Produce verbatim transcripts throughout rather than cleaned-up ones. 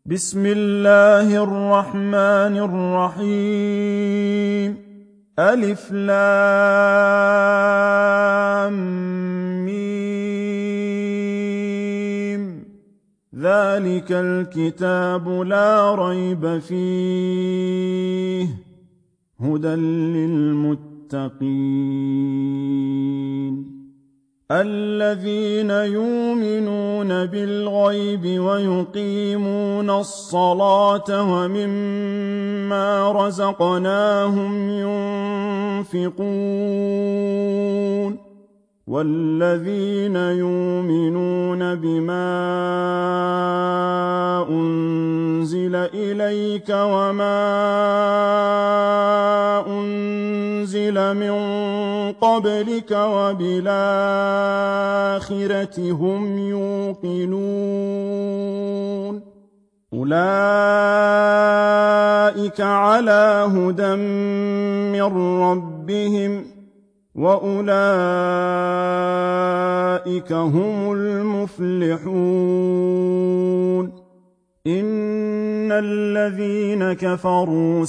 بسم الله الرحمن الرحيم. ألف لام ميم. ذلك الكتاب لا ريب فيه هدى للمتقين الذين يؤمنون بالغيب ويقيمون الصلاة ومما رزقناهم ينفقون والذين يؤمنون بما أنزل إليك وما أنزل من قبلك وبالآخرة هم يوقنون أولئك على هدى من ربهم وأولئك هم المفلحون إن الذين كفروا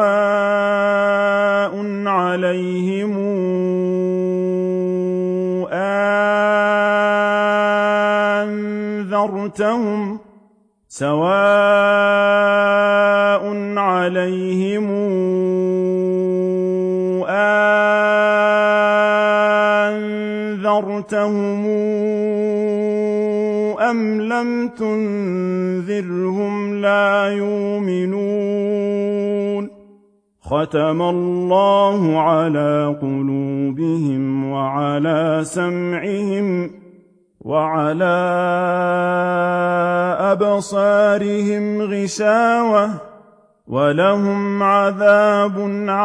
سواء عليهم أنذرتهم سواء عليهم أنذرتهم أم لم تنذرهم لا يؤمنون ختم الله على قلوبهم وعلى سمعهم وعلى أبصارهم غشاوة ولهم عذاب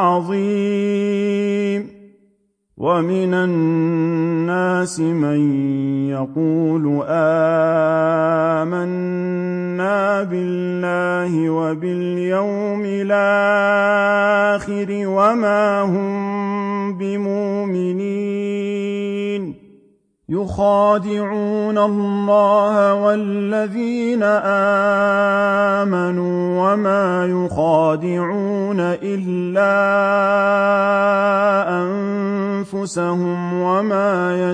عظيم ومن الناس من يقول آمنا بالله وباليوم الآخر وما هم بمؤمنين يخادعون الله والذين آمنوا وما يخادعون إلا أنفسهم وما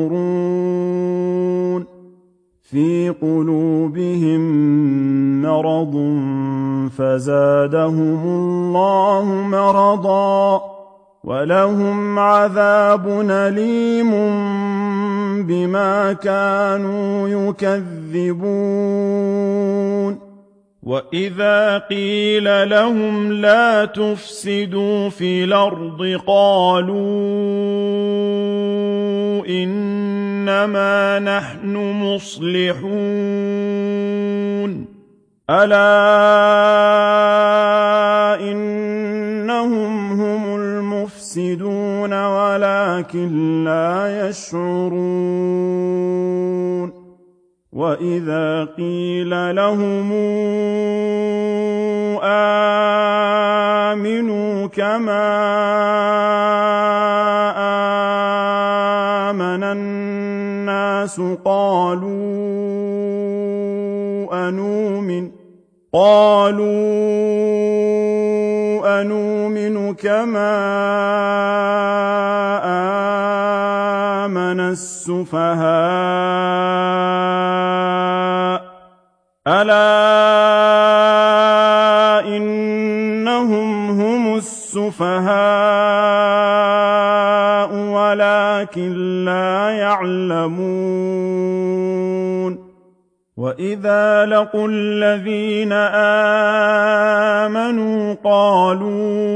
يشعرون في قلوبهم مرض فزادهم الله مرضا ولهم عذاب أليم بما كانوا يكذبون وإذا قيل لهم لا تفسدوا في الأرض قالوا إنما نحن مصلحون ألا إنهم هم المفسدون ولكن لا يشعرون وإذا قيل لهم آمنوا كما آمن الناس قالوا أنؤمن قالوا أنؤمن كما آمن السفهاء ألا إنهم هم السفهاء ولكن لا يعلمون وإذا لقوا الذين آمنوا قالوا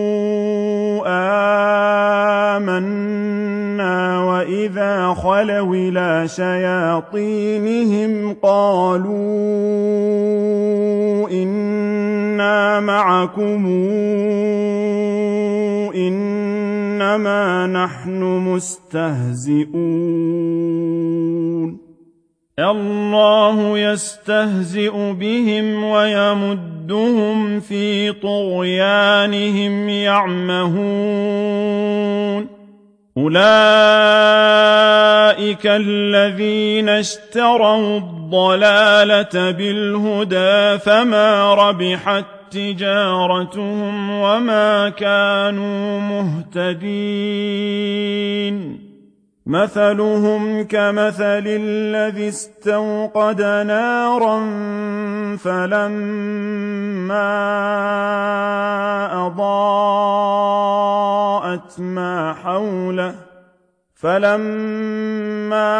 آمنا وإذا خلوا إلى شياطينهم قالوا إنا معكم إنما نحن مستهزئون الله يستهزئ بهم ويمدهم في طغيانهم يعمهون أولئك الذين اشتروا الضلالة بالهدى فما ربحت تجارتهم وما كانوا مهتدين مثلهم كمثل الذي استوقد نارا فلما أضاءت ما حوله فلما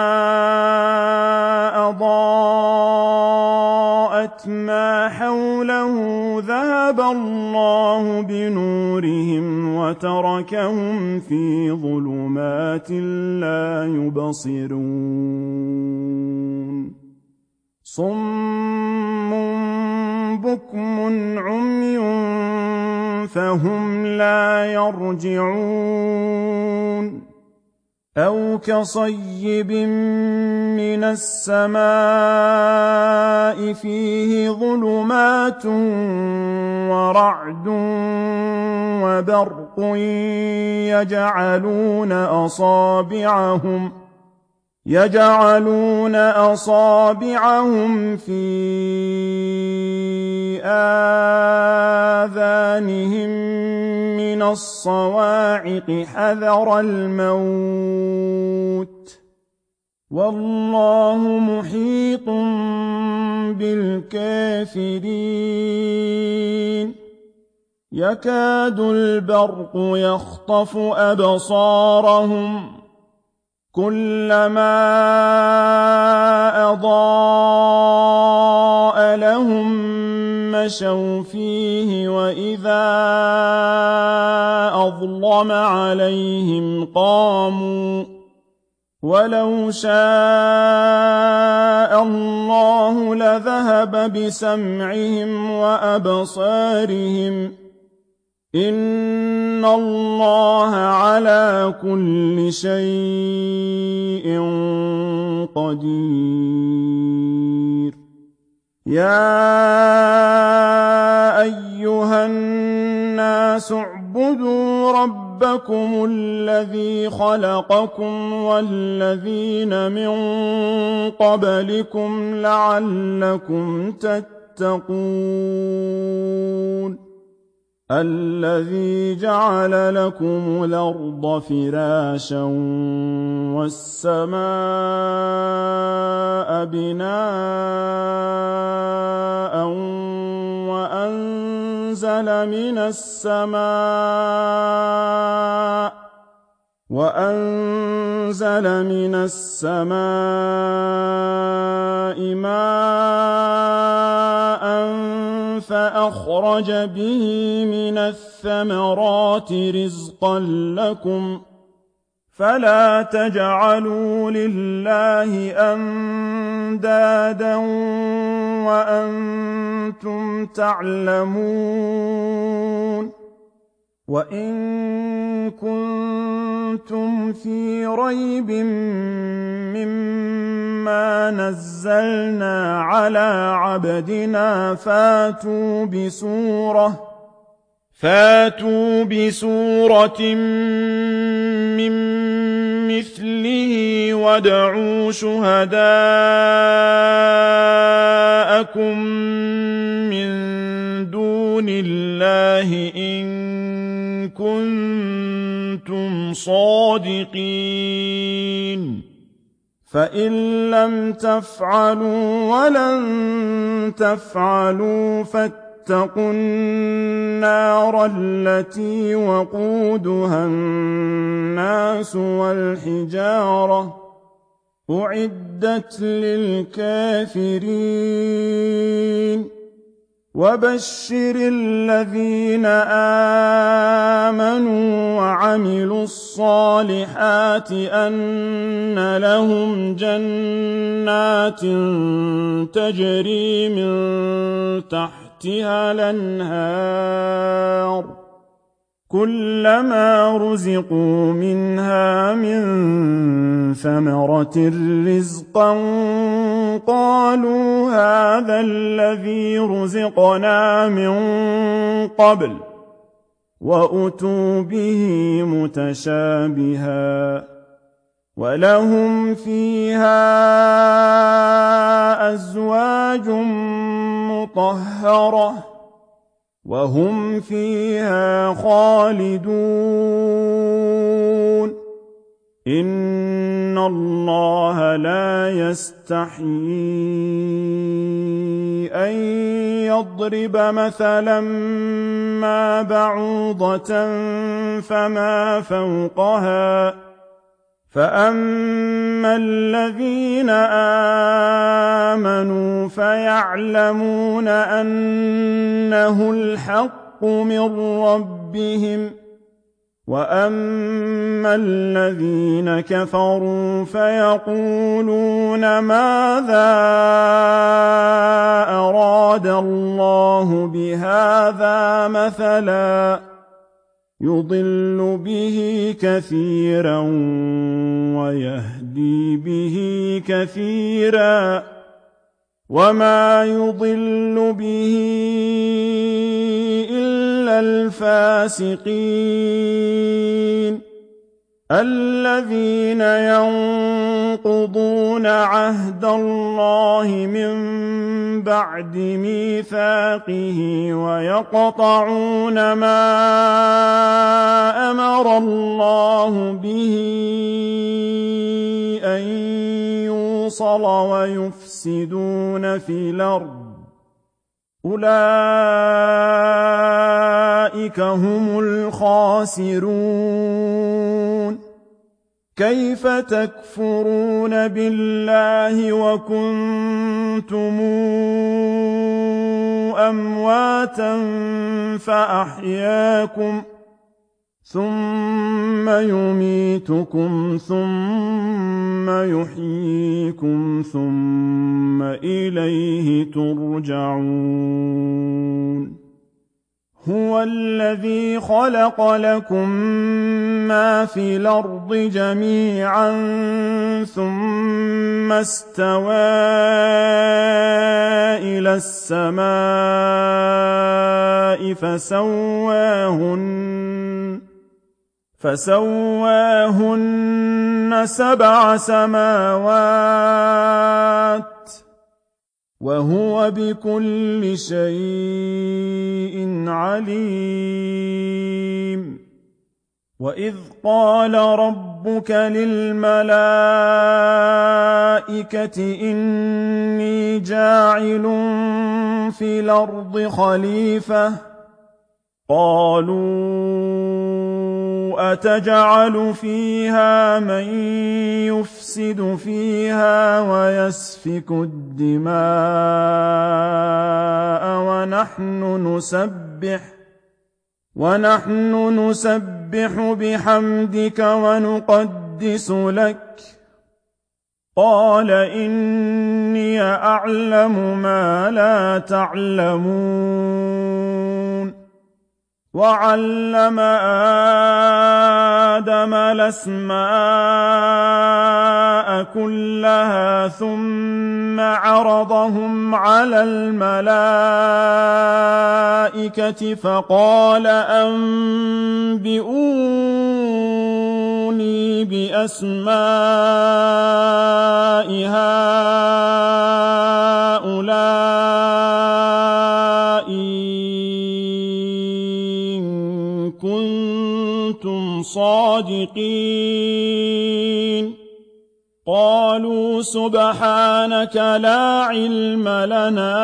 أضاءت ما حوله ذهب الله بنورهم وتركهم في ظلمات لا يبصرون صم بكم عمي فهم لا يرجعون أو كصيب من السماء فيه ظلمات ورعد وبرق يجعلون أصابعهم يجعلون أصابعهم في آذانهم من الصواعق حذر الموت والله محيط بالكافرين يكاد البرق يخطف أبصارهم كلما أضاء لهم مشوا فيه وإذا أظلم عليهم قاموا ولو شاء الله لذهب بسمعهم وأبصارهم إن الله على كل شيء قدير يا أيها الناس اعبدوا ربكم الذي خلقكم والذين من قبلكم لعلكم تتقون الذي جعل لكم الأرض فراشا والسماء بناء وأنزل من السماء وأنزل من السماء ماء فأخرج به من الثمرات رزقا لكم فلا تجعلوا لله أندادا وأنتم تعلمون وإن كنتم في ريب مما نزلنا على عبدنا فاتوا بسورة فاتوا بسورة من مثله وادعوا شهداءكم من دون الله إن كنتم صادقين فإن لم تفعلوا ولن تفعلوا فاتقوا النار التي وقودها الناس والحجارة أعدت للكافرين وبشر الذين آمنوا وعملوا الصالحات أن لهم جنات تجري من تحتها الأنهار كلما رزقوا منها من ثمرة رزقا قالوا هذا الذي رزقنا من قبل وأتوا به متشابها ولهم فيها أزواج مطهرة وهم فيها خالدون إن الله لا يستحيي أن يضرب مثلا ما بعوضة فما فوقها فأما الذين آمنوا فيعلمون أنه الحق من ربهم وأما الذين كفروا فيقولون ماذا أراد الله بهذا مثلا يضل به كثيرا ويهدي به كثيرا وما يضل به إلا الفاسقين الذين ينقضون عهد الله من بعد ميثاقه ويقطعون ما أمر الله به أن يوصل ويفسدون في الأرض أولئك هم الخاسرون كيف تكفرون بالله وكنتم أمواتا فأحياكم ثم يميتكم ثم يحييكم ثم إليه ترجعون هو الذي خلق لكم ما في الأرض جميعا ثم استوى إلى السماء فسواهن فسواهن سبع سماوات وهو بكل شيء عليم وإذ قال ربك للملائكة إني جاعل في الأرض خليفة قالوا أتجعل فيها من يفسد فيها ويسفك الدماء ونحن نسبح ونحن نسبح بحمدك ونقدس لك قال إني أعلم ما لا تعلمون وعلم آدم الأسماء كلها ثم عرضهم على الملائكة فقال أنبئوني بأسماء هؤلاء كنتم صادقين قالوا سبحانك لا علم لنا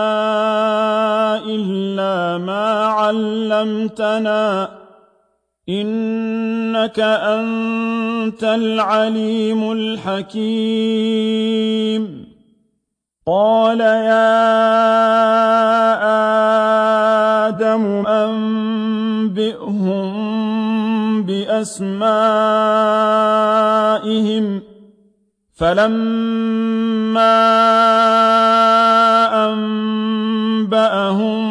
إلا ما علمتنا إنك أنت العليم الحكيم قال يا آدم أنبئهم بأسمائهم فلما أنبأهم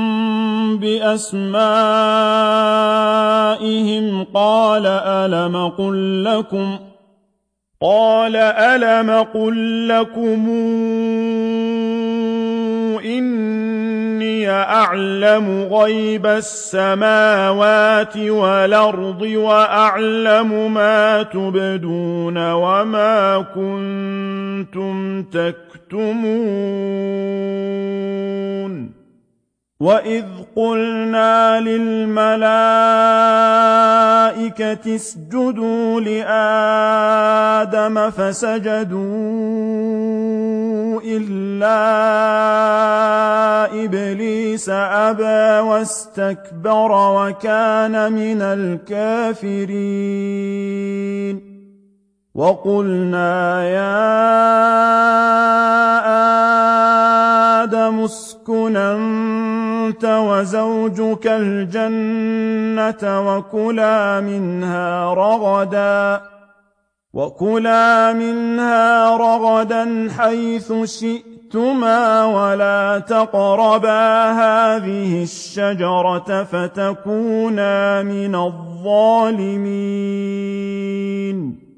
بأسمائهم قال ألم قل لكم قال ألم قل لكم إني أعلم غيب السماوات والأرض وأعلم ما تبدون وما كنتم تكتمون وإذ قلنا للملائكة اسجدوا لآدم فسجدوا إلا إبليس أبى واستكبر وكان من الكافرين وقلنا يا آدم اسكن أنت وزوجك الجنة وكلا منها رغدا وكلا منها رغدا حيث شئتما ولا تقربا هذه الشجرة فتكونا من الظالمين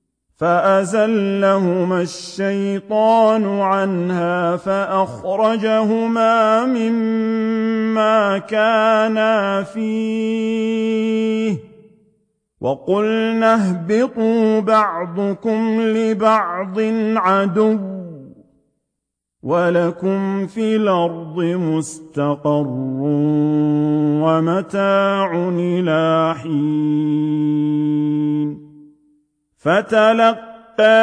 فأزلهما الشيطان عنها فأخرجهما مما كانا فيه وقلنا اهبطوا بعضكم لبعض عدو ولكم في الأرض مستقر ومتاع إلى حين فتلقى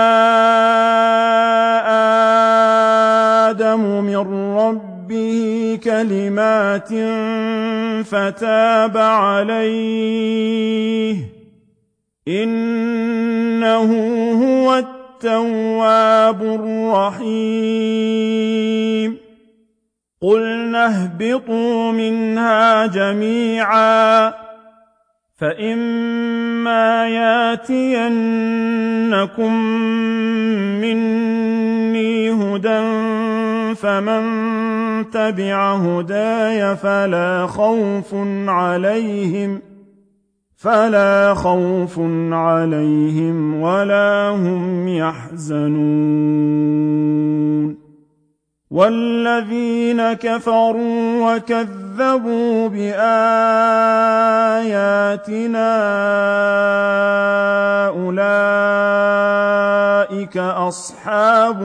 آدم من ربه كلمات فتاب عليه إنه هو التواب الرحيم قلنا اهبطوا منها جميعا فإما ياتينكم مني هدى فمن تبع هداي فلا خوف عليهم فلا خوف عليهم ولا هم يحزنون والذين كفروا وكذبوا بآياتنا أولئك أصحاب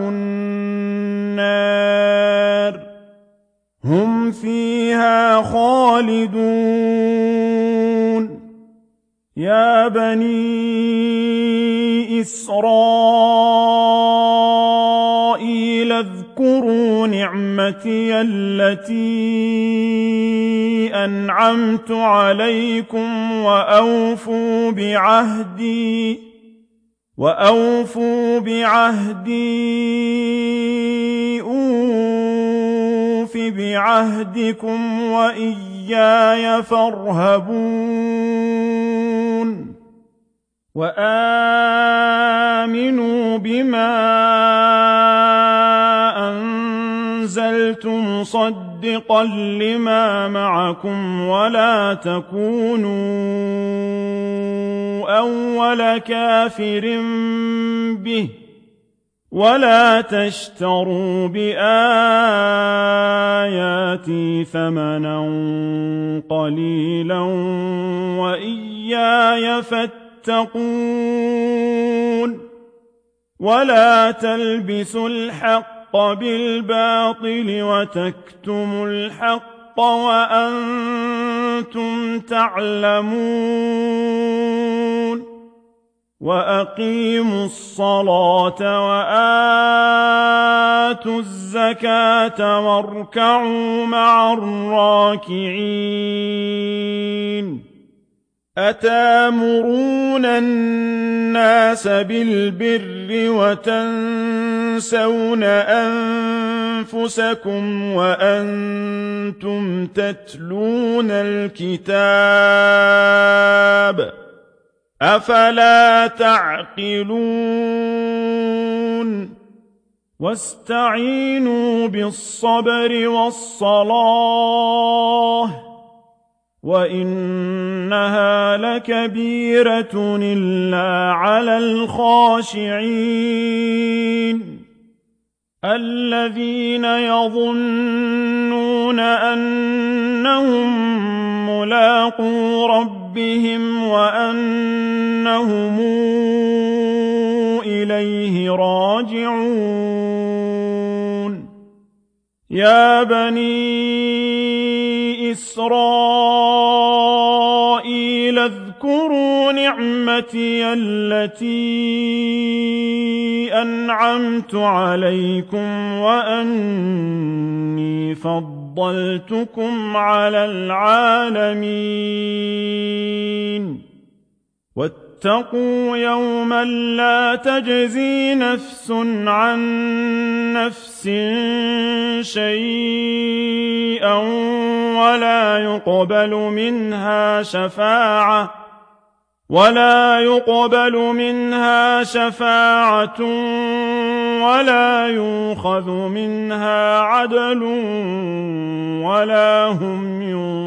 النار هم فيها خالدون يا بني إسرائيل اذكروا نعمتي التي أنعمت عليكم وأوفوا بعهدي وأوفوا بعهدي أوف بعهدكم وإياي فارهبون وآمنوا بما أنزلت مصدقا لما معكم ولا تكونوا أول كافر به ولا تشتروا بآياتي ثمنا قليلا وإياي فاتقون ولا تلبسوا الحق بالباطل وتكتموا الحق وأنتم تعلمون وأقيموا الصلاة وآتوا الزكاة واركعوا مع الراكعين أتامرون الناس بالبر وتنسون أنفسكم وأنتم تتلون الكتاب أفلا تعقلون واستعينوا بالصبر والصلاة وإنها لكبيرة إلا على الخاشعين الذين يظنون أنهم ملاقو ربهم وأنهم إليه راجعون يا بني إسرائيل اذكروا نعمتي التي أنعمت عليكم وأني فضلتكم على العالمين واتقوا يوما لا تجزي نفس عن نفس شيئا ولا يقبل منها شفاعة ولا يقبل منها شفاعة ولا يؤخذ منها عدل ولا هم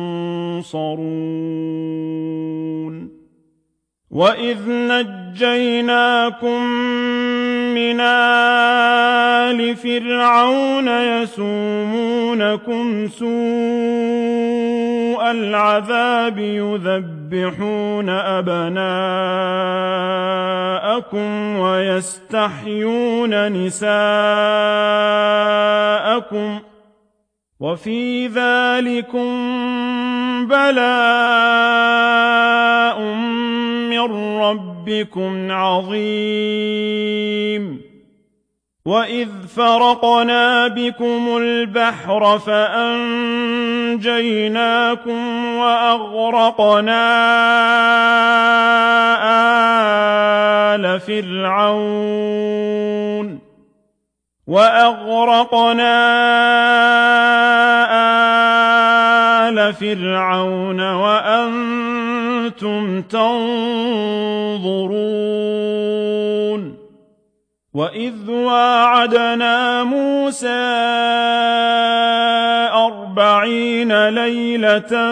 ينصرون وإذ نجيناكم من آل فرعون يسومونكم سوء العذاب يذبحون أبناءكم ويستحيون نساءكم وفي ذلكم بلاء من ربكم عظيم وإذ فرقنا بكم البحر فأنجيناكم وأغرقنا آل فرعون وأغرقنا آل فرعون وأنتم تنظرون وإذ واعدنا موسى أربعين ليلة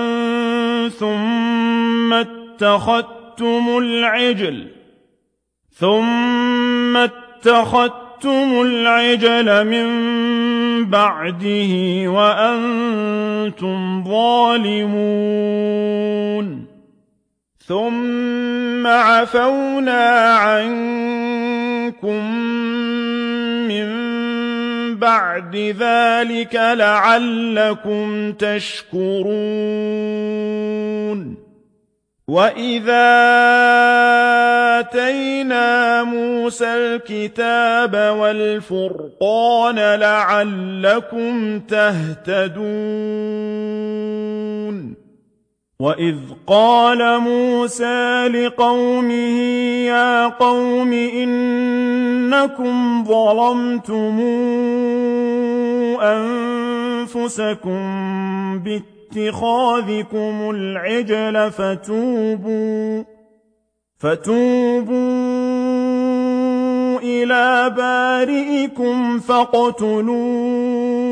ثم اتخذتم العجل ثم اتخذتم العجل من بعده وأنتم ظالمون ثم عفونا عنكم من بعد ذلك لعلكم تشكرون وإذا آتينا موسى الكتاب والفرقان لعلكم تهتدون وإذ قال موسى لقومه يا قوم إنكم ظلمتم أنفسكم باتخاذكم العجل فتوبوا فتوبوا إلى بارئكم فاقتلوا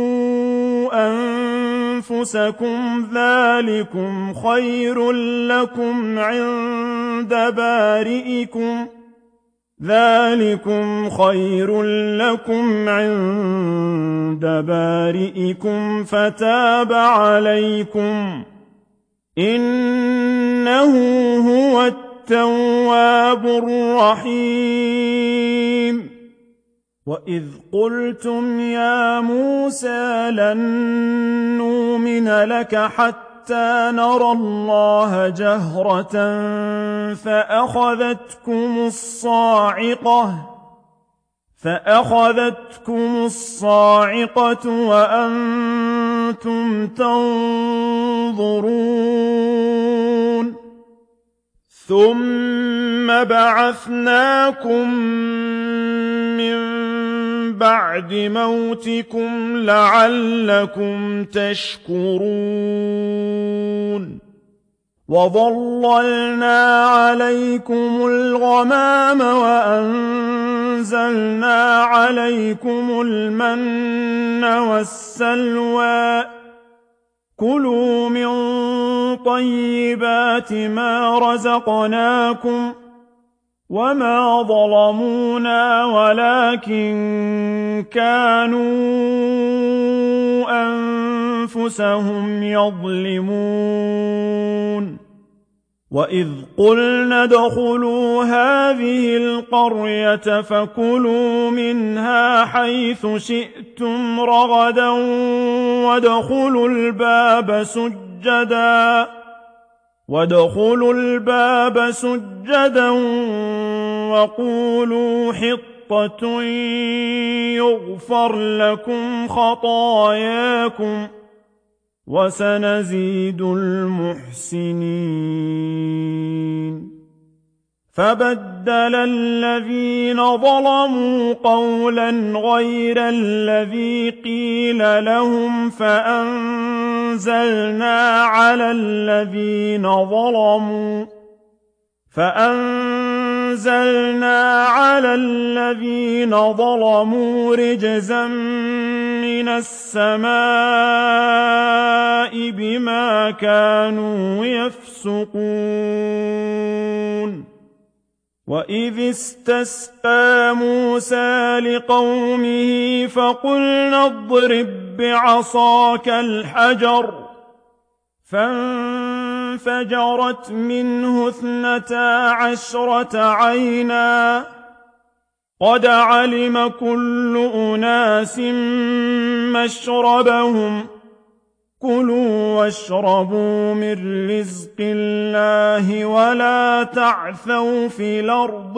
أنفسكم ذلكم خير لكم عند بارئكم ذلكم خير لكم عند بارئكم فتاب عليكم إنه هو التواب الرحيم وإذ قلتم يا موسى لن نؤمن لك حتى نرى الله جهرة فأخذتكم الصاعقة فأخذتكم الصاعقة وأنتم تنظرون ثم بعثناكم من بعد موتكم لعلكم تشكرون وظللنا عليكم الغمام وأنزلنا عليكم المن والسلوى كلوا من طيبات ما رزقناكم وما ظلمونا ولكن كانوا أنفسهم يظلمون وإذ قلنا ادخلوا هذه القرية فكلوا منها حيث شئتم رغدا وادخلوا الباب سجدا وادخلوا الباب سجدا وقولوا حطة يغفر لكم خطاياكم وسنزيد المحسنين فبدل الذين ظلموا قولا غير الذي قيل لهم فأنزلنا على الذين ظلموا فأنزلنا على الذين ظلموا رجزا من السماء بما كانوا يفسقون وإذ استسقى موسى لقومه فقلنا اضرب بعصاك الحجر فانفجرت منه اثنتا عشرة عينا قد علم كل أناس مشربهم كلوا واشربوا من رزق الله ولا تعثوا في الأرض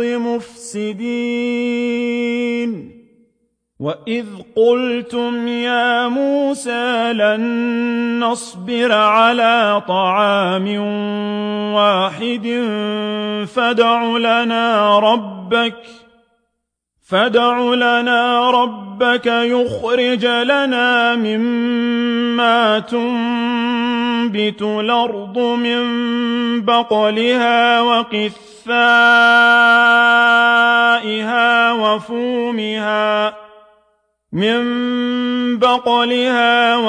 مفسدين وإذ قلتم يا موسى لن نصبر على طعام واحد فادع لنا ربك فادع لنا ربك يخرج لنا مما تنبت الأرض من بقلها وقثائها وفومها من بقلها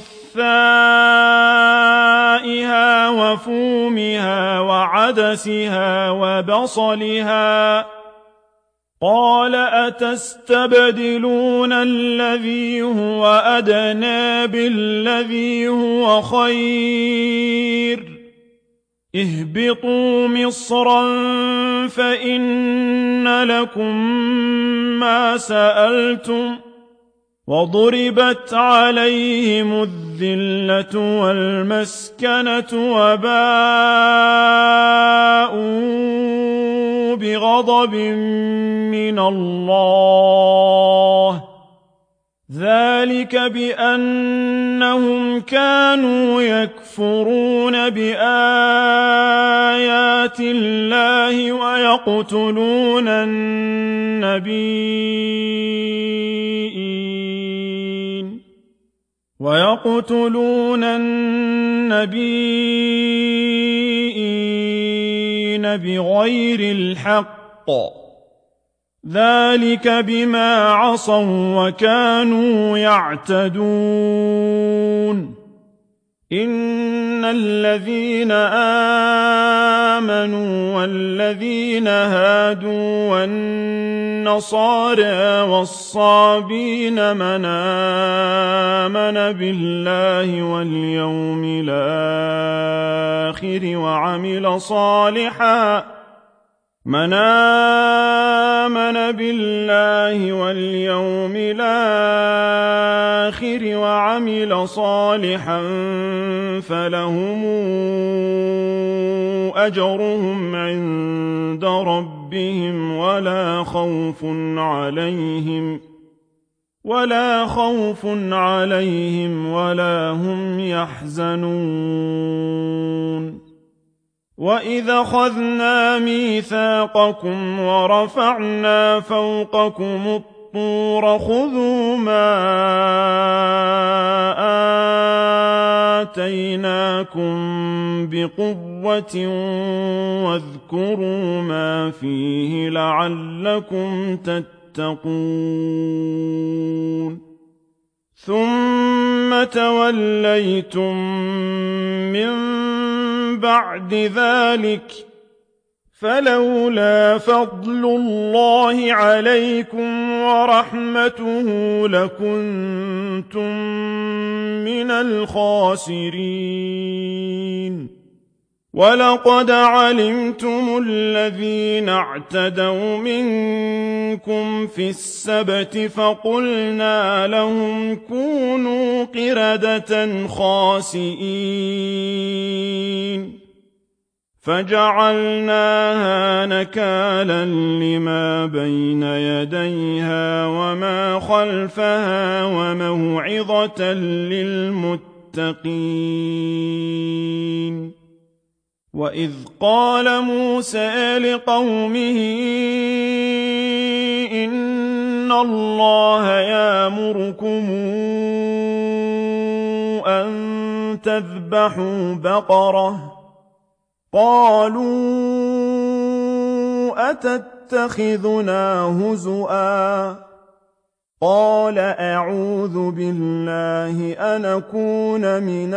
وقثائها وفومها وعدسها وبصلها قال أتستبدلون الذي هو أدنى بالذي هو خير اهبطوا مصرا فإن لكم ما سألتم وضربت عليهم الذلة والمسكنة وباءوا بغضب من الله ذلك بأنهم كانوا يكفرون بآيات الله ويقتلون النبيين ويقتلون النبيين بغير الحق ذلك بما عصوا وكانوا يعتدون إن الذين آمنوا والذين هادوا والنصارى والصابين من آمن بالله واليوم الآخر وعمل صالحا من آمن بالله واليوم الآخر وعمل صالحا فلهم أجرهم عند ربهم ولا خوف عليهم ولا خوف عليهم ولا هم يحزنون وَإِذْ أَخَذْنَا مِيثَاقَكُمْ وَرَفَعْنَا فَوْقَكُمُ الطُّورَ خُذُوا مَا آتَيْنَاكُمْ بِقُوَّةٍ وَاذْكُرُوا مَا فِيهِ لَعَلَّكُمْ تَتَّقُونَ ثُمَّ تَوَلَّيْتُم مِّن بَعْدِ ذَلِكَ فلولا فضل الله عليكم ورحمته لكنتم من الخاسرين. ولقد علمتم الذين اعتدوا منكم في السبت فقلنا لهم كونوا قردة خاسئين فجعلناها نكالا لما بين يديها وما خلفها وموعظة للمتقين. وإذ قال موسى لقومه إن الله يأمركم أن تذبحوا بقرة قالوا أتتخذنا هزؤا قال أعوذ بالله أن أكون من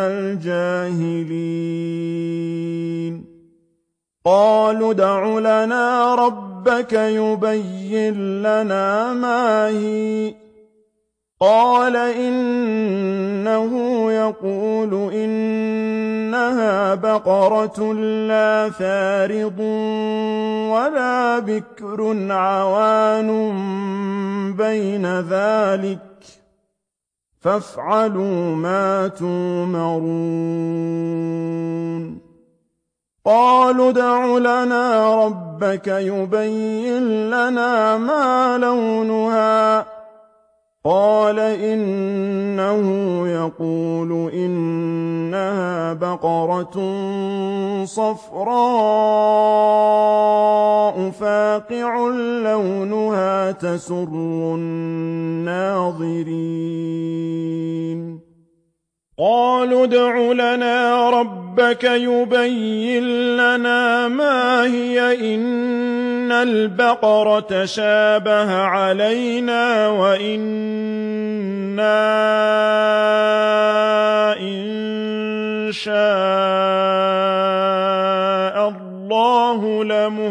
الجاهلين. قالوا ادع لنا ربك يبين لنا ما هي قال إنه يقول إنها بقرة لا فارض ولا بكر عوان بين ذلك فافعلوا ما تؤمرون. قالوا ادع لنا ربك يبين لنا ما لونها قال إنه يقول إنها بقرة صفراء فاقع لونها تسر الناظرين. قالوا ادع لنا ربك يبين لنا ما هي إن البقرة شابه علينا وإنا إن شاء الله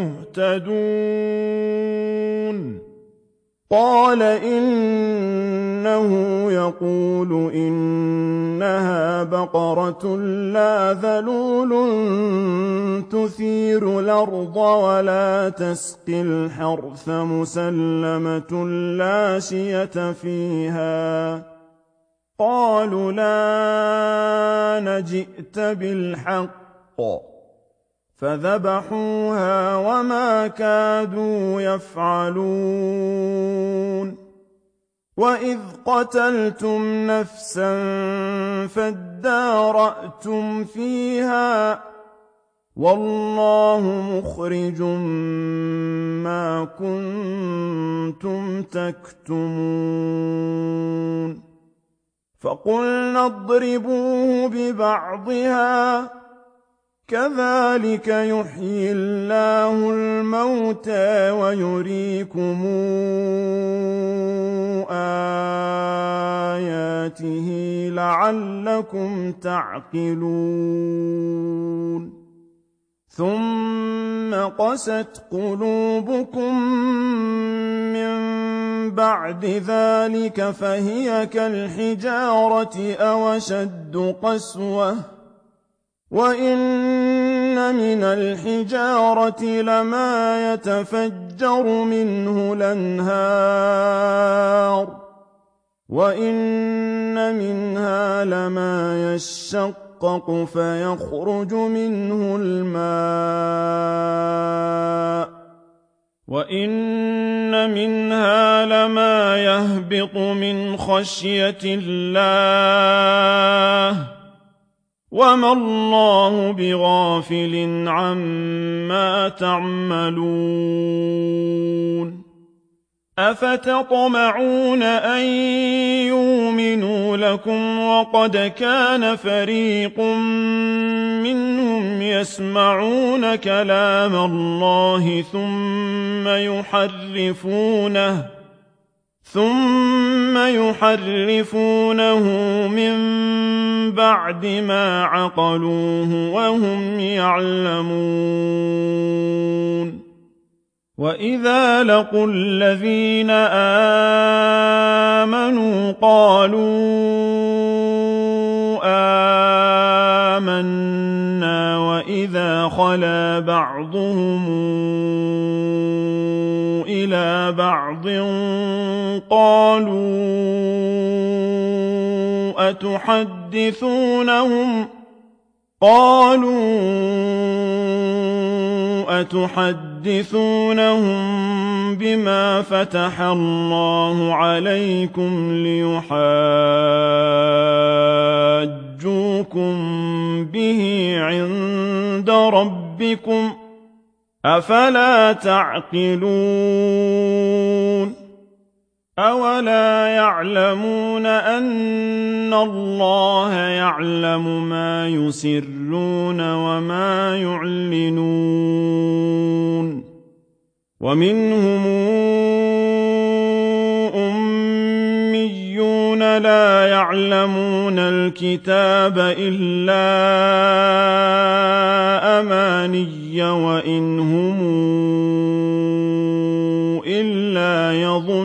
لمهتدون. قال إنه يقول إنها بقرة لا ذلول تثير الأرض ولا تسقي الحرث مسلمة لا شية فيها. قالوا لا نجئت بالحق فذبحوها وما كادوا يفعلون. وإذ قتلتم نفسا فادارأتم فيها والله مخرج ما كنتم تكتمون. فقلنا اضربوه ببعضها كذلك يحيي الله الموتى ويريكم آياته لعلكم تعقلون. ثم قست قلوبكم من بعد ذلك فهي كالحجارة أو أشد قسوة وإن من الحجارة لما يتفجر منه الأنهار وإن منها لما يشقق فيخرج منه الماء وإن منها لما يهبط من خشية الله وما الله بغافل عما تعملون. أفتطمعون أن يؤمنوا لكم وقد كان فريق منهم يسمعون كلام الله ثم يحرفونه ثم يحرفونه من بعد ما عقلوه وهم يعلمون وإذا لقوا الذين آمنوا قالوا آمنا وإذا خلا بعضهم إلى بعض قالوا أتحدثونهم قالوا أتحدثونهم بما فتح الله عليكم ليحاجوكم به عند ربكم أفلا تعقلون أولا يعلمون أن الله يعلم ما يسرون وما يعلنون ومنهم أميون لا يعلمون الكتاب إلا أماني وإن هم إلا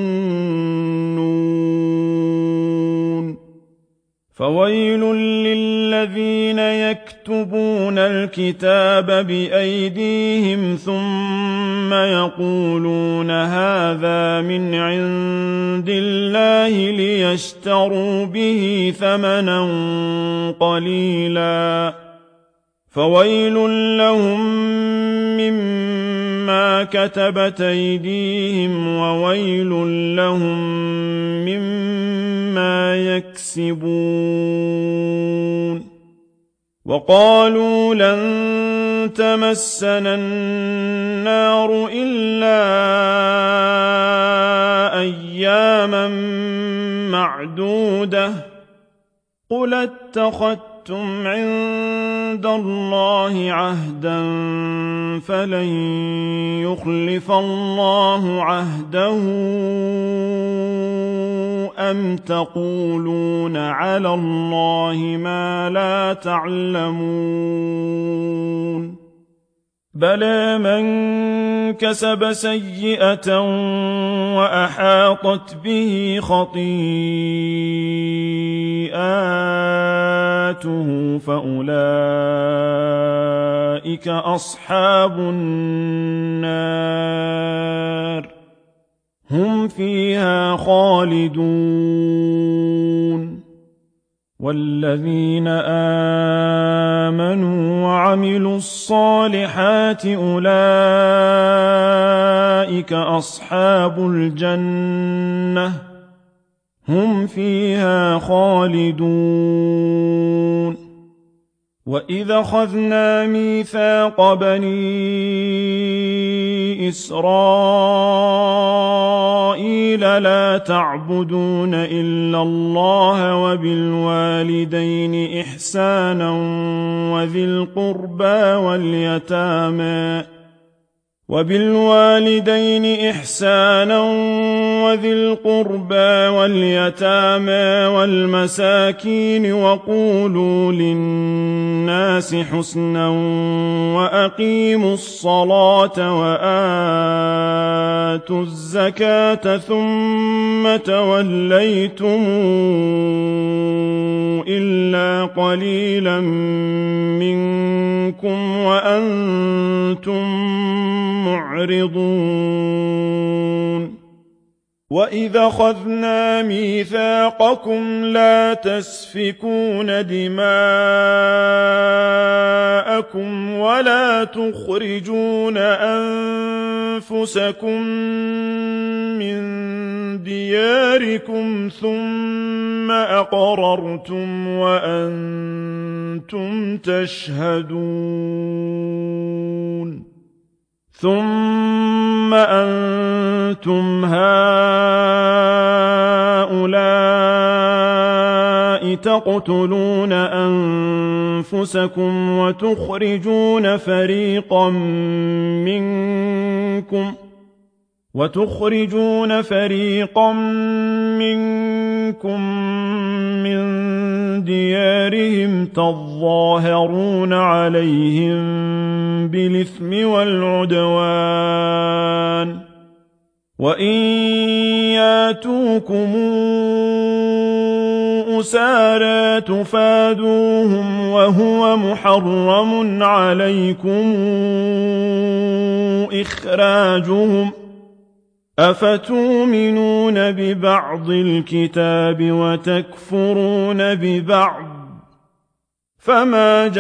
يظنون فويل للذين يكتبون الكتاب بأيديهم ثم يقولون هذا من عند الله ليشتروا به ثمنا قليلا فويل لهم مما كتبت أيديهم وويل لهم مما يكسبون وقالوا لن تمسنا النار إلا أياما معدودة قل اتخذتم عند الله عهدا فلن يخلف الله عهده أم تقولون على الله ما لا تعلمون بلى من كسب سيئة وأحاطت به خطيئاته فأولئك أصحاب النار هم فيها خالدون والذين آمنوا وعملوا الصالحات أولئك أصحاب الجنة هم فيها خالدون وإذا أخذنا ميثاق بني إسرائيل لا تعبدون إلا الله وبالوالدين إحسانا وذي القربى واليتامى وبالوالدين إحسانا وذي القربى واليتامى والمساكين وقولوا للناس حسنا وأقيموا الصلاة وآتوا الزكاة ثم توليتم إلا قليلا منكم وأنتم معرضون وإذا أخذنا ميثاقكم لا تسفكون دماءكم ولا تخرجون أنفسكم من دياركم ثم أقررتم وأنتم تشهدون ثم أنتم هؤلاء تقتلون أنفسكم وتخرجون فريقا منكم وتخرجون فريقا منكم من ديارهم تظاهرون عليهم بالإثم والعدوان وإن ياتوكم أسارى تفادوهم وهو محرم عليكم إخراجهم أفتؤمنون ببعض الكتاب وتكفرون ببعض فما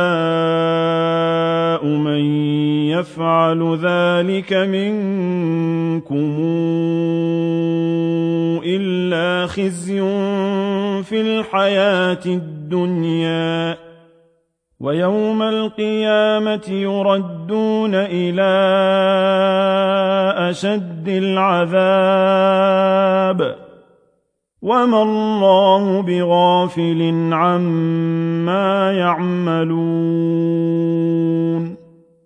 جزاء من يفعل ذلك منكم إلا خزي في الحياة الدنيا ويوم القيامة يردون إلى أشد العذاب وما الله بغافل عما يعملون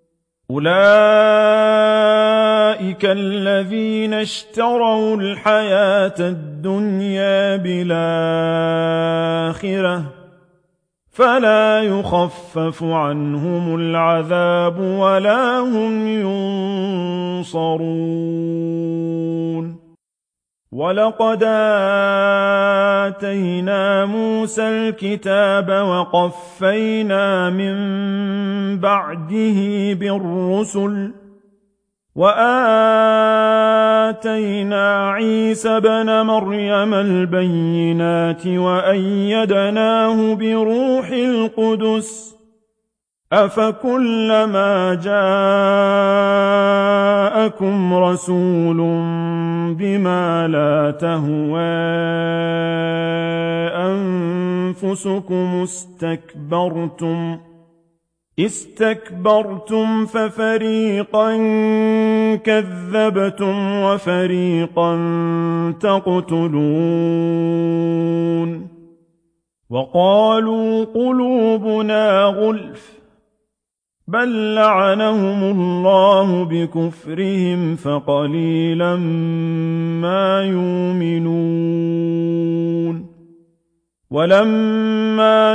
أولئك الذين اشتروا الحياة الدنيا بالآخرة فلا يخفف عنهم العذاب ولا هم ينصرون ولقد آتينا موسى الكتاب وقفينا من بعده بالرسل وآتينا عيسى بن مريم البينات وأيدناه بروح القدس أفكلما جاءكم رسول بما لا تهوى أنفسكم استكبرتم استكبرتم ففريقا كذبتم وفريقا تقتلون وقالوا قلوبنا غلف بل لعنهم الله بكفرهم فقليلا ما يؤمنون ولما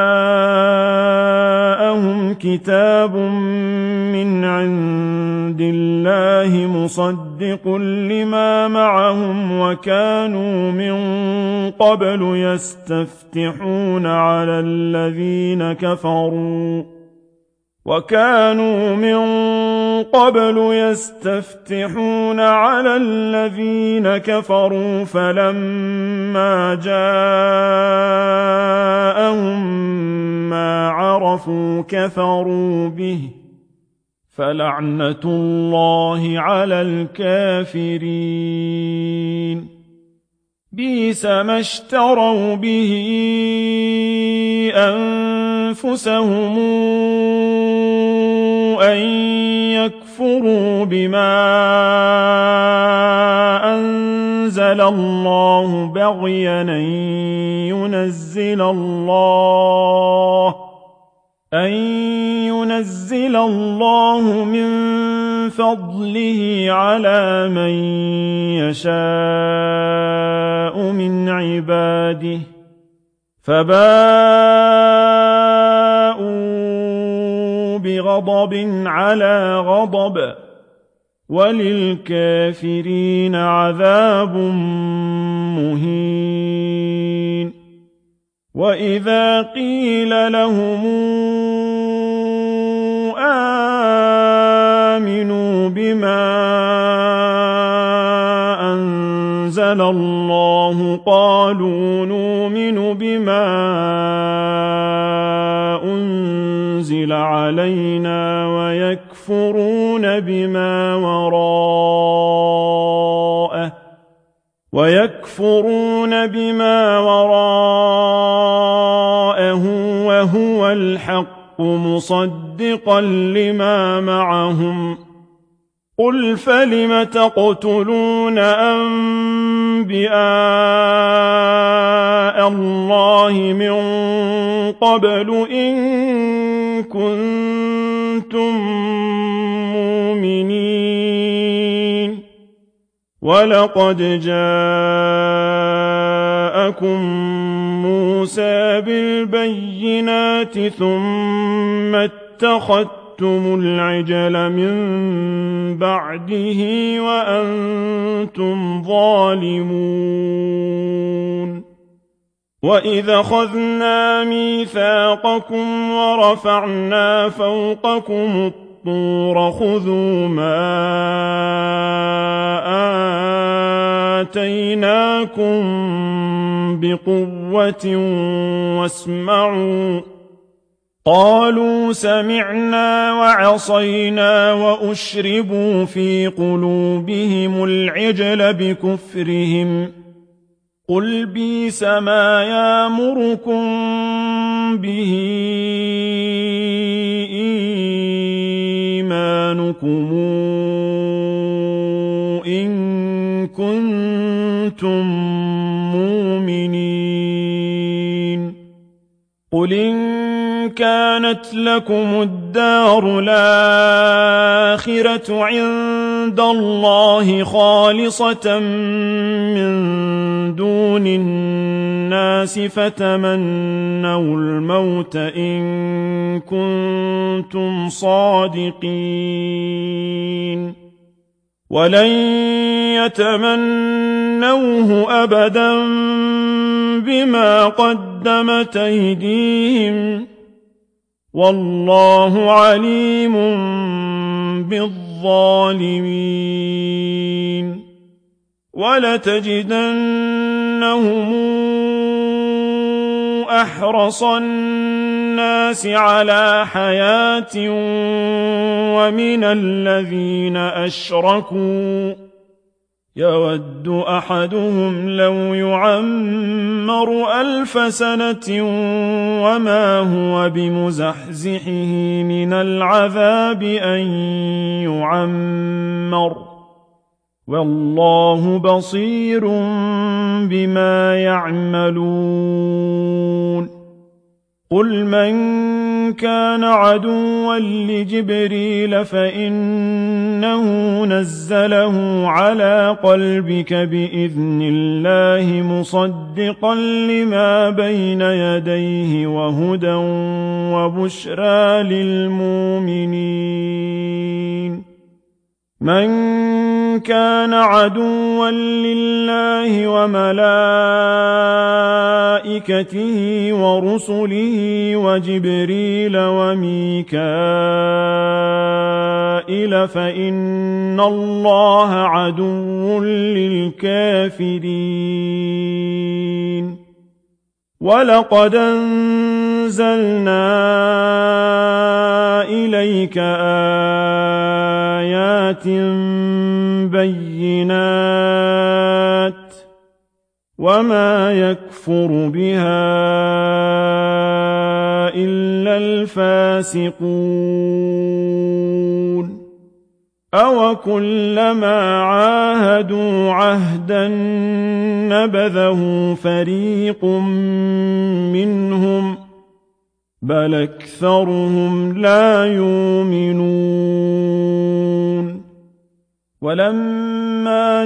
جاءهم كتاب من عند الله مصدق لما معهم وكانوا من قبل يستفتحون على الذين كفروا وكانوا من قبل يستفتحون على الذين كفروا فلما جاءهم ما عرفوا كفروا به فلعنة الله على الكافرين بئس ما اشتروا به أنفسهم أن يكفروا بما أنزل الله بغيا أن ينزل الله أن ينزل الله من فضله على من يشاء من عباده فباءوا بغضب على غضب وللكافرين عذاب مهين وإذا قيل لهم آمنوا بما أنزل الله قالوا نؤمن بما أنزل علينا ويكفرون بما وراءه ويكفرون بما وراءه وهو الحق مصدقا لما معهم قل فلم تقتلون أنبياء الله من قبل إن كنتم مؤمنين وَلَقَدْ جَاءَكُم مُوسَىٰ بِالْبَيِّنَاتِ ثُمَّ اتَّخَذْتُمُ الْعِجْلَ مِن بَعْدِهِ وَأَنتُمْ ظَالِمُونَ وَإِذْ أَخَذْنَا مِيثَاقَكُمْ وَرَفَعْنَا فَوْقَكُمُ الطُّورَ خُذُوا مَا آتَيْنَاكُم بِقُوَّةٍ وَاسْمَعُوا قَالُوا سَمِعْنَا وَعَصَيْنَا وَأُشْرِبُوا فِي قُلُوبِهِمُ الْعِجْلَ بِكُفْرِهِمْ ۚ قُلْ بِئْسَ مَا يَأْمُرُكُم بِهِ إِيمَانُكُمْ إِن كُنتُم مُّؤْمِنِينَ قُلْ إِن كَانَتْ لَكُمُ الدَّارُ الْآخِرَةُ عِندَ اللَّهِ خَالِصَةً مِّن دُونِ النَّاسِ فَتَمَنَّوُا الْمَوْتَ إِن كُنتُمْ صَادِقِينَ وَلَن يَتَمَنَّوْهُ أَبَدًا بِمَا قَدَّمَتْ أَيْدِيهِمْ ۗ وَاللَّهُ عَلِيمٌ بِالظَّالِمِينَ وَلَتَجِدَنَّهُمْ أَحْرَصَ النَّاسِ عَلَىٰ حَيَاةٍ وَمِنَ الَّذِينَ أَشْرَكُوا يَوَدُّ أَحَدُهُمْ لَوْ يُعَمَّرُ أَلْفَ سَنَةٍ وَمَا هُوَ بِمُزَحْزِحِهِ مِنَ الْعَذَابِ أَن يُعَمَّرَ ۗ وَاللَّهُ بَصِيرٌ بِمَا يَعْمَلُونَ قُلْ مَن كَانَ عَدُوًّا لِّجِبْرِيلَ فَإِنَّهُ نَزَّلَهُ عَلَىٰ قَلْبِكَ بِإِذْنِ اللَّهِ مُصَدِّقًا لِّمَا بَيْنَ يَدَيْهِ وَهُدًى وَبُشْرَىٰ لِلْمُؤْمِنِينَ مَن كَانَ عَدُوًّا لِّلَّهِ وَمَلَائِكَتِهِ وَرُسُلِهِ وَجِبْرِيلَ وَمِيكَائِيلَ فَإِنَّ اللَّهَ عَدُوٌّ لِّلْكَافِرِينَ وَلَقَدْ أَنزَلْنَا إِلَيْكَ آيَاتٍ بَيِّنَاتٍ وَمَا يَكْفُرُ بِهَا إِلَّا الْفَاسِقُونَ أَوَكُلَّمَا عَاهَدُوا عَهْدًا نَّبَذَهُ فَرِيقٌ مِّنْهُم ۚ بَلْ أَكْثَرُهُمْ لَا يُؤْمِنُونَ وَلَمَّا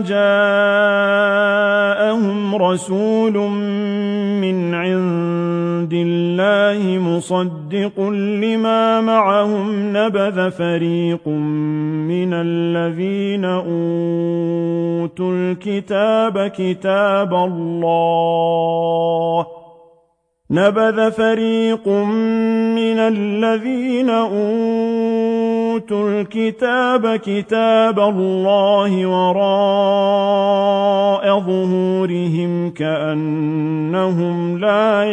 جَاءَهُمْ رَسُولٌ مِّنْ عِندِ اللَّهِ مُصَدِّقٌ لِّمَا مَعَهُمْ نَبَذَ فَرِيقٌ مِّنَ الَّذِينَ أُوتُوا الْكِتَابَ كِتَابَ اللَّهِ نَبَذَ فَرِيقٌ مِّنَ الَّذِينَ أُوتُوا الْكِتَابَ كِتَابَ اللَّهِ وَرَاءَ ظُهُورِهِمْ كَأَنَّهُمْ لَا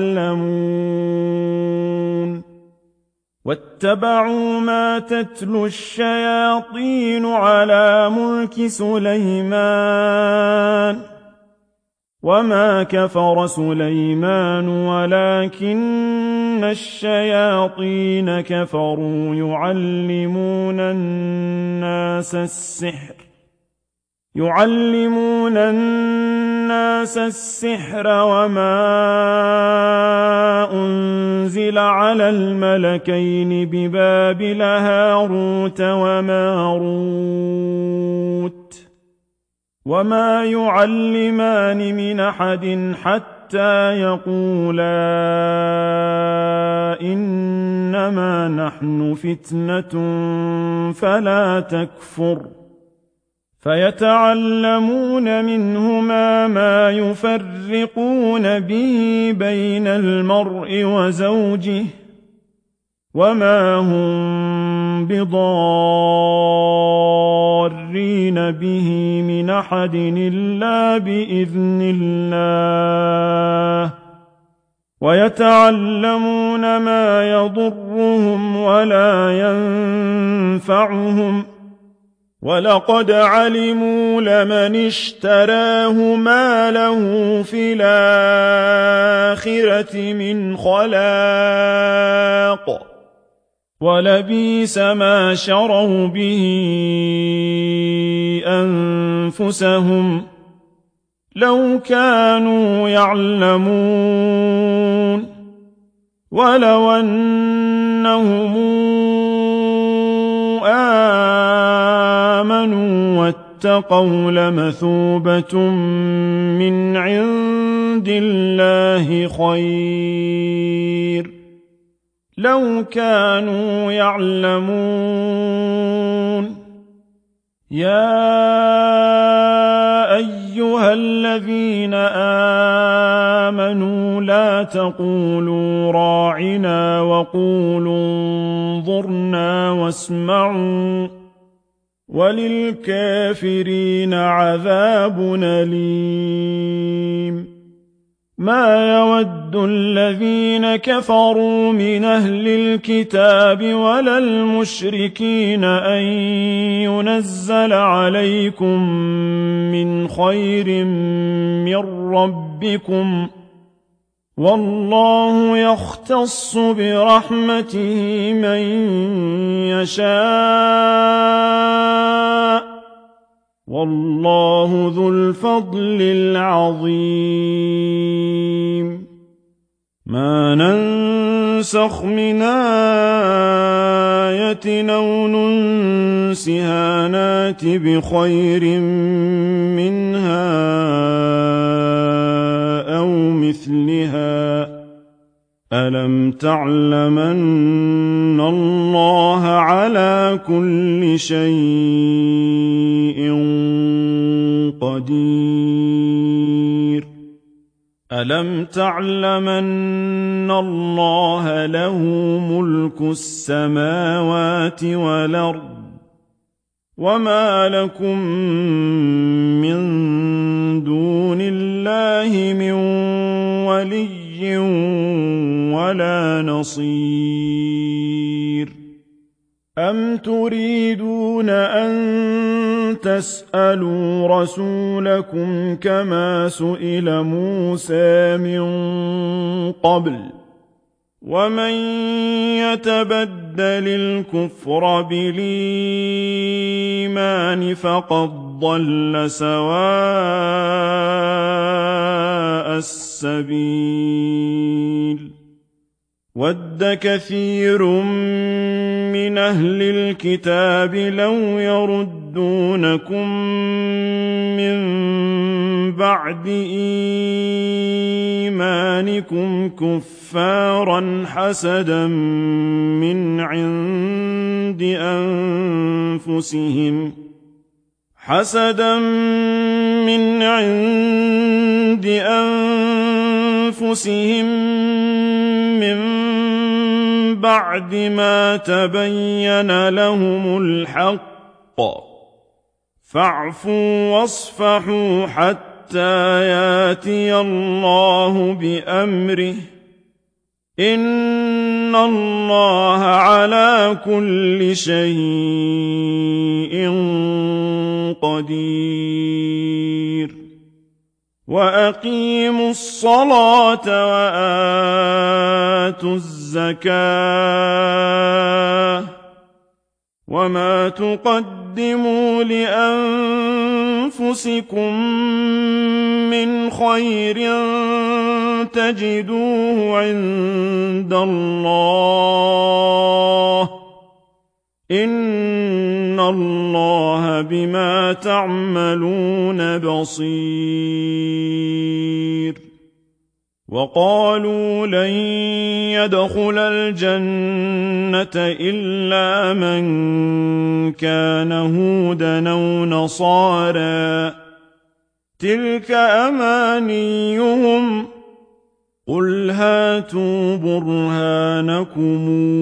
يَعْلَمُونَ وَاتَّبَعُوا مَا تَتْلُو الشَّيَاطِينُ عَلَىٰ مُلْكِ سُلَيْمَانَ وَمَا كَفَرَ سُلَيْمَانُ وَلَٰكِنَّ الشَّيَاطِينَ كَفَرُوا يُعَلِّمُونَ النَّاسَ السِّحْرَ يُعَلِّمُونَ النَّاسَ السِّحْرَ وَمَا أُنزِلَ عَلَى الْمَلَكَيْنِ بِبَابِلَ هَارُوتَ وَمَارُوتَ وما يعلمان من أحد حتى يقولا إنما نحن فتنة فلا تكفر فيتعلمون منهما ما يفرقون به بين المرء وزوجه وما هم بضارين به من أحد إلا بإذن الله ويتعلمون ما يضرهم ولا ينفعهم ولقد علموا لمن اشتراه ما له في الآخرة من خلاق ولبئس ما شروا به أنفسهم لو كانوا يعلمون ولو أنهم آمنوا واتقوا لمثوبة من عند الله خير لو كانوا يعلمون يا أيها الذين آمنوا لا تقولوا راعنا وقولوا انظرنا واسمعوا وللكافرين عذاب أليم ما يود الذين كفروا من أهل الكتاب ولا المشركين أن ينزل عليكم من خير من ربكم والله يختص برحمته من يشاء والله ذو الفضل العظيم ما ننسخ من آية أو ننسها نات بخير منها أو مثلها ألم تعلمن الله على كل شيء قدير ألم تعلمن الله له ملك السماوات والأرض وما لكم من دون الله من ولي ولا نصير أم تريدون أن تسألوا رسولكم كما سئل موسى من قبل ومن يتبدل الكفر بالإيمان فقد ضل سواء السبيل ود كثير من أهل الكتاب لو يردونكم من بعد إيمانكم كفارا حسدا من عند أنفسهم حسدا من عند أنفسهم من بعد ما تبين لهم الحق فاعفوا واصفحوا حتى ياتي الله بأمره إن الله على كل شيء قدير وأقيموا الصلاة وآتوا الزكاة وما تقدموا لأنفسكم من خير تجدوه عند الله إن الله بما تعملون بصير وقالوا لن يدخل الجنة إلا من كان هودا أو نصارى تلك أمانيهم قل هاتوا برهانكم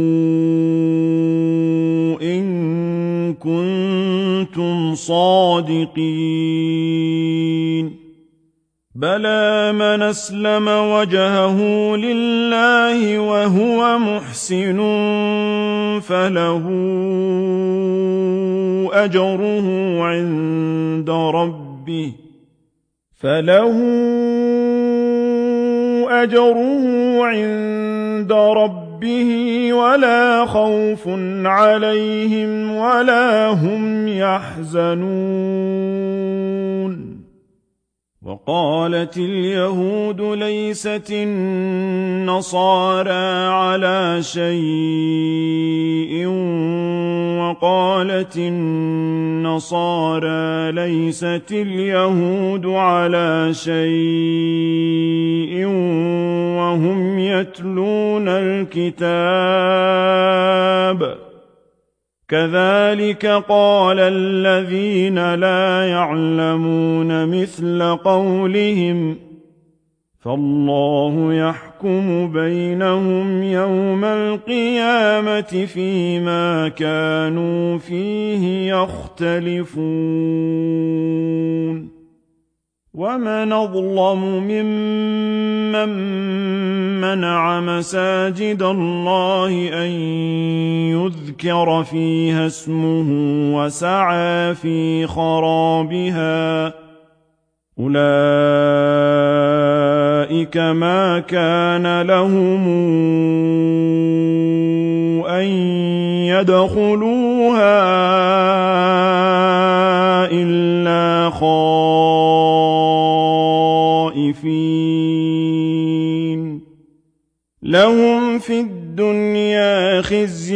إن كنتم صادقين بلى من أسلم وجهه لله وهو محسن فله أجره عند ربه فله أجره عند ربه ولا خوف عليهم ولا هم يحزنون وقالت اليهود ليست النصارى على شيء وقالت النصارى ليست اليهود على شيء وهم يتلون الكتاب كذلك قال الذين لا يعلمون مثل قولهم فالله يحكم بينهم يوم القيامة فيما كانوا فيه يختلفون ومن أظلم ممن منع مساجد الله أن يذكر فيها اسمه وسعى في خرابها أولئك ما كان لهم أن يدخلوها إلا خائفين لهم في الدنيا خزي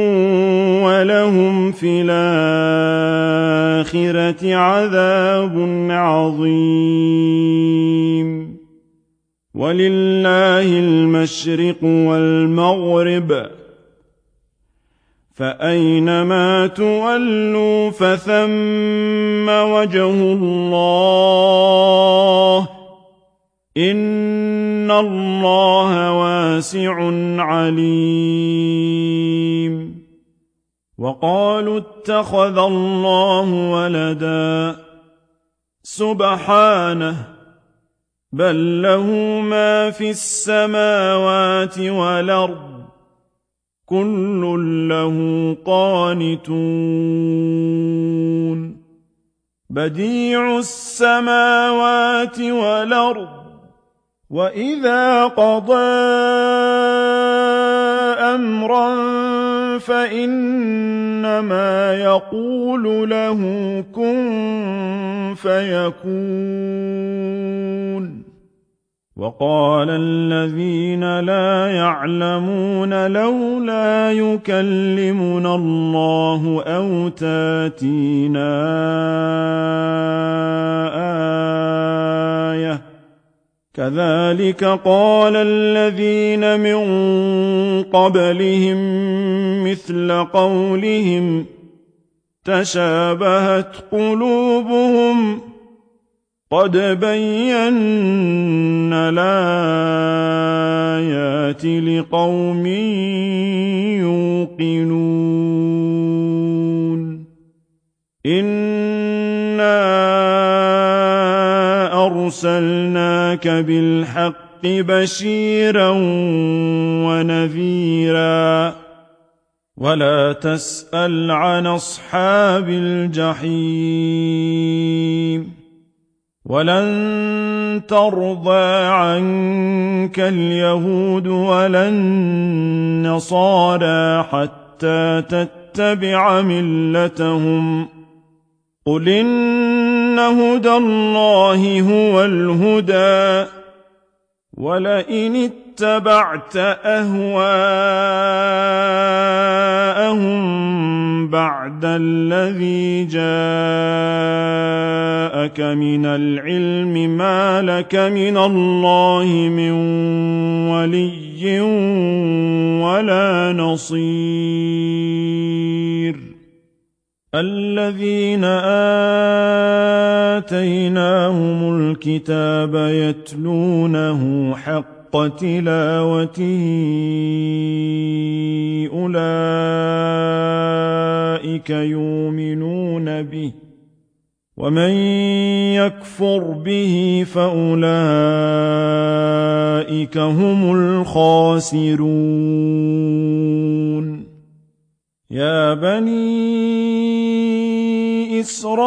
ولهم في الآخرة عذاب عظيم ولله المشرق والمغرب فأينما تولوا فثم وجه الله إن الله واسع عليم وقالوا اتخذ الله ولدا سبحانه بل له ما في السماوات والأرض كل له قانتون بديع السماوات والأرض وإذا قضى أمرا فإنما يقول له كن فيكون وقال الذين لا يعلمون لولا يكلمنا الله أو تاتينا آية كذلك قال الذين من قبلهم مثل قولهم تشابهت قلوبهم قد بينا الآيات لقوم يوقنون إنا أرسلناك بالحق بشيرا ونذيرا ولا تسأل عن أصحاب الجحيم ولن ترضى عنك اليهود ولا النصارى حتى تتبع ملتهم قل إن هدى الله هو الهدى ولئن اتبعت أهواءهم بعد الذي جاءك من العلم ما لك من الله من ولي ولا نصير الذين آتيناهم الكتاب يتلونه حق تلاوته أولئك يؤمنون به ومن يكفر به فأولئك هم الخاسرون يا بني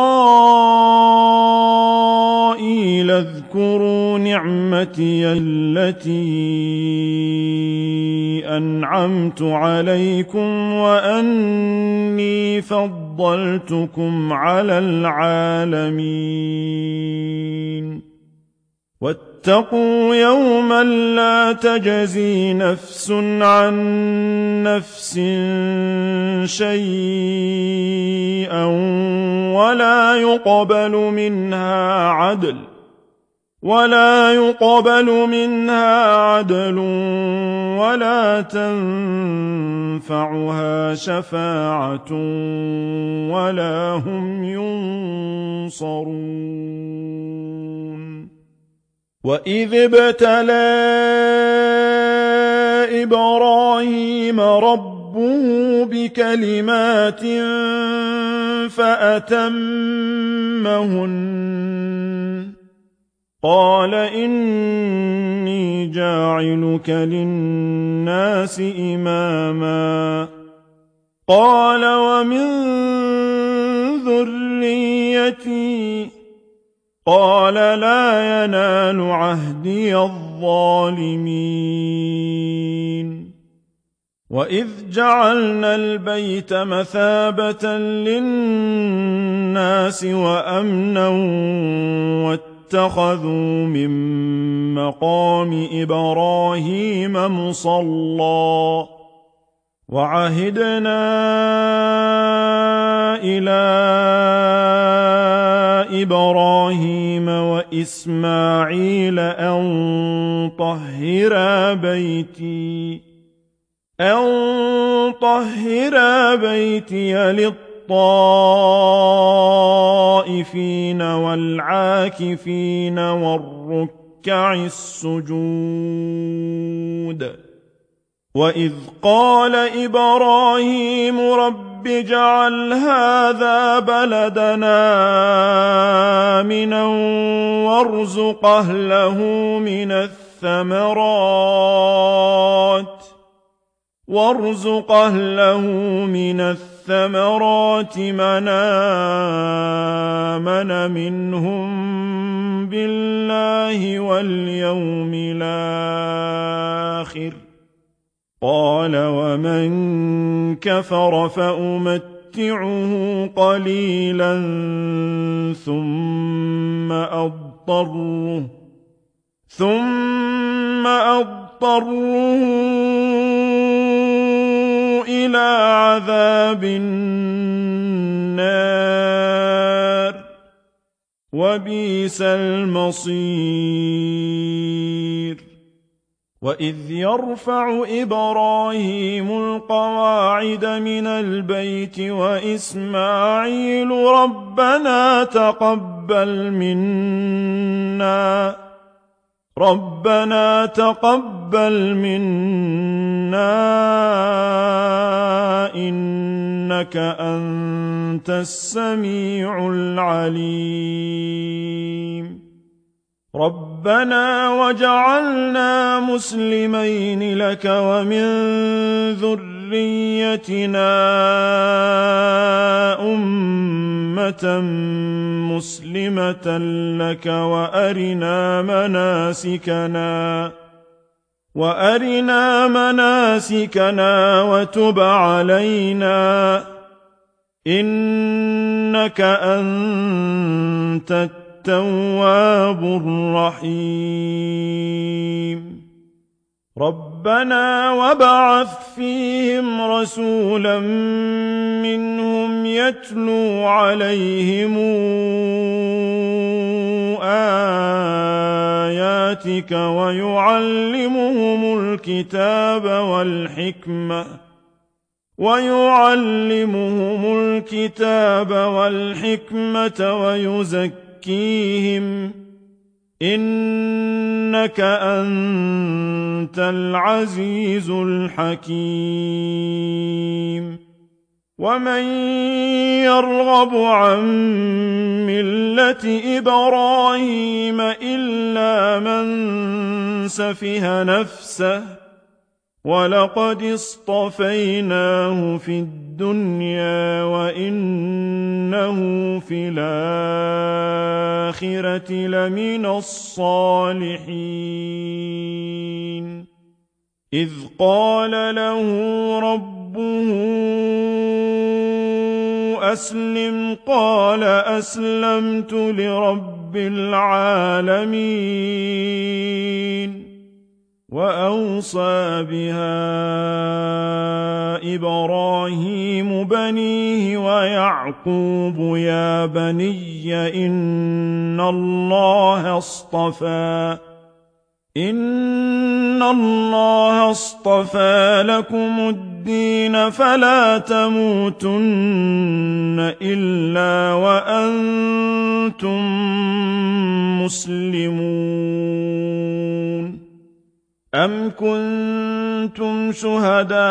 إسرائيل اذكروا نعمتي التي أنعمت عليكم وأني فضلتكم على العالمين واتقوا يوما لا تجزي نفس عن نفس شيئا ولا يقبل منها عدل ولا يقبل منها عدل ولا تنفعها شفاعة ولا هم ينصرون وإذ ابتلى إبراهيم ربه بكلمات فأتمهن قال إني جاعلك للناس إماما قال ومن ذريتي قال لا ينال عهدي الظالمين وإذ جعلنا البيت مثابة للناس وأمنا واتخذوا من مقام إبراهيم مصلى وعهدنا إلى إبراهيم وإسماعيل أن طهرا بيتي أن طهرا بيتي للطائفين والعاكفين والركع السجود وإذ قال إبراهيم رب اجعل هذا بلدنا آمنا وارزق أهله من الثمرات وارزق أهله من الثمرات من آمن منهم بالله واليوم الآخر قال ومن كفر فأمتعه قليلا ثم أضطره ثم أضطره إلى عذاب النار وبئس المصير وإذ يرفع إبراهيم القواعد من البيت وإسماعيل ربنا تقبل منا ربنا تقبل منا إنك أنت السميع العليم ربنا وجعلنا مسلمين لك ومن ذريتنا أمة مسلمة لك وأرنا مناسكنا وأرنا مناسكنا وتب علينا إنك أنت التواب الرحيم ربنا وابعث فيهم رسولا منهم يتلو عليهم آياتك ويعلمهم الكتاب والحكمة ويعلمهم الكتاب والحكمة ويزكيهم إنك أنت العزيز الحكيم ومن يرغب عن ملة إبراهيم إلا من سفه نفسه ولقد اصطفيناه في الدنيا وإنه في الآخرة لمن الصالحين إذ قال له ربه أسلم قال أسلمت لرب العالمين وأوصى بها إبراهيم بنيه ويعقوب يا بني إن الله اصطفى إن الله اصطفى لكم الدين فلا تموتن إلا وأنتم مسلمون أم كنتم شهداء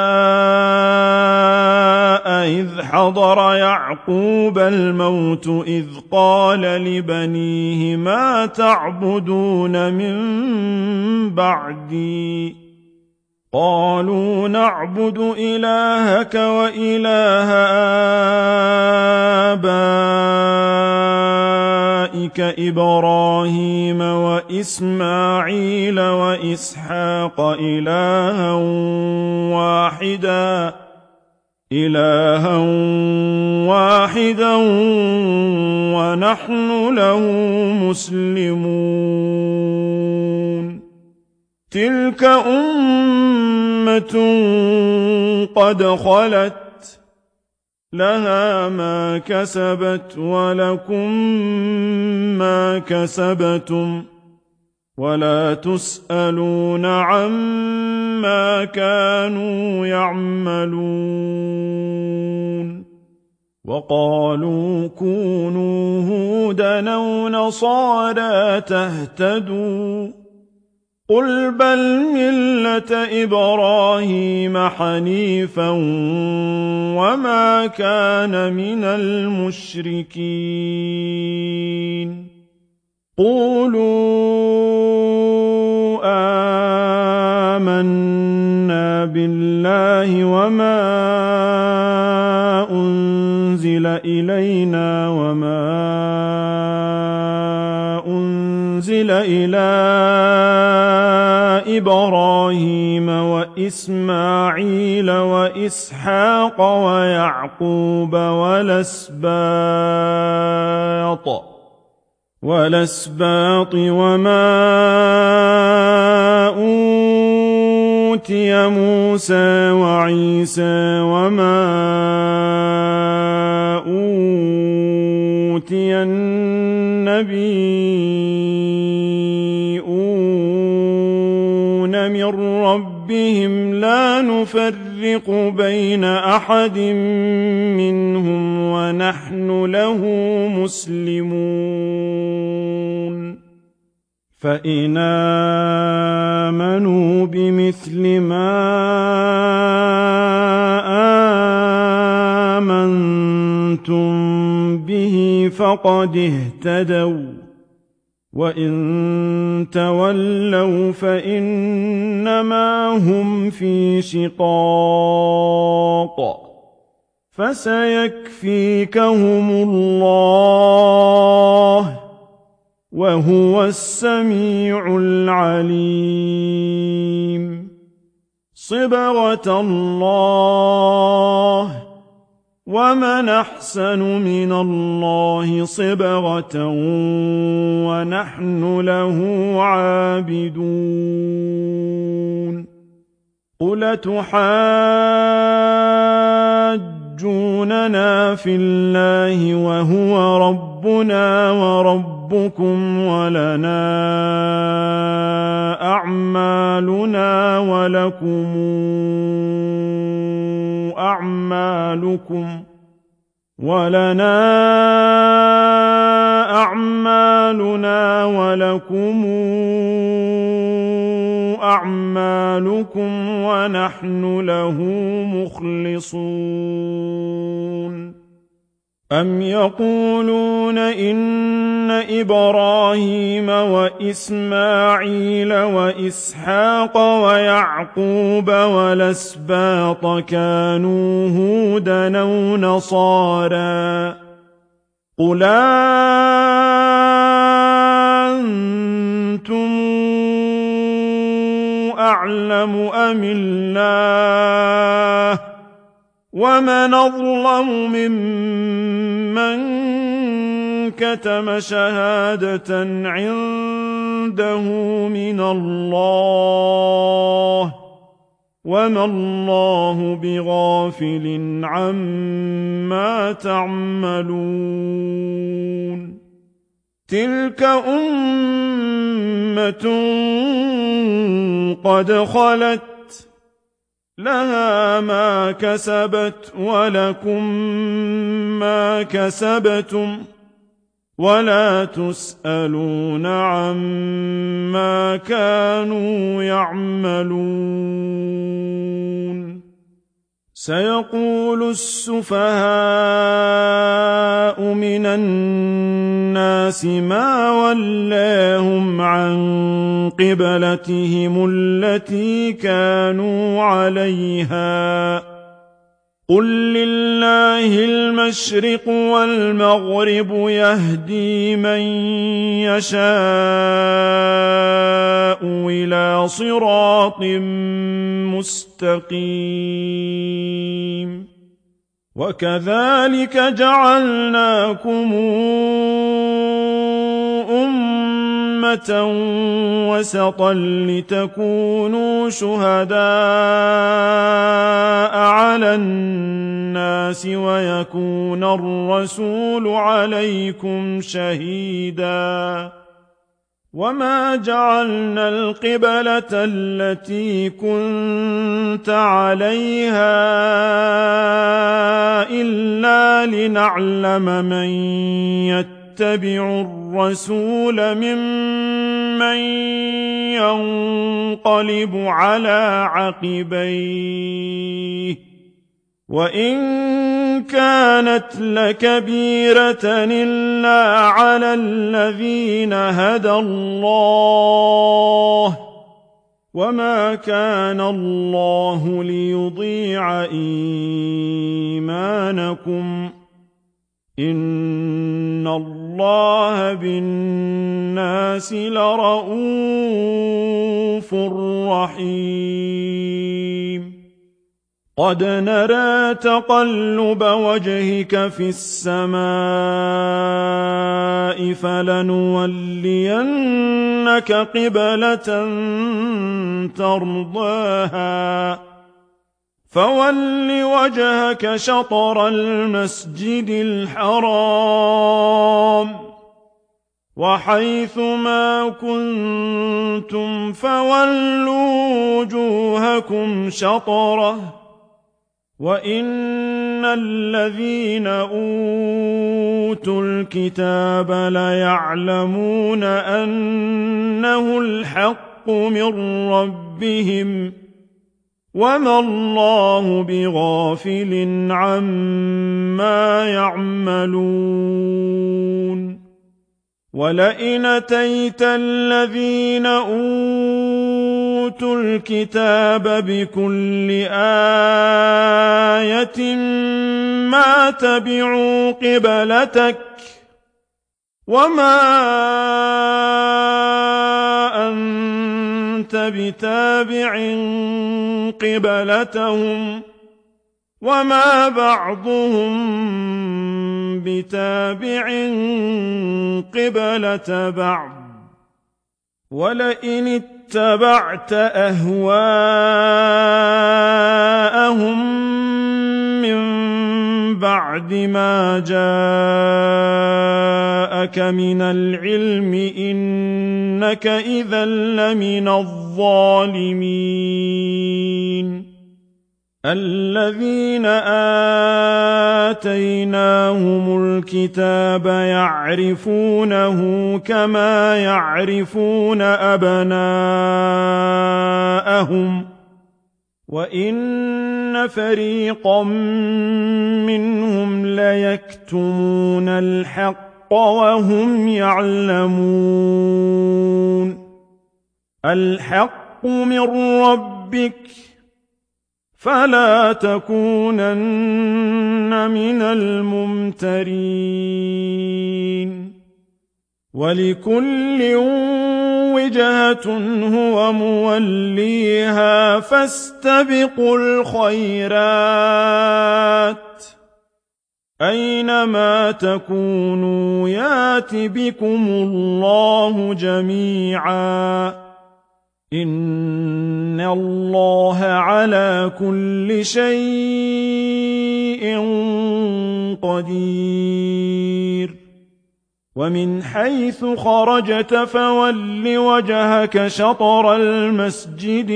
إذ حضر يعقوب الموت إذ قال لبنيه ما تعبدون من بعدي قالوا نعبد إلهك وإله آبائك إبراهيم وإسماعيل وإسحاق إلها واحدا إلها واحدا ونحن له مسلمون تلك أمة قد خلت لها ما كسبت ولكم ما كسبتم ولا تسألون عما كانوا يعملون وقالوا كونوا هودا أو نصارى تهتدوا قل بل ملة إبراهيم حنيفا وما كان من المشركين قولوا آمنا بالله وما أنزل إلينا وما أنزل إلى إبراهيم وإسماعيل وإسحاق ويعقوب والأسباط والأسباط وما أوتي موسى وعيسى وما أوتي النبيون من ربهم لا نفرق بين أحد منهم ونحن له مسلمون فإن آمنوا بمثل ما آمنتم به فقد اهتدوا وإن تولوا فإنما هم في شقاق فسيكفيكهم الله وهو السميع العليم صبغة الله ومن أحسن من الله صبغة ونحن له عابدون قل تحاجوننا في الله وهو ربنا وربكم ولنا أعمالنا ولكم أعمالكم ولنا أعمالنا ولكم أعمالكم ونحن له مخلصون أم يقولون إن إبراهيم وإسماعيل وإسحاق ويعقوب والأسباط كانوا هودا أو نصارى قل أنتم أعلم أم الله ومن أظلم ممن كتم شهادة عنده من الله وما الله بغافل عما تعملون تلك أمة قد خلت لها ما كسبت ولكم ما كسبتم ولا تسألون عما كانوا يعملون سيقول السفهاء من الناس ما ولاهم عن قبلتهم التي كانوا عليها قل لله المشرق والمغرب يهدي من يشاء إلى صراط مستقيم وكذلك جعلناكم أمة وسطا لتكونوا شهداء على الناس ويكون الرسول عليكم شهيدا وما جعلنا القبلة التي كنت عليها إلا لنعلم من يتبع الرسول ممن ينقلب على عقبيه وإن كانت لكبيرة إلا على الذين هدى الله وما كان الله ليضيع إيمانكم إن الله بالناس لرءوف رحيم قد نرى تقلب وجهك في السماء فلنولينك قبلة ترضاها فول وجهك شطر المسجد الحرام وحيث ما كنتم فولوا وجوهكم شطره وإن الذين أوتوا الكتاب ليعلمون أنه الحق من ربهم وما الله بغافل عما يعملون ولئن أتيت الذين أوتوا الكتاب بكل آية ما تبعوا قبلتك وما أنت بتابع قبلتهم وما بعضهم بتابع قبلة بعض ولئن اتبعت أهواءهم من بعد ما جاءك من العلم إنك إذا لمن الظالمين الذين آتيناهم الكتاب يعرفونه كما يعرفون أبناءهم وإن فريقا منهم ليكتمون الحق وهم يعلمون الحق من ربك فلا تكونن من الممترين ولكل وجهة هو موليها فاستبقوا الخيرات أينما تكونوا يات بكم الله جميعا إن الله على كل شيء قدير ومن حيث خرجت فول وجهك شطر المسجد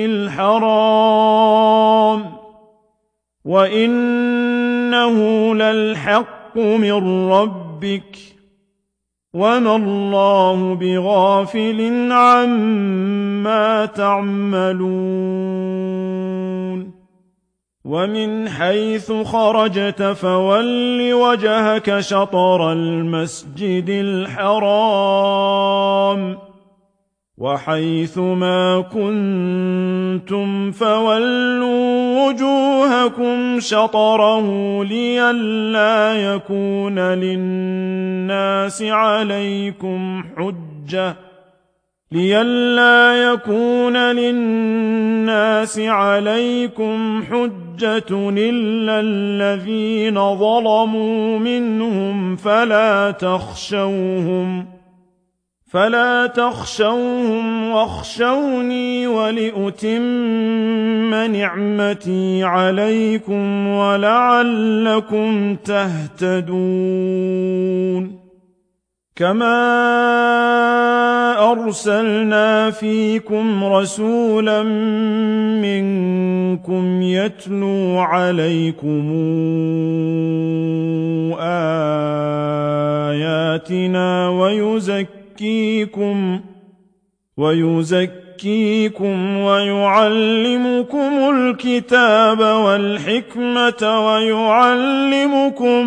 الحرام وإنه للحق من ربك وما الله بغافل عما تعملون ومن حيث خرجت فول وجهك شطر المسجد الحرام وحيث ما كنتم فولوا وجوهكم شطره لئلا يكون للناس عليكم حجة لئلا يكون للناس عليكم حجة إلا الذين ظلموا منهم فلا تخشوهم فلا تخشوهم واخشوني ولأتم نعمتي عليكم ولعلكم تهتدون كما أرسلنا فيكم رسولا منكم يتلو عليكم آياتنا ويزكيكم ويزكيكم ويزكيكم ويعلمكم الكتاب والحكمة ويعلمكم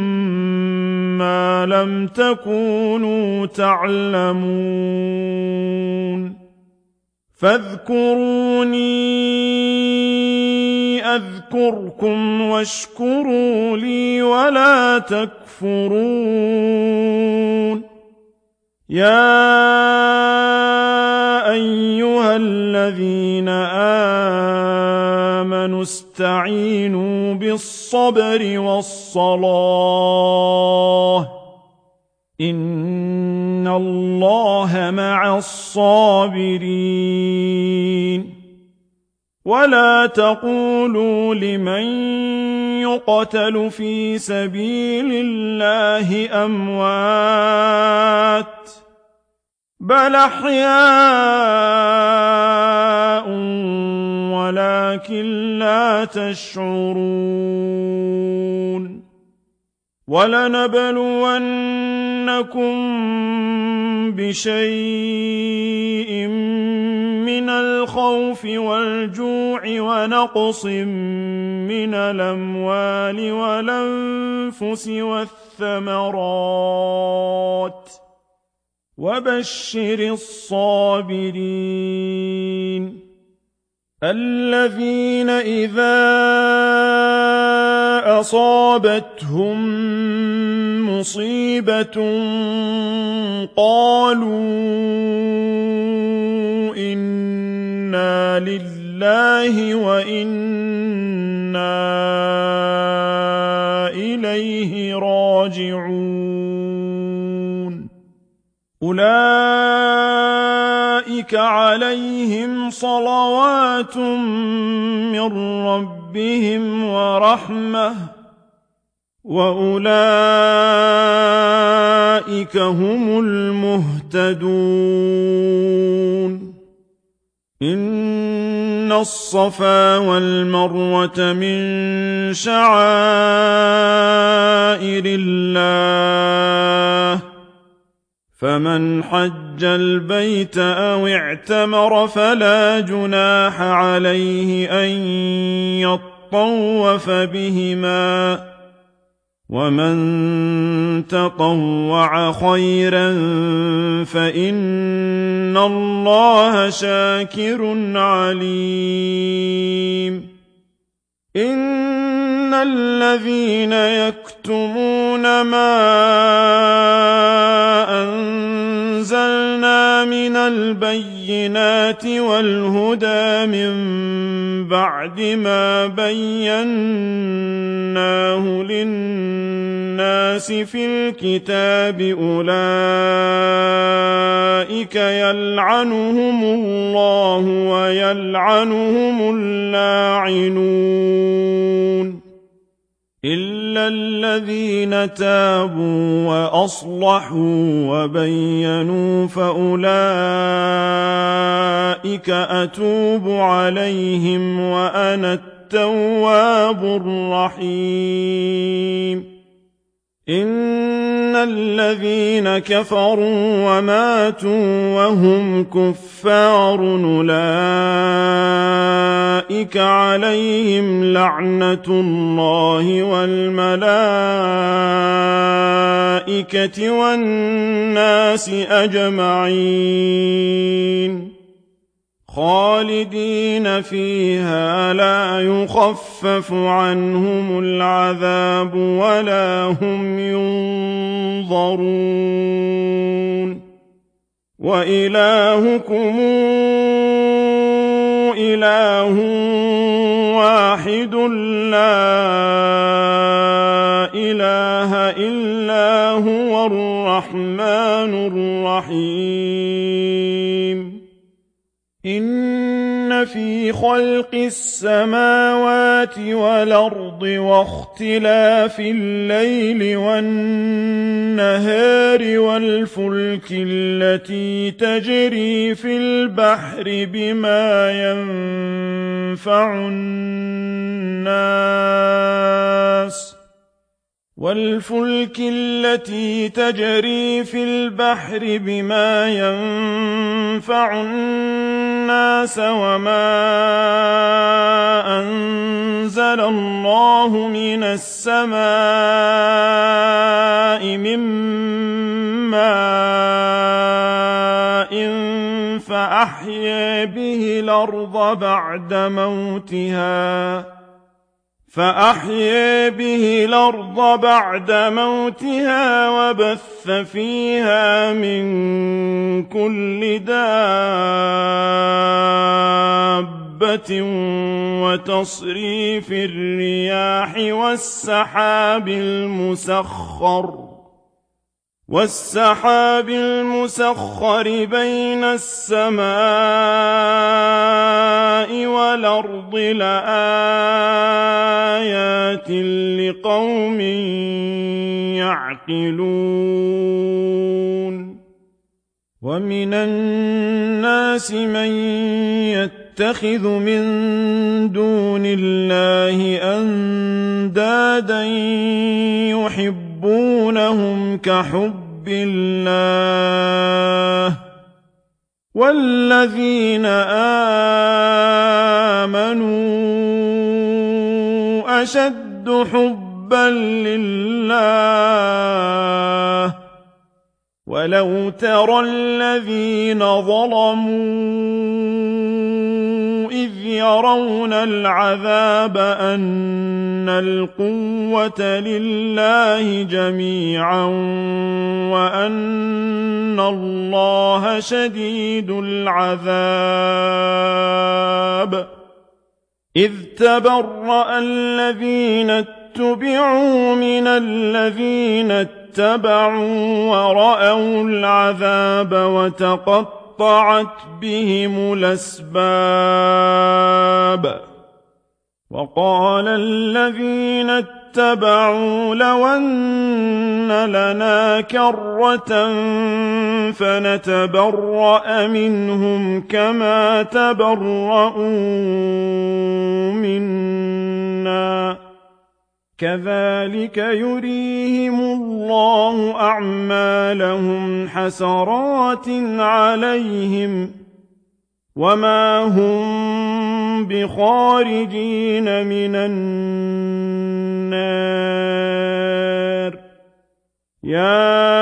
ما لم تكونوا تعلمون فاذكروني أذكركم واشكروا لي ولا تكفرون يا أيها الذين آمنوا استعينوا بالصبر والصلاة إن الله مع الصابرين ولا تقولوا لمن يقتل في سبيل الله أموات بل أحياء ولكن لا تشعرون ولنبلونكم بشيء من الخوف والجوع ونقص من الأموال والأنفس والثمرات وبشر الصابرين الذين إذا أصابتهم مصيبة قالوا إنا لله وإنا أولئك عليهم صلوات من ربهم ورحمة وأولئك هم المهتدون إن الصفا والمروة من شعائر الله فمن حج البيت أو اعتمر فلا جناح عليه أن يطوف بهما ومن تطوع خيرا فإن الله شاكر عليم إن الذين يكتمون ما أنزلنا من البينات والهدى من بعد ما بيناه للناس في الكتاب أولئك يلعنهم الله ويلعنهم اللاعنون إلا الذين تابوا وأصلحوا وبينوا فأولئك أتوب عليهم وأنا التواب الرحيم إن الذين كفروا وماتوا وهم كفار أولئك عليهم لعنة الله والملائكة والناس أجمعين خالدين فيها لا يخفف عنهم العذاب ولا هم ينظرون وإلهكم إله واحد لا إله إلا هو الرحمن الرحيم إن في خلق السماوات والأرض واختلاف الليل والنهار والفلك التي تجري في البحر بما ينفع الناس والفلك التي تجري في البحر بما ينفع الناس وما أنزل الله من السماء من ماء فأحيا به الأرض بعد موتها فأحيا به الأرض بعد موتها وبث فيها من كل دابة وتصريف الرياح والسحاب المسخر والسحاب المسخر بين السماء والأرض لآيات لقوم يعقلون ومن الناس من يتخذ من دون الله أندادا يحبونهم كحب الله والذين آمنوا أشد حبا لله ولو ترى الذين ظلموا إذ يرون العذاب أن القوة لله جميعا وأن الله شديد العذاب إذ تبرأ الذين اتبعوا من الذين اتبعوا اتبعوا ورأوا العذاب وتقطعت بهم الأسباب وقال الذين اتبعوا لو أن لنا كرة فنتبرأ منهم كما تبرؤوا منا كذلك يريهم الله أعمالهم حسرات عليهم وما هم بخارجين من النار يا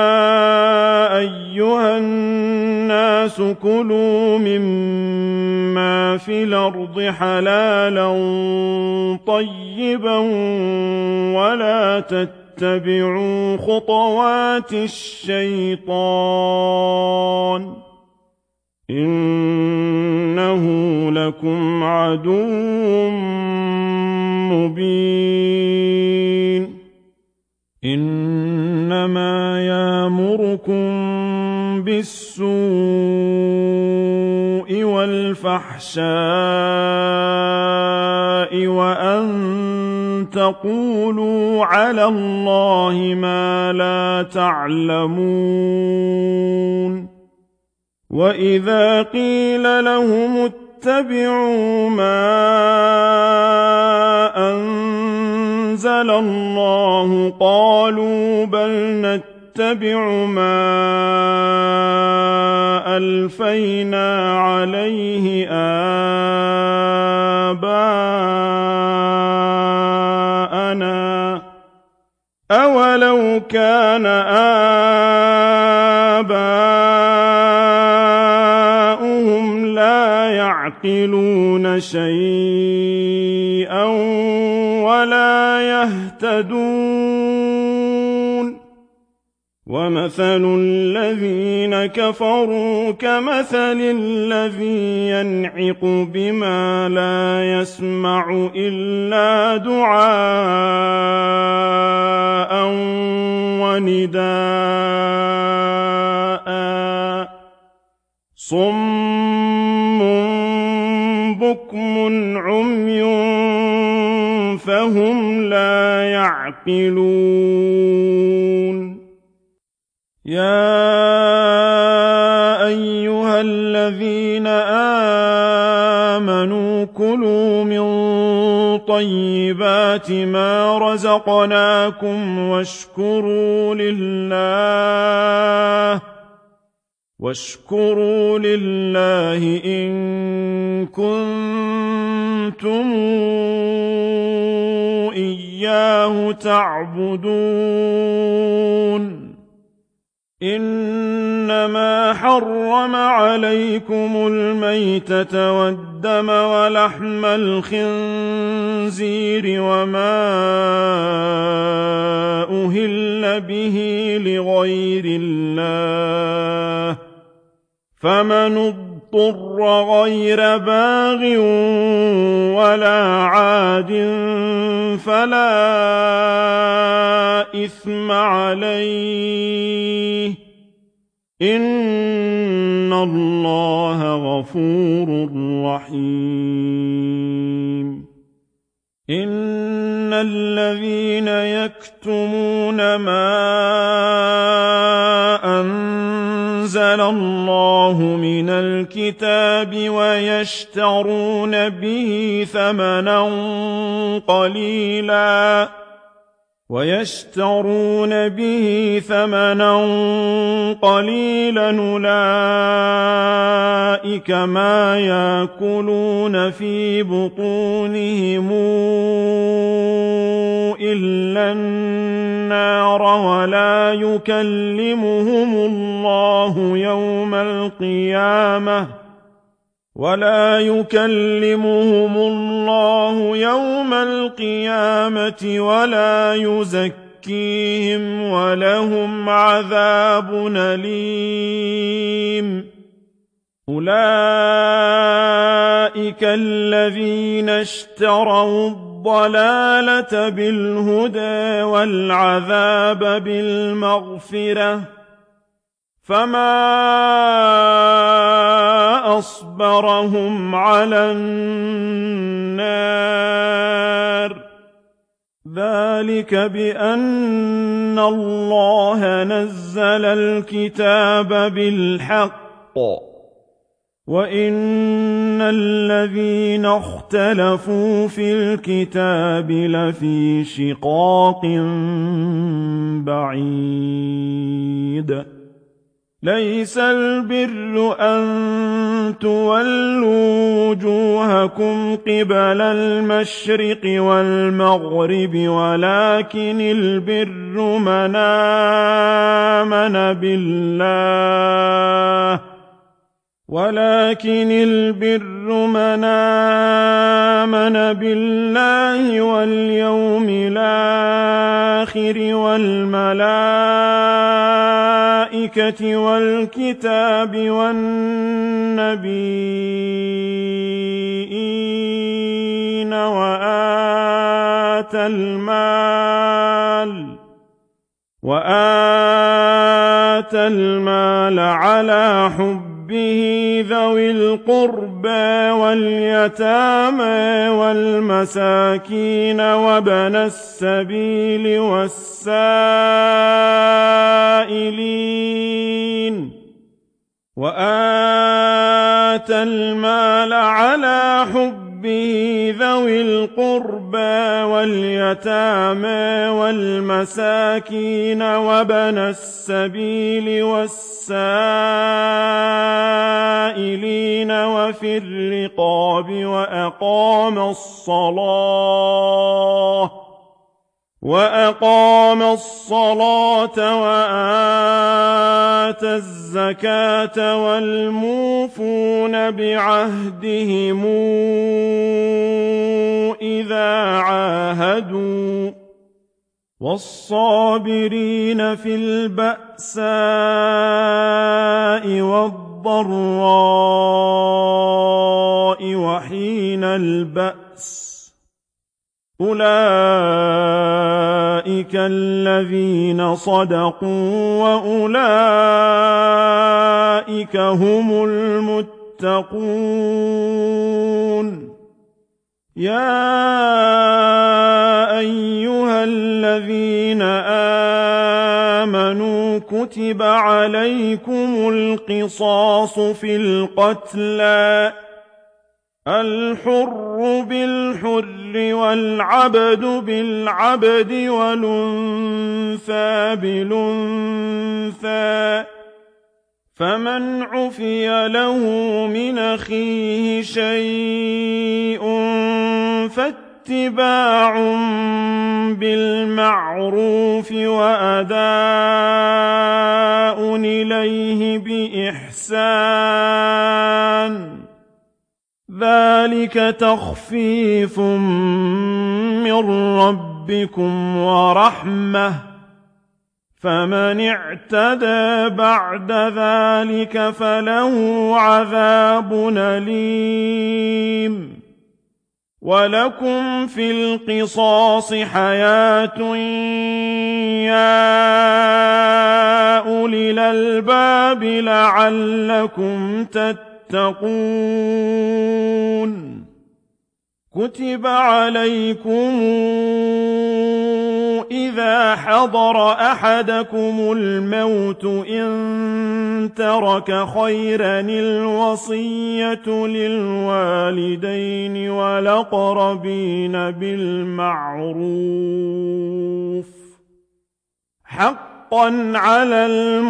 أيها الناس كلوا مما في الأرض حلالا طيبا ولا تتبعوا خطوات الشيطان إنه لكم عدو مبين إنما يأمركم بالسوء والفحشاء وأن تقولوا على الله ما لا تعلمون وإذا قيل لهم اتبعوا ما أنزل الله قالوا بل نتبع ما ألفينا عليه آباءنا أولو كان آباؤهم لا يعقلون شيئا ولا يهتدون ومثل الذين كفروا كمثل الذي ينعق بما لا يسمع إلا دعاء ونداء صم بكم عمي فهم لا يعقلون يا أيها الذين آمنوا كلوا من طيبات ما رزقناكم واشكروا لله واشكروا لله إن كنتم إياه تعبدون إنما حرم عليكم الميتة والدم ولحم الخنزير وما أهل به لغير الله فمن اضطر غير باغ ولا عاد فلا إثم عليه إن الله غفور رحيم إن الذين يكتمون ما أنزل الله من الكتاب ويشترون به ثمنا قليلا ويشترون به ثمنا قليلا أولئك ما يأكلون في بطونهم إلا النار ولا يكلمهم الله يوم القيامة ولا يكلمهم الله يوم القيامة ولا يزكيهم ولهم عذاب أليم أولئك الذين اشتروا الضلالة الضلالة بالهدى والعذاب بالمغفرة فما أصبرهم على النار ذلك بأن الله نزل الكتاب بالحق وإن الذين اختلفوا في الكتاب لفي شقاق بعيد ليس البر أن تولوا وجوهكم قبل المشرق والمغرب ولكن البر من آمن بالله ولكن البر من آمن بالله واليوم الآخر والملائكة والكتاب والنبيين وآتى المال وآتى المال على حبه ذوي القربى واليتامى والمساكين وابن السبيل والسائلين وآتى المال على حبه ذوي القربى واليتامى والمساكين وابن السبيل والسائلين وفي الرقاب وأقام الصلاة وأقام الصلاة وآتى الزكاة والموفون بعهدهم إذا عاهدوا والصابرين في البأساء والضراء وحين البأس أولئك الذين صدقوا وأولئك هم المتقون يا أيها الذين آمنوا كتب عليكم القصاص في القتلى الحر بالحر والعبد بالعبد والأنثى بالأنثى فمن عفي له من أخيه شيء فاتباع بالمعروف وأداء إليه بإحسان ذلك تخفيف من ربكم ورحمة فمن اعتدى بعد ذلك فله عذاب أليم ولكم في القصاص حياة يا أولي الألباب لعلكم تتقون كتب عليكم إذا حضر أحدكم الموت إن ترك خيرا الوصية للوالدين والأقربين بالمعروف حقا على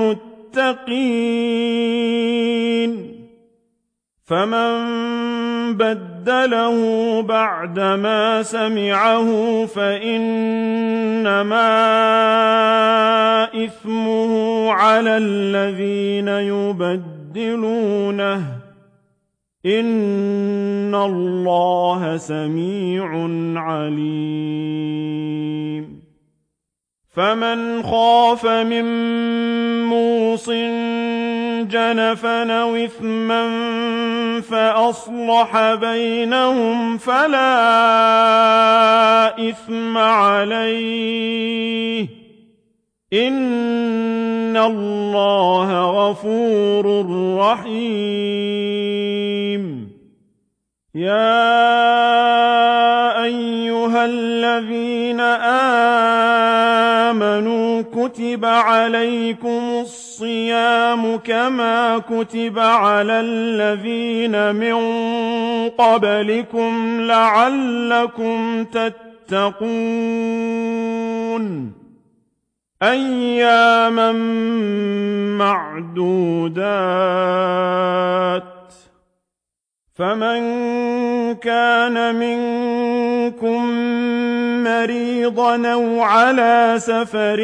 المتقين فمن بدله بعدما سمعه فإنما إثمه على الذين يبدلونه إن الله سميع عليم فمن خاف من موصٍ جنفا أو إثما فأصلح بينهم فلا إثم عليه إن الله غفور رحيم يا أيها الذين آمنوا كتب عليكم الصيام كما كتب على الذين من قبلكم لعلكم تتقون أياما معدودات فمن كان منكم مريضا أو على سفر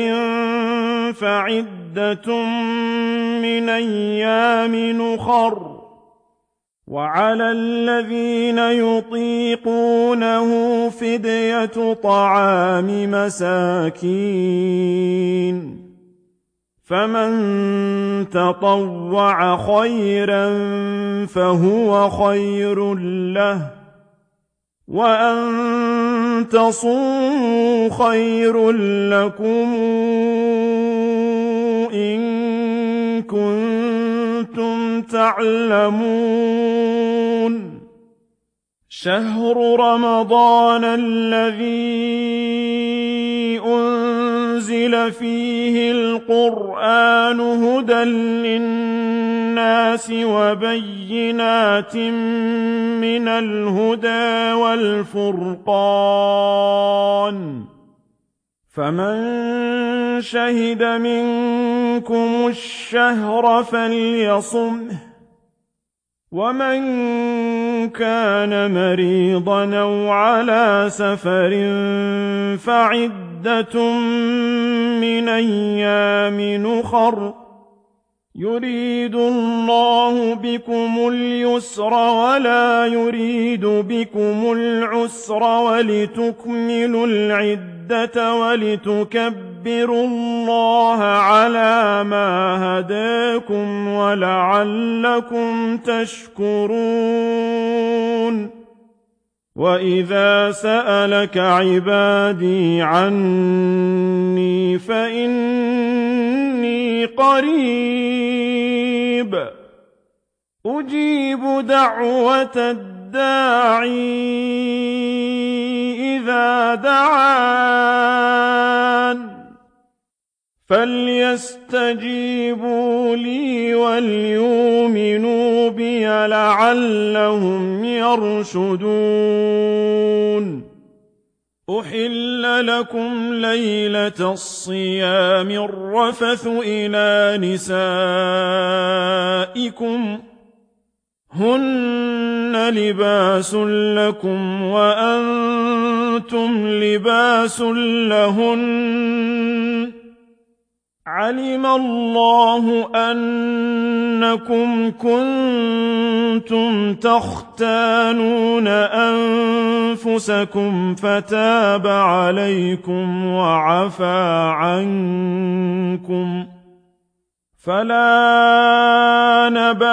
فعدة من أيام أخر وعلى الذين يطيقونه فدية طعام مساكين فمن تطوع خيرا فهو خير له وأن تصوموا خير لكم إن كنتم تعلمون شهر رمضان الذي أنزل فيه القرآن هدى للناس وبينات من الهدى والفرقان فمن شهد منكم الشهر فليصمه ومن كان مريضا أو على سفر فعدة من أيام أخر يريد الله بكم اليسر ولا يريد بكم العسر ولتكملوا العدة ولتكبروا الله على ما هداكم ولعلكم تشكرون وإذا سألك عبادي عني فإني قريب أجيب دعوة الداعي إذا دعان فليستجيبوا لي وليؤمنوا بي لعلهم يرشدون أحل لكم ليلة الصيام الرفث إلى نسائكم هن لباس لكم وأنتم لباس لهن علم الله أنكم كنتم تختانون أنفسكم فتاب عليكم وعفى عنكم فلا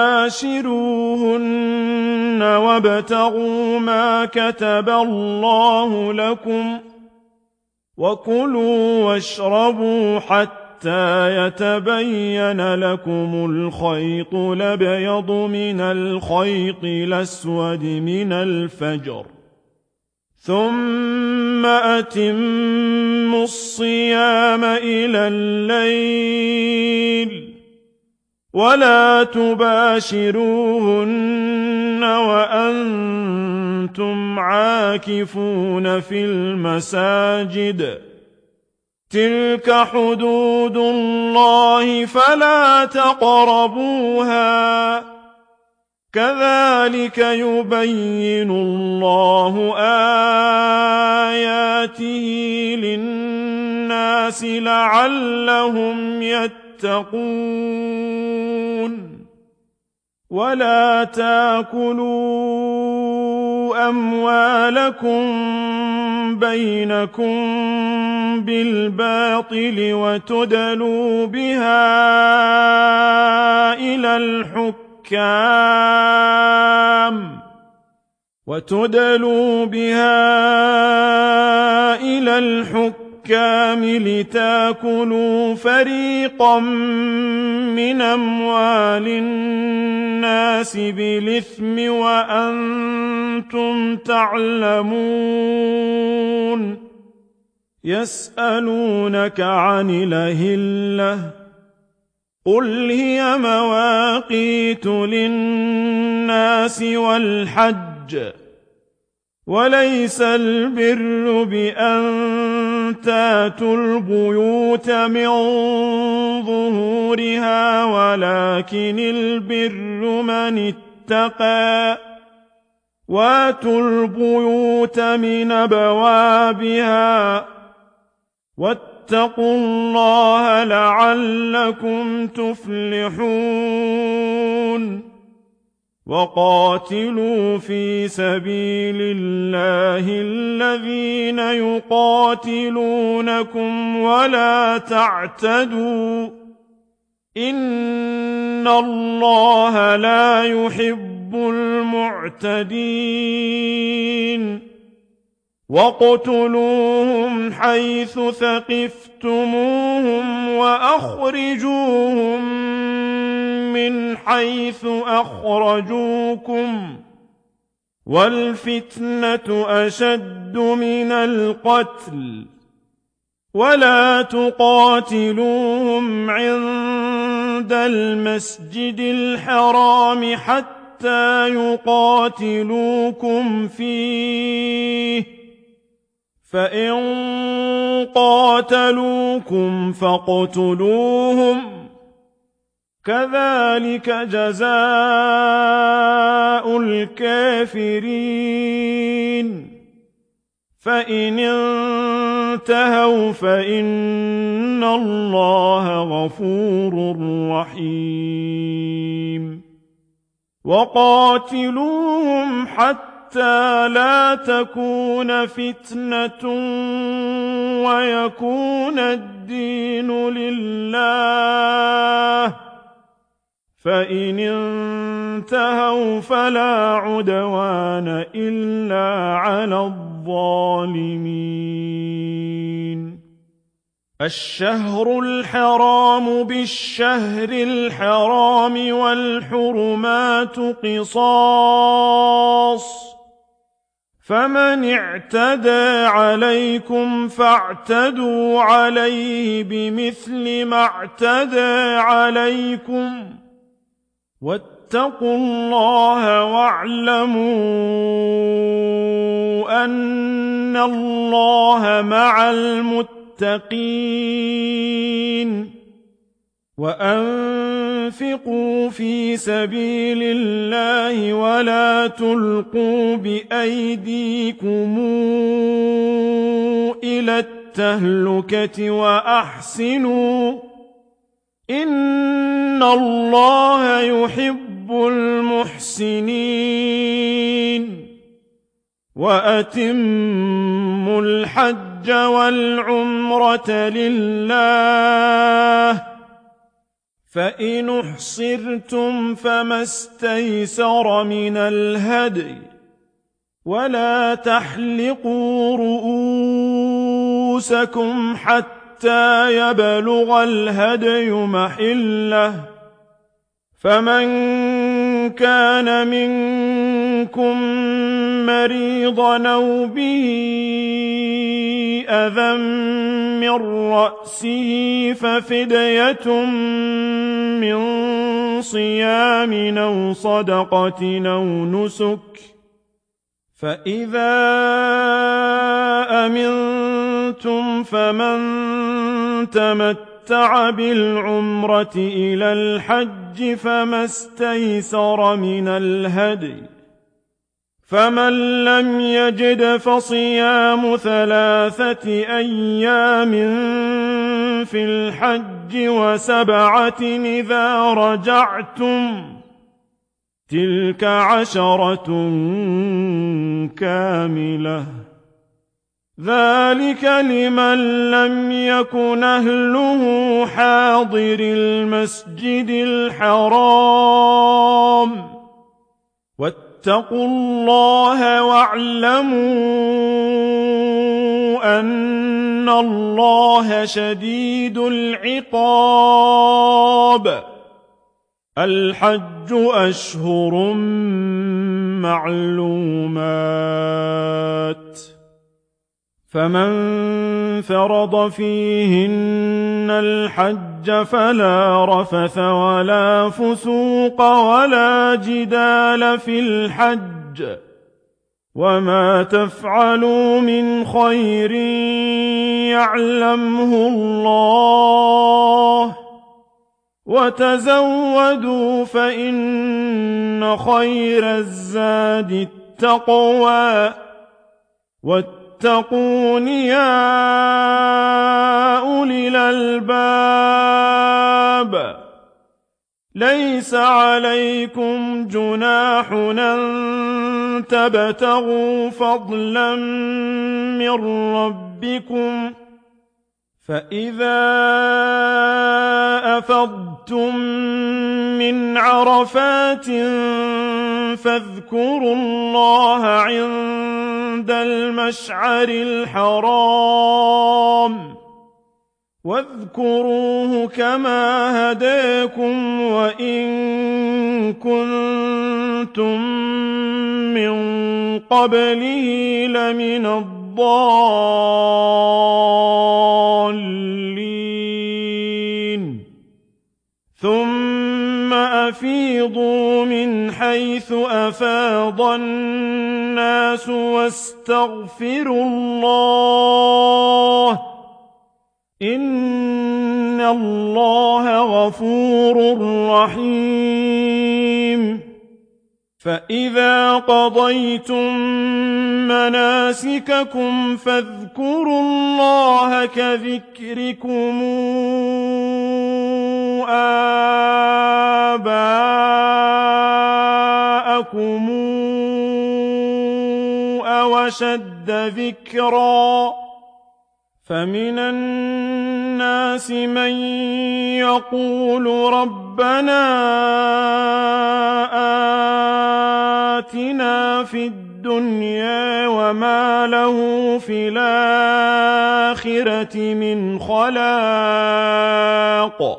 نباشروهن وابتغوا ما كتب الله لكم وكلوا واشربوا حتى حتى يتبين لكم الخيط الأبيض من الخيط الأسود من الفجر ثم أتموا الصيام إلى الليل ولا تباشروهن وأنتم عاكفون في المساجد تلك حدود الله فلا تقربوها كذلك يبين الله آياته للناس لعلهم يتقون ولا تاكلوا أموالكم بينكم بالباطل وتدلوا بها إلى الحكام وتدلوا بها الحكام لتاكلوا فريقا من أموال الناس بالإثم وأنتم تعلمون يسألونك عن الأهلة قل هي مواقيت للناس والحج وليس البر بأن تاتوا البيوت من ظهورها ولكن البر من اتقى واتوا البيوت من أبوابها واتقوا الله لعلكم تفلحون وقاتلوا في سبيل الله الذين يقاتلونكم ولا تعتدوا إن الله لا يحب المعتدين واقتلوهم حيث ثقفتموهم وأخرجوهم من حيث أخرجوكم والفتنة أشد من القتل ولا تقاتلوهم عند المسجد الحرام حتى يقاتلوكم فيه فإن قاتلوكم فاقتلوهم كذلك جزاء الكافرين فإن انتهوا فإن الله غفور رحيم وقاتلوهم حتى لا تكون فتنة ويكون الدين لله فإن انتهوا فلا عدوان إلا على الظالمين الشهر الحرام بالشهر الحرام والحرمات قصاص فمن اعتدى عليكم فاعتدوا عليه بمثل ما اعتدى عليكم واتقوا الله واعلموا أن الله مع المتقين وأنفقوا في سبيل الله ولا تلقوا بأيديكم إلى التهلكة وأحسنوا إن الله يحب المحسنين وأتموا الحج والعمرة لله فإن احصرتم فما استيسر من الهدي ولا تحلقوا رؤوسكم حتى يبلغ الهدي محله فمن كان منكم مريضا أو به أذى من رأسه ففدية من صيام أو صدقة أو نسك فإذا أمنتم فمن تمتع بالعمرة إلى الحج فما استيسر من الهدي فمن لم يجد فصيام ثلاثة أيام في الحج وسبعة إذا رجعتم تلك عشرة كاملة ذلك لمن لم يكن أهله حاضر المسجد الحرام واتقوا الله واعلموا أن اللَّهَ شَدِيدُ الْعِقَابِ. الْحَجُّ أَشْهُرٌ مَّعْلُومَاتٌ، فَمَن فَرَضَ فِيهِنَّ الْحَجَّ فَلَا رَفَثَ وَلَا فُسُوقَ وَلَا جِدَالَ فِي الْحَجِّ ۗ وَمَا تَفْعَلُوا مِنْ خَيْرٍ يَعْلَمْهُ اللَّهُ ۗ وَتَزَوَّدُوا فَإِنَّ خَيْرَ الزَّادِ التَّقْوَىٰ، وَاتَّقُونِ يَا أُولِي الْأَلْبَابِ. لَيْسَ عَلَيْكُمْ جُنَاحٌ أَن تَبْتَغُوا فَضْلًا مِّن رَّبِّكُمْ، فَإِذَا أَفَضْتُم مِّنْ عَرَفَاتٍ فاذكروا اللَّهَ عِندَ الْمَشْعَرِ الْحَرَامِ، واذكروه كما هداكم وإن كنتم من قبله لمن الضالين. ثم أفيضوا من حيث أفاض الناس واستغفروا الله، إن الله غفور رحيم. فإذا قضيتم مناسككم فاذكروا الله كذكركم آباءكم أو أشد ذكرًا. فمن الناس من يقول ربنا آتنا في الدنيا وما له في الآخرة من خلاق،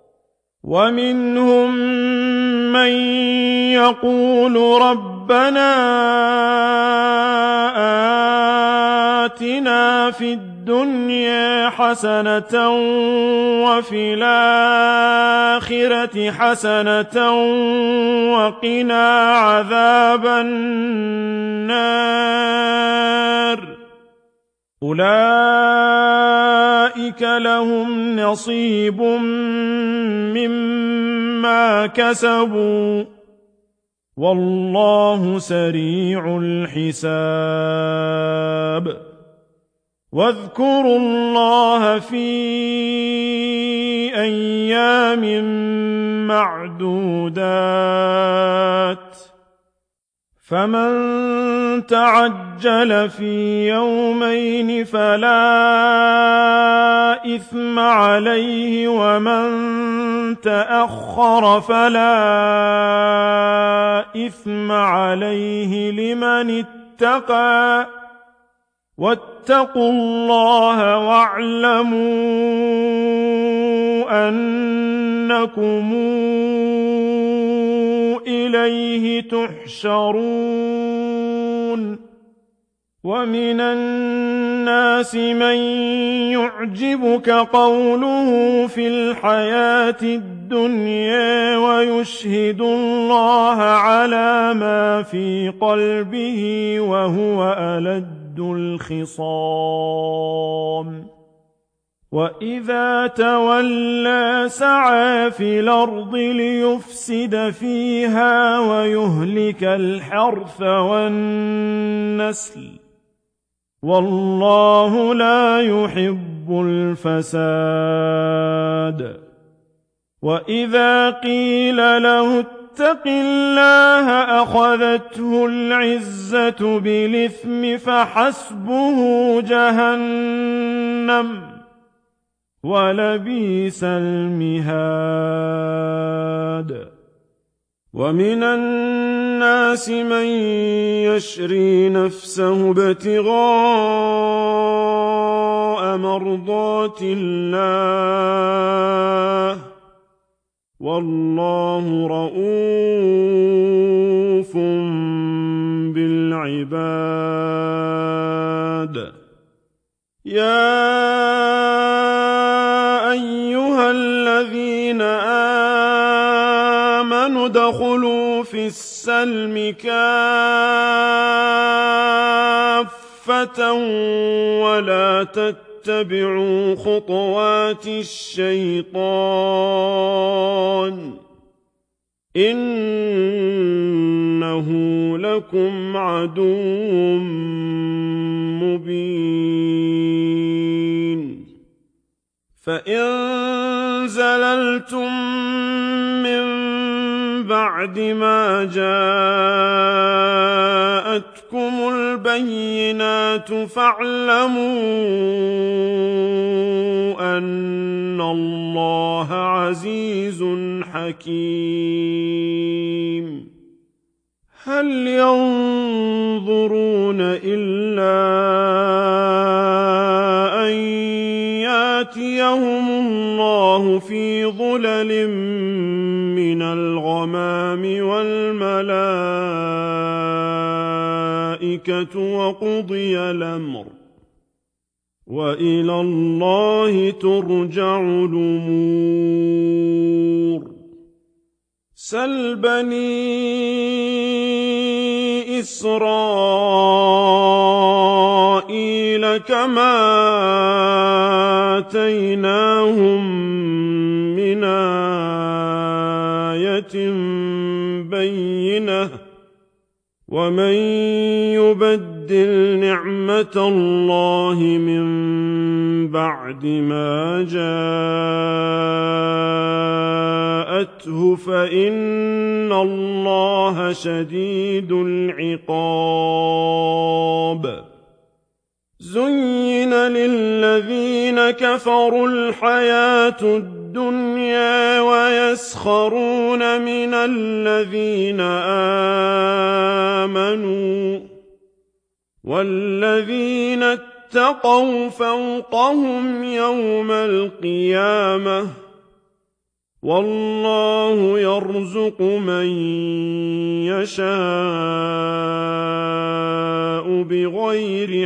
ومنهم من يقول ربنا آتنا في الدنيا حسنة وفي الآخرة حسنة وقنا عذاب النار. أولئك لهم نصيب مما كسبوا والله سريع الحساب. واذكروا الله في أيام معدودات، فمن تعجل في يومين فلا إثم عليه، ومن تأخر فلا إثم عليه لمن اتقى. واتقوا الله واعلموا أنكم إليه تحشرون. ومن الناس من يعجبك قوله في الحياة الدنيا ويشهد الله على ما في قلبه وهو ألد الخصام. وإذا تولى سعى في الأرض ليفسد فيها ويهلك الحرث والنسل، والله لا يحب الفساد. وإذا قيل له اتق الله أخذته العزة بالإثم فحسبه جهنم ولبئس المهاد. ومن الناس من يشري نفسه ابتغاء ابتغاء مرضات الله والله رءوف بالعباد. يا أيها الذين آمنوا ادخلوا في السلم كافة ولا تتبعوا خطوات الشيطان إنه لكم عدو مبين. فإن زللتم من بعد ما جاءتكم البينات فاعلموا أن الله عزيز حكيم. هل ينظرون إلا أن يأتيهم الله في ظلل من الغمام والملائكة وقضي الأمر وإلى الله ترجع الأمور. سل بني إسرائيل كما آتيناهم من آية بينة ومن يبدل نعمة الله من بعد ما جاءته فإن الله شديد العقاب. زين للذين كفروا الحياة الدنيا ويسخرون من الذين آمنوا والذين اتقوا فوقهم يوم القيامة والله يرزق من يشاء بغير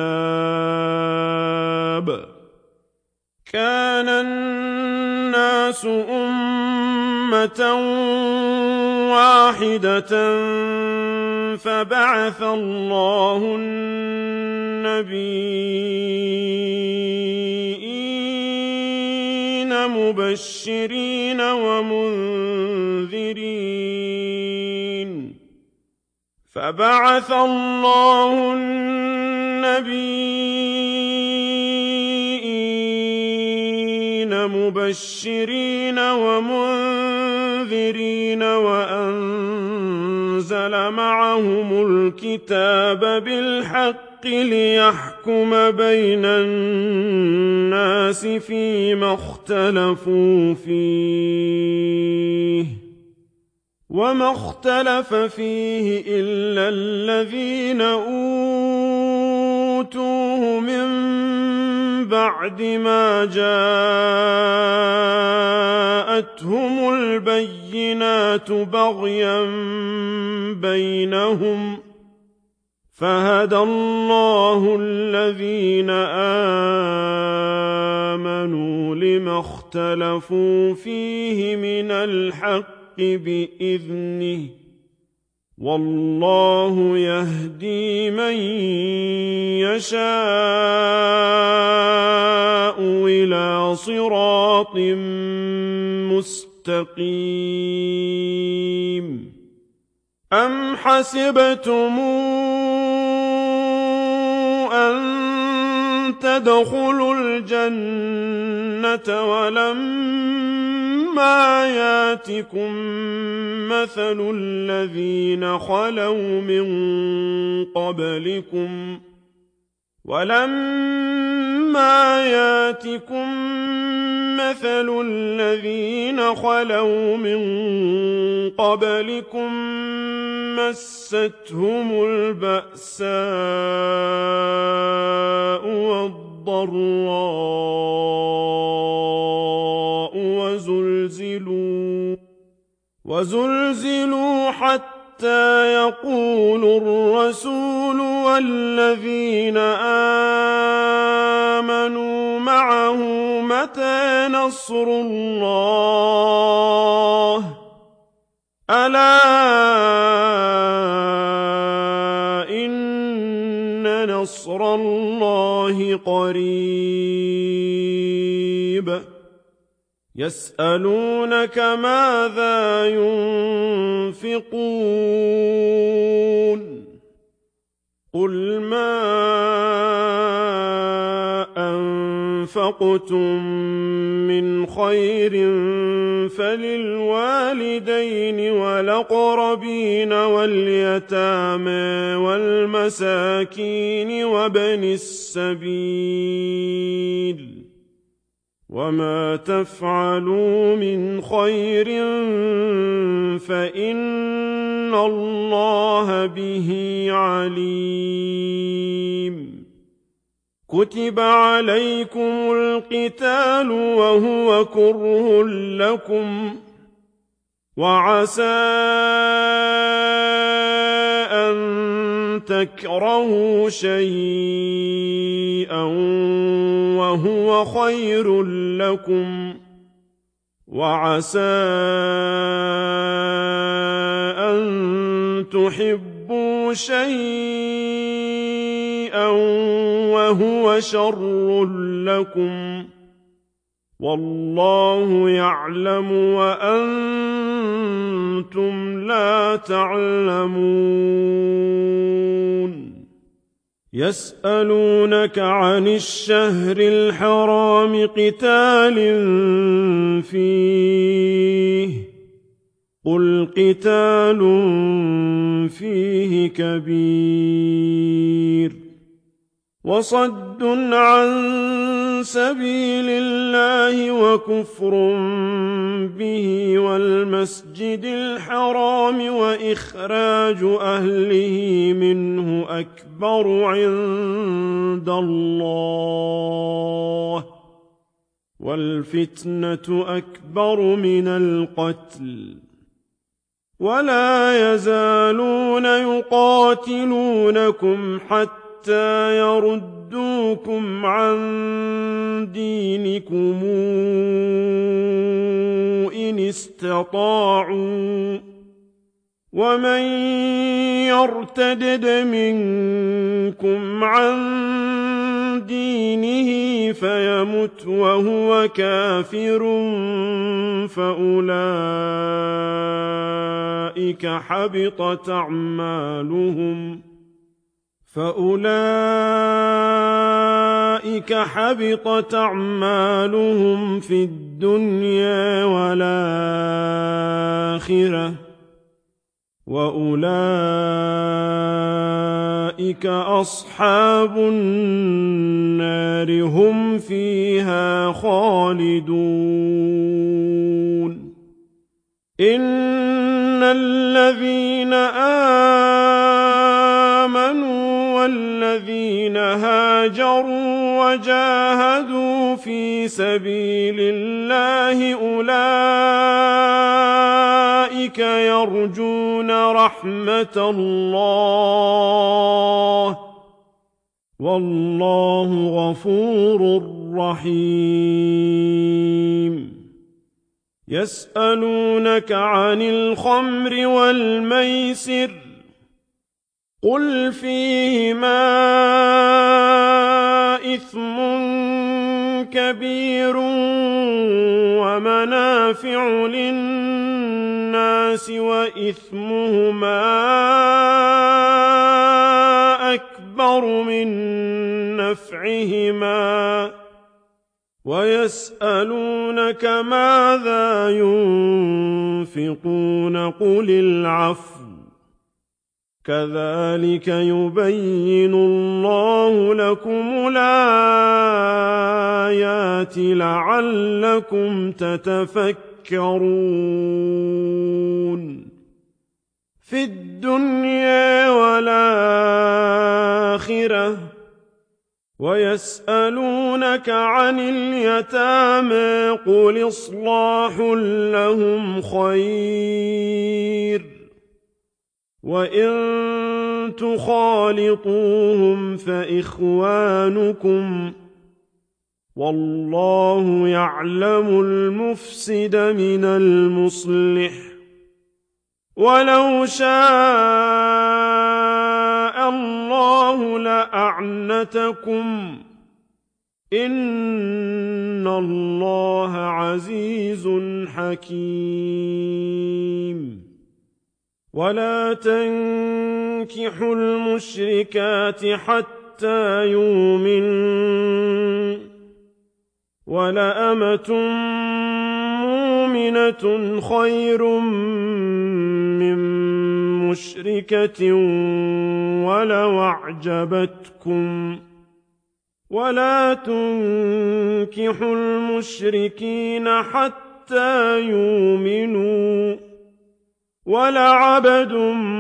حساب. كان الناس أمة واحدة فبعث الله النبيين مبشرين ومنذرين فبعث الله النبيين مبشرين ومنذرين وأنزل معهم الكتاب بالحق ليحكم بين الناس فيما اختلفوا فيه وما اختلف فيه إلا الذين أوتوه من بعد ما جاءتهم البينات بغيا بينهم فهدى الله الذين آمنوا لما اختلفوا فيه من الحق بإذنه والله يهدي من يشاء إلى صراط مستقيم. أم حسبتم أن تدخلوا الجنة ولما ياتكم مثل الذين خلوا من قبلكم ولما ياتكم مثل الذين خلوا من قبلكم مستهم البأساء والضراء والضراء وزلزلوا وزلزلوا حتى يقول الرسول والذين آمنوا معه متى نصر الله ألا إن نصر الله قريب يسألونك ماذا ينفقون قل ما أنفقتم من خير فللوالدين والأقربين واليتامى والمساكين وابن السبيل وما تفعلوا من خير فإن الله به عليم كتب عليكم القتال وهو كره لكم وعسى أن تكرهوا شيئا وهو خير لكم وعسى أن تحبوا شيئا وهو شر لكم والله يعلم وأنتم لا تعلمون يسألونك عن الشهر الحرام قتال فيه قل قتال فيه كبير وصد عن سبيل الله وكفر به والمسجد الحرام وإخراج أهله منه أكبر عند الله والفتنة أكبر من القتل ولا يزالون يقاتلونكم حتى حتى يردوكم عن دينكم إن استطاعوا ومن يرتدد منكم عن دينه فيمت وهو كافر فأولئك حبطت أعمالهم فأولئك حبطت أعمالهم في الدنيا والآخرة وأولئك أصحاب النار هم فيها خالدون إن الذين آمنوا والذين هاجروا وجاهدوا في سبيل الله أولئك يرجون رحمة الله والله غفور رحيم يسألونك عن الخمر والميسر قل فيهما إثم كبير ومنافع للناس وإثمهما أكبر من نفعهما ويسألونك ماذا ينفقون قل العفو كذلك يبين الله لكم الآيات لعلكم تتفكرون في الدنيا والآخرة ويسألونك عن اليتامى قل إصلاح لهم خير وإن تخالطوهم فإخوانكم والله يعلم المفسد من المصلح ولو شاء الله لأعنتكم إن الله عزيز حكيم ولا تنكحوا المشركات حتى يؤمنوا ولأمة مؤمنة خير من مشركة ولو أعجبتكم ولا تنكحوا المشركين حتى يؤمنوا ولعبد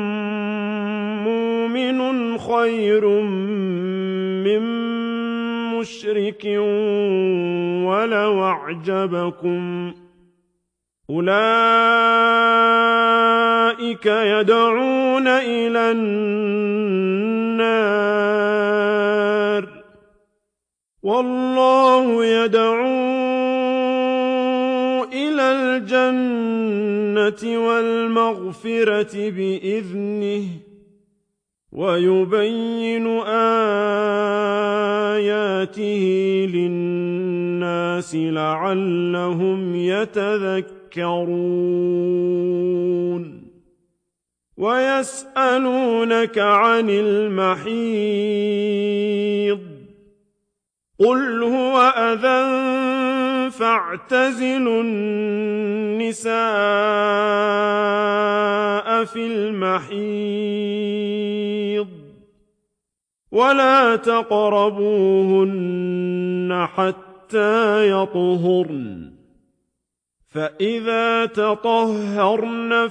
مؤمن خير من مشرك ولو أعجبكم أولئك يدعون إلى النار والله يدعو إلى الجنة والمغفرة بإذنه ويبين آياته للناس لعلهم يتذكرون ويسألونك عن المحيض قل هو أذى فاعتزلوا النساء في المحيض ولا تقربوهن حتى يطهرن فإذا تطهرن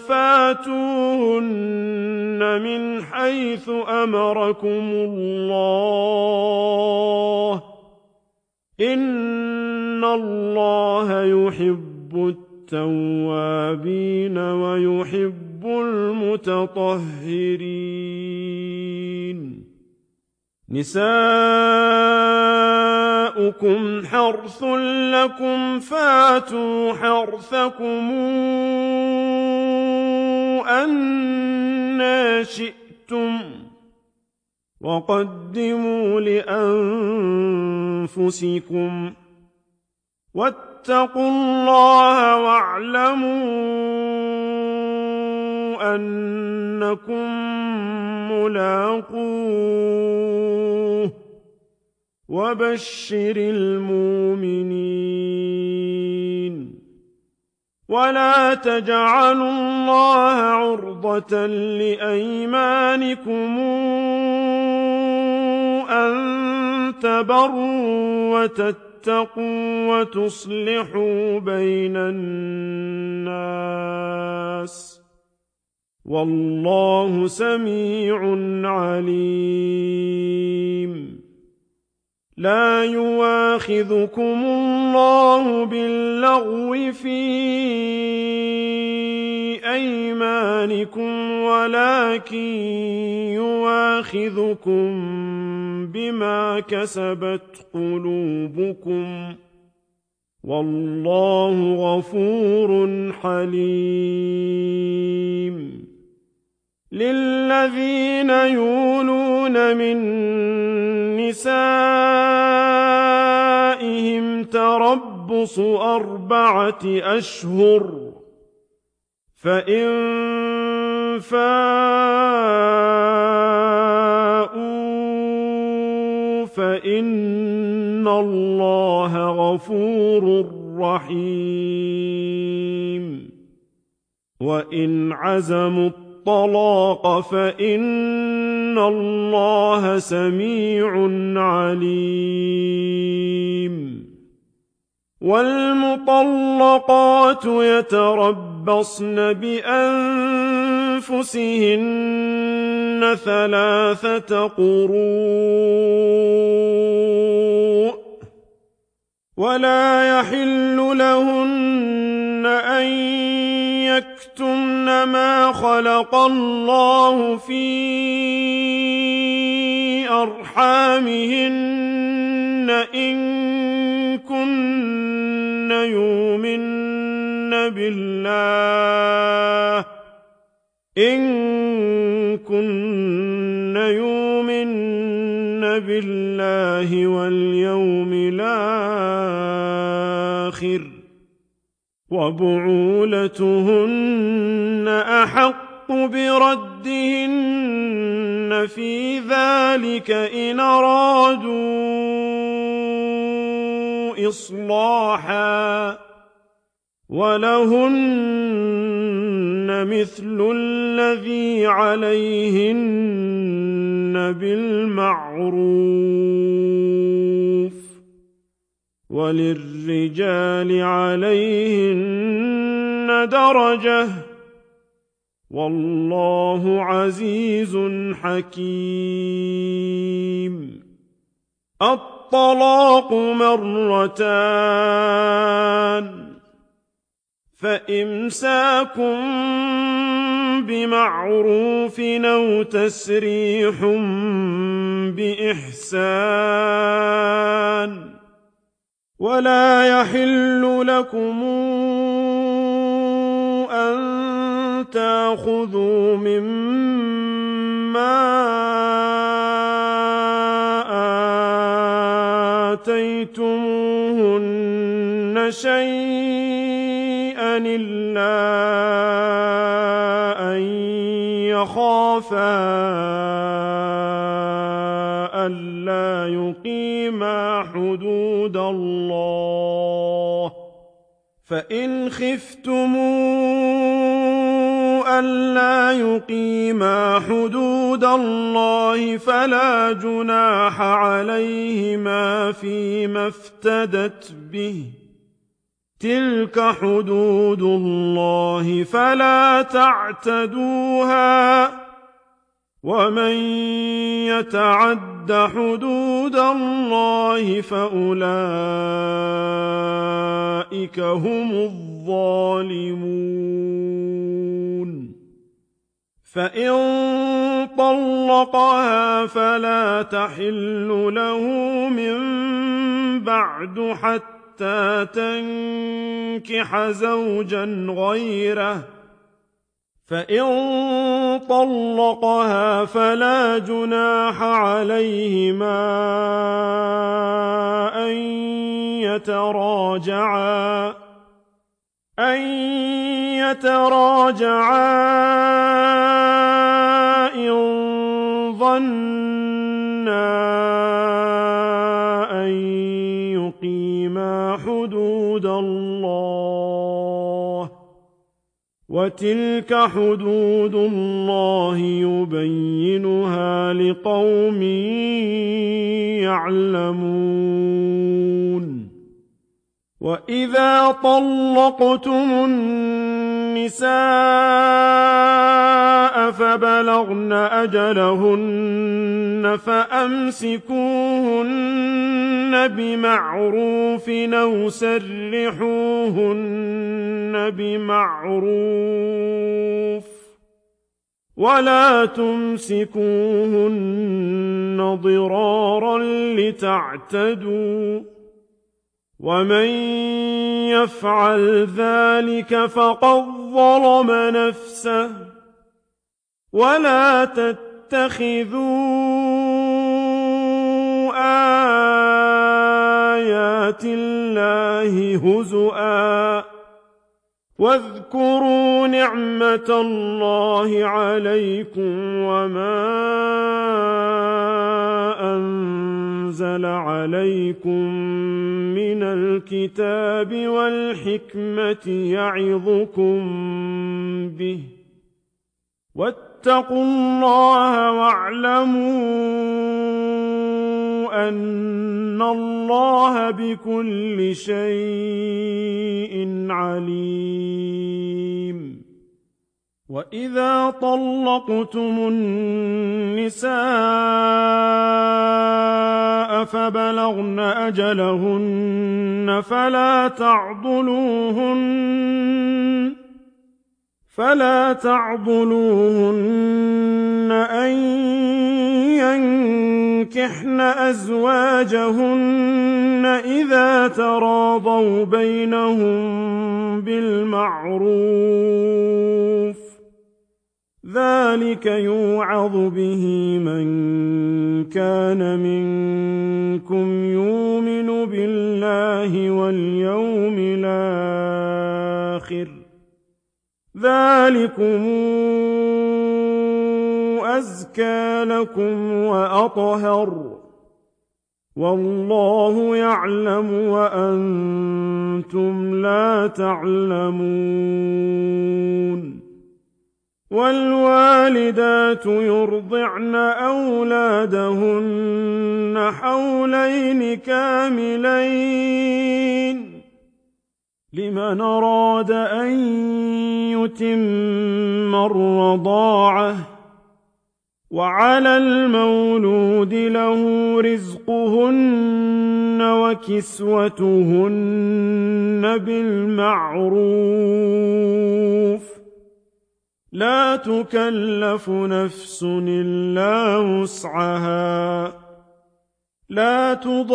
فاتوهن من حيث أمركم الله إن الله يحب التوابين ويحب المتطهرين نساؤكم حرث لكم فاتوا حرثكم أنى شئتم وقدموا لأنفسكم واتقوا الله واعلموا أنكم ملاقوه وبشر المؤمنين ولا تجعلوا الله عرضة لأيمانكم أن تبروا وتتقوا وتصلحوا بين الناس والله سميع عليم لا يواخذكم الله باللغو في أيمانكم ولكن يواخذكم بما كسبت قلوبكم والله غفور حليم للذين يولون من نسائهم تربص أربعة أشهر فإن فاءوا فإن الله غفور رحيم وإن عزموا الطلاق فإن الله سميع عليم والمطلقات يتربصن بأنفسهن ثلاثة قروء ولا يحل لهن أن يكتمن ما خلق الله في أرحامهن إن كن يؤمن بالله إن كن يؤمن بالله واليوم الآخر وبعولتهن أحق بردهن في ذلك إن أرادوا إصلاحا ولهن مثل الذي عليهن بالمعروف وللرجال عليهن درجة والله عزيز حكيم. الطلاق مرتان فإمساك بمعروف أو تسريح بإحسان ولا يحل لكم أن تأخذوا مما آتيتموهن شيئا إلا أن يخافا ألا يقيما حدود الله فإن خفتموا ألا يقيما حدود الله فلا جناح عليهما فيما افتدت به تلك حدود الله فلا تعتدوها ومن يتعد حدود الله فأولئك هم الظالمون. فإن طلقها فلا تحل له من بعد حتى تنكح زوجا غيره فإن طلقها فلا جناح عليهما أن يتراجعا أن يتراجعا إن ظنا أن يقيما حدود الله وتلك حدود الله يبينها لقوم يعلمون. وإذا طلقتم النساء فبلغن أجلهن فأمسكوهن بمعروف أو سرحوهن بمعروف ولا تمسكوهن ضرارا لتعتدوا ومن يفعل ذلك فقد ظلم نفسه ولا تتخذوا آيات الله هزؤا واذكروا نعمة الله عليكم وما أنزل عليكم من الكتاب والحكمة يعظكم به واتقوا الله واعلموا أن الله بكل شيء عليم. وَإِذَا طَلَّقْتُمُ النِّسَاءَ فَبَلَغْنَ أَجَلَهُنَّ فَلَا تَعْضُلُوهُنَّ فَلَا تَعْضُلُوهُنَّ أَن يَنكِحْنَ أَزْوَاجَهُنَّ إِذَا تَرَاضَوْا بَيْنَهُم بِالْمَعْرُوفِ ۗ ذَلِكَ يُوعَظُ بِهِ مَن كَانَ مِنكُمْ يُؤْمِنُ بِاللَّهِ وَالْيَوْمِ الْآخِرِ ۗ ذَلِكُمْ أَزْكَىٰ لَكُمْ وَأَطْهَرُ ۗ وَاللَّهُ يَعْلَمُ وَأَنتُمْ لَا تَعْلَمُونَ وَالْوَالِدَاتُ يُرْضِعْنَ أَوْلَادَهُنَّ حَوْلَيْنِ كَامِلَيْنِ لِمَنْ أَرَادَ أَن يُتِمَّ الرَّضَاعَةَ ۚ وَعَلَى الْمَوْلُودِ لَهُ رِزْقُهُنَّ وَكِسْوَتُهُنَّ بِالْمَعْرُوفِ ۚ لَا تُكَلَّفُ نَفْسٌ إِلَّا وُسْعَهَا ۚ لَا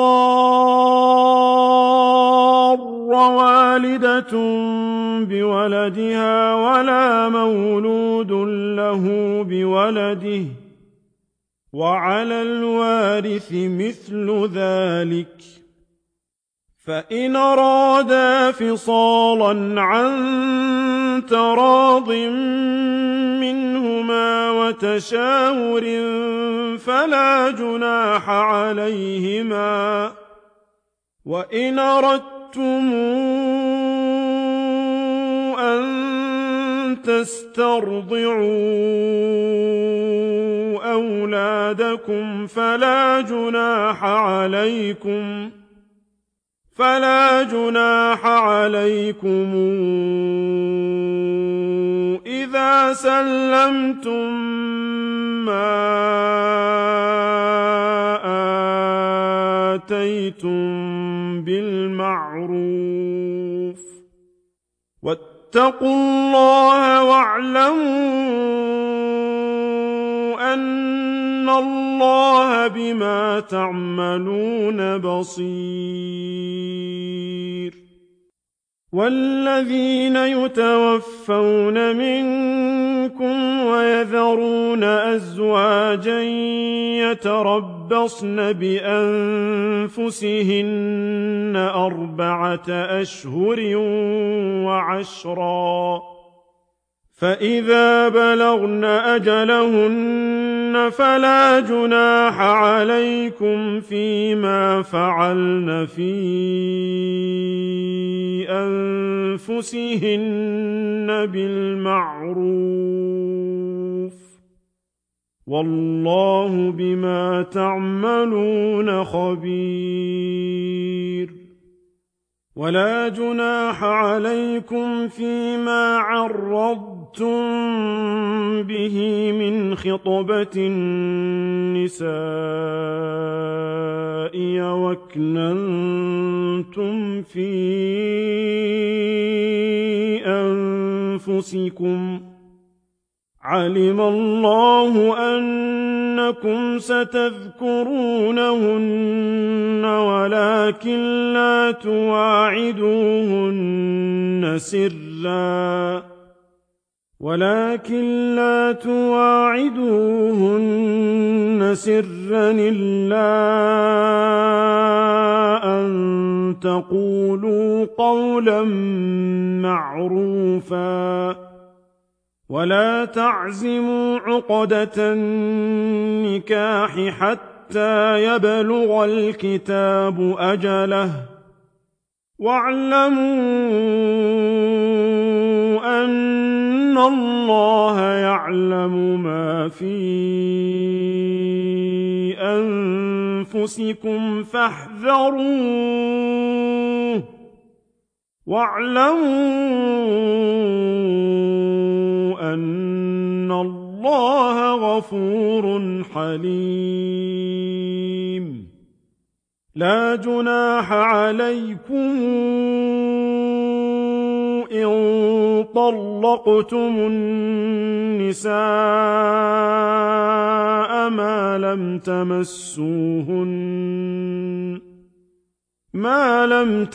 تُضَارَّ وَالِدَةٌ بِوَلَدِهَا وَلَا مَوْلُودٌ لَّهُ بِوَلَدِهِ ۚ وَعَلَى الْوَارِثِ مِثْلُ ذَٰلِكَ ۗ فَإِنْ أَرَادَا فِصَالًا عَن تَرَاضٍ مِّنْهُمَا وَتَشَاوُرٍ فَلَا جُنَاحَ عَلَيْهِمَا ۗ وَإِنْ أَرَدتُّمْ أَن تَسْتَرْضِعُوا أَوْلَادَكُمْ فَلَا جُنَاحَ عَلَيْكُمْ فَلَا جُنَاحَ عَلَيْكُمْ إِذَا سَلَّمْتُم مَّا آتَيْتُم بِالْمَعْرُوفِ ۗ وَاتَّقُوا اللَّهَ وَاعْلَمُوا أَنَّ اللَّهَ بِمَا تَعْمَلُونَ بَصِيرٌ وَالَّذِينَ يُتَوَفَّوْنَ مِنكُمْ وَيَذَرُونَ أَزْوَاجًا يَتَرَبَّصْنَ بِأَنفُسِهِنَّ أَرْبَعَةَ أَشْهُرٍ وَعَشْرًا ۖ فَإِذَا بَلَغْنَ أَجَلَهُنَّ فَلَا جُنَاحَ عَلَيْكُمْ فِيمَا فَعَلْنَ فِي أَنفُسِهِنَّ بِالْمَعْرُوفِ ۗ وَاللَّهُ بِمَا تَعْمَلُونَ خَبِيرٌ وَلَا جُنَاحَ عَلَيْكُمْ فِيمَا عَرَّضْتُم بِهِ مِنْ خِطْبَةِ النِّسَاءِ أَوْ أَكْنَنتُمْ فِي أَنفُسِكُمْ ۚ عَلِمَ اللَّهُ أَنَّكُمْ سَتَذْكُرُونَهُنَّ وَلَٰكِن لَّا تُوَاعِدُوهُنَّ سِرًّا ولكن لا تواعدوهن سرا إلا أن تقولوا قولا معروفا ولا تعزموا عقدة النكاح حتى يبلغ الكتاب أجله واعلموا أن الله يعلم ما في أنفسكم فاحذروه واعلموا أَنَّ اللَّهَ غَفُورٌ حَلِيمٌ لا جناح عليكم إن طلقتم النساء ما لم تمسوهن ما لم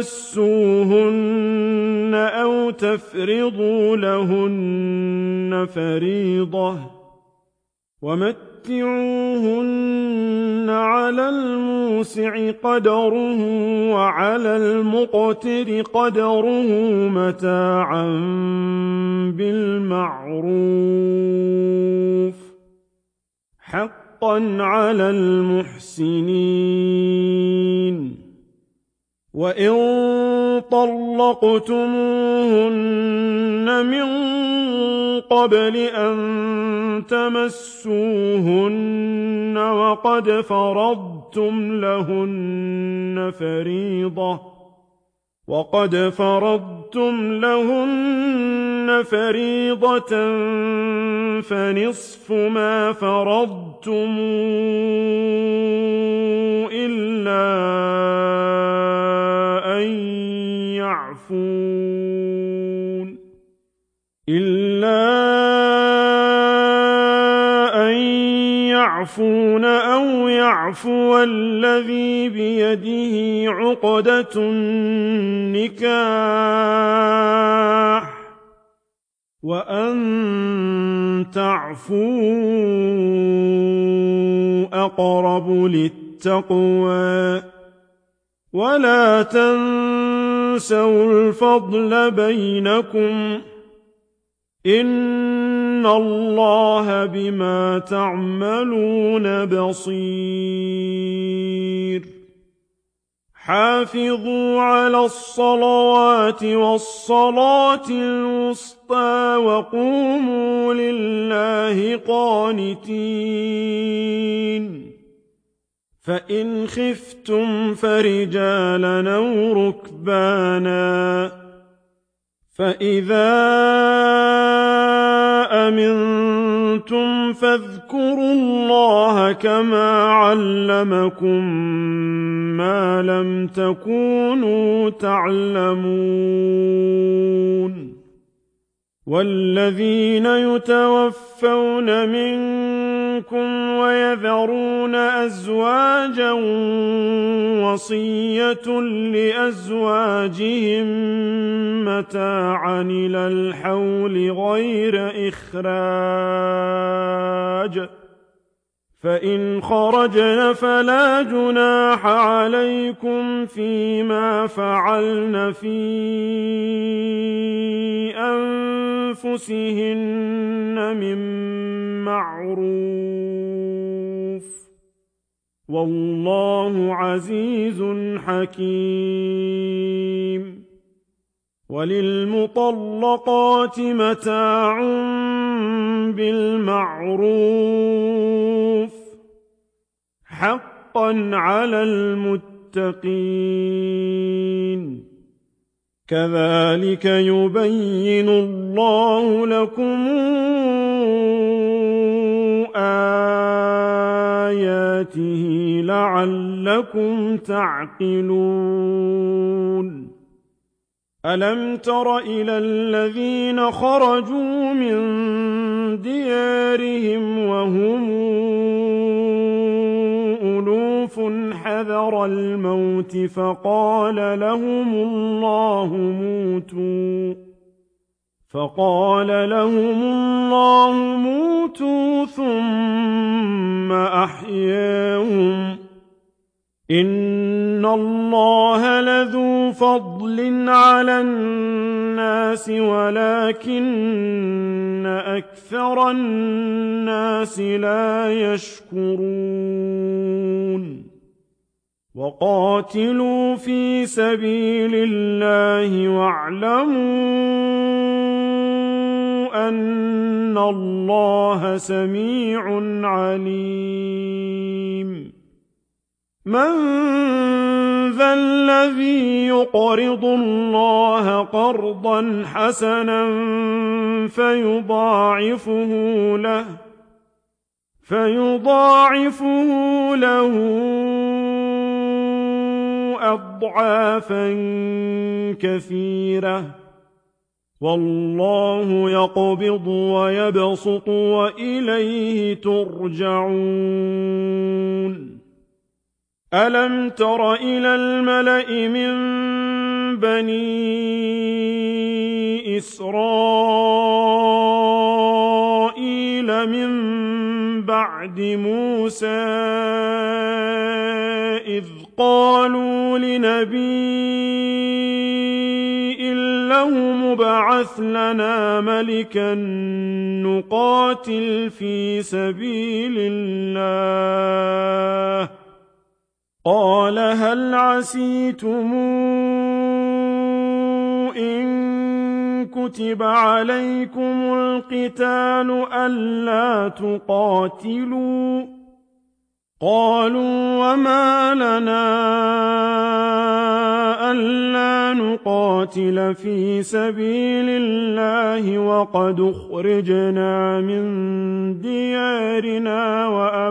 تمسوهن أو تفرضوا لهن فريضة ومتعوهن على الموسع قدره وعلى المقتر قدره متاعا بالمعروف حقا على المحسنين وإن طلقتموهن من قبل أن تمسوهن وقد فرضتم لهن فريضة وقد فرضتم لهن فريضة فنصف ما فرضتم إلا أن يعفون إلا أن يعفون أو يعفو الذي بيده عقدة النكاح وأن تعفوا أقرب للتقوى ولا تنسوا الفضل بينكم إن الله بما تعملون بصير حافظوا على الصلوات والصلاة الوسطى وقوموا لله قانتين فإن خفتم فرجالا أو ركبانا فإذا أمنتم فاذكروا الله كما علمكم ما لم تكونوا تعلمون والذين يتوفون منكم ويذرون أزواجا وصية لأزواجهم متاعا إلى الحول غير إخراج فإن خرجن فلا جناح عليكم فيما فعلن في أنفسهن من معروف والله عزيز حكيم وللمطلقات متاع بالمعروف حقا على المتقين كذلك يبين الله لكم آياته لعلكم تعقلون ألم تر إلى الذين خرجوا من ديارهم وهم ألوف حذر الموت فقال لهم الله موتوا فقال لهم الله موتوا ثم أحياهم إن الله لذو فضل على الناس ولكن أكثر الناس لا يشكرون وقاتلوا في سبيل الله واعلموا أن الله سميع عليم مَّن ذَا الَّذِي يُقْرِضُ اللَّهَ قَرْضًا حَسَنًا فَيُضَاعِفُهُ لَهُ فَيُضَاعِفُهُ لَهُ أَضْعَافًا كَثِيرَةً ۚ وَاللَّهُ يَقْبِضُ وَيَبْسُطُ وَإِلَيْهِ تُرْجَعُونَ أَلَمْ تَرَ إِلَى الْمَلَإِ مِن بَنِي إِسْرَائِيلَ مِن بَعْدِ مُوسَىٰ إِذْ قَالُوا لِنَبِيٍّ لَّهُمُ ابْعَثْ لَنَا مَلِكًا نُّقَاتِلْ فِي سَبِيلِ اللَّهِ ۖ قَالَ هَلْ عَسَيْتُمْ إِن كُتِبَ عَلَيْكُمُ الْقِتَالُ أَلَّا تُقَاتِلُوا ۖ قَالُوا وَمَا لَنَا أَلَّا نُقَاتِلَ فِي سَبِيلِ اللَّهِ وَقَدْ أُخْرِجْنَا مِن دِيَارِنَا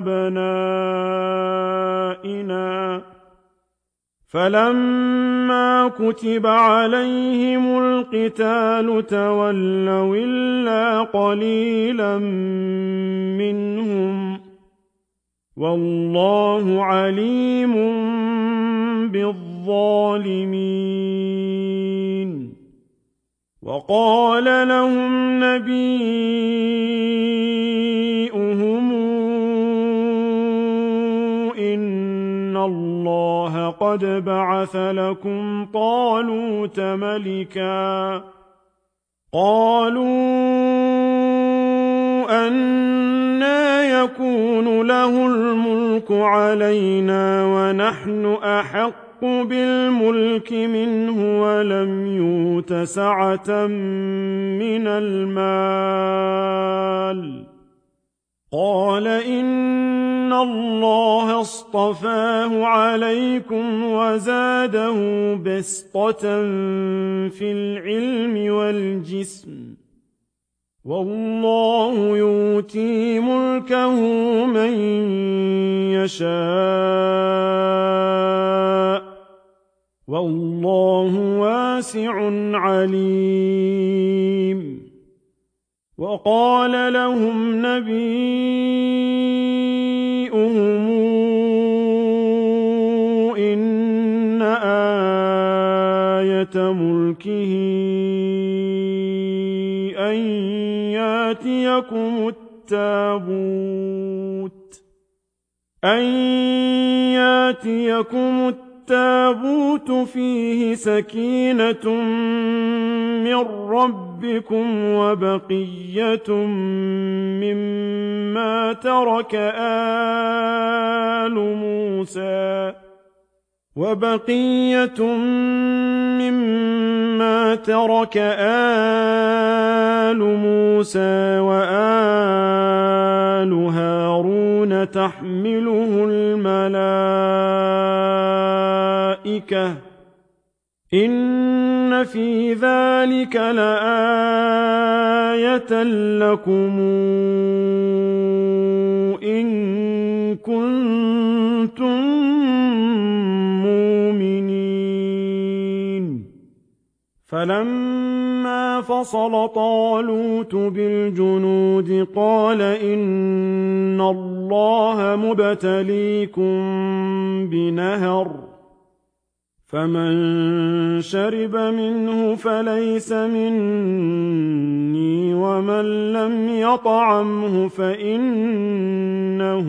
وَأَبْنَائِنَا ۖ فَلَمَّا كُتِبَ عَلَيْهِمُ الْقِتَالُ تَوَلَّوْا إِلَّا قَلِيلًا مِّنْهُمْ ۗ وَاللَّهُ عَلِيمٌ بِالظَّالِمِينَ وَقَالَ لَهُمْ نَبِيُّهُمْ إِنَّ اللَّهَ قَدْ بَعَثَ لَكُمْ طَالُوتَ مَلِكًا ۚ قَالُوا أَنَّىٰ يَكُونُ لَهُ الْمُلْكُ عَلَيْنَا وَنَحْنُ أَحَقُّ بِالْمُلْكِ مِنْهُ وَلَمْ يُؤْتَ سَعَةً مِّنَ الْمَالِ ۚ قَالَ إِنَّ اللَّهَ اصْطَفَاهُ عَلَيْكُمْ وَزَادَهُ بَسْطَةً فِي الْعِلْمِ وَالْجِسْمِ ۖ وَاللَّهُ يُؤْتِي مُلْكَهُ مَن يَشَاءُ ۚ وَاللَّهُ وَاسِعٌ عَلِيمٌ وَقَالَ لَهُمْ نَبِيُّهُمْ إِنَّ آيَةَ مُلْكِهِ أَن يَأْتِيَكُمُ التَّابُوتُ أَن يَأْتِيَكُمُ التَّابُوتُ فِيهِ سَكِينَةٌ مِّن رَّبِّكُمْ وَبَقِيَّةٌ مِّمَّا تَرَكَ آلُ مُوسَىٰ وَبَقِيَّةٌ مِّمَّا تَرَكَ آلُ مُوسَىٰ وَآلُ هَارُونَ تَحْمِلُهُ الْمَلَائِكَةُ ۚ إِنَّ فِي ذَٰلِكَ لَآيَةً لَّكُمْ إِن كُنتُم مُّؤْمِنِينَ فَلَمَّا فَصَلَ طَالُوتُ بِالْجُنُودِ قَالَ إِنَّ اللَّهَ مُبْتَلِيكُم بِنَهَرٍ، فَمَن شَرِبَ مِنْهُ فَلَيْسَ مِنِّي، وَمَن لَّمْ يَطْعَمْهُ فَإِنَّهُ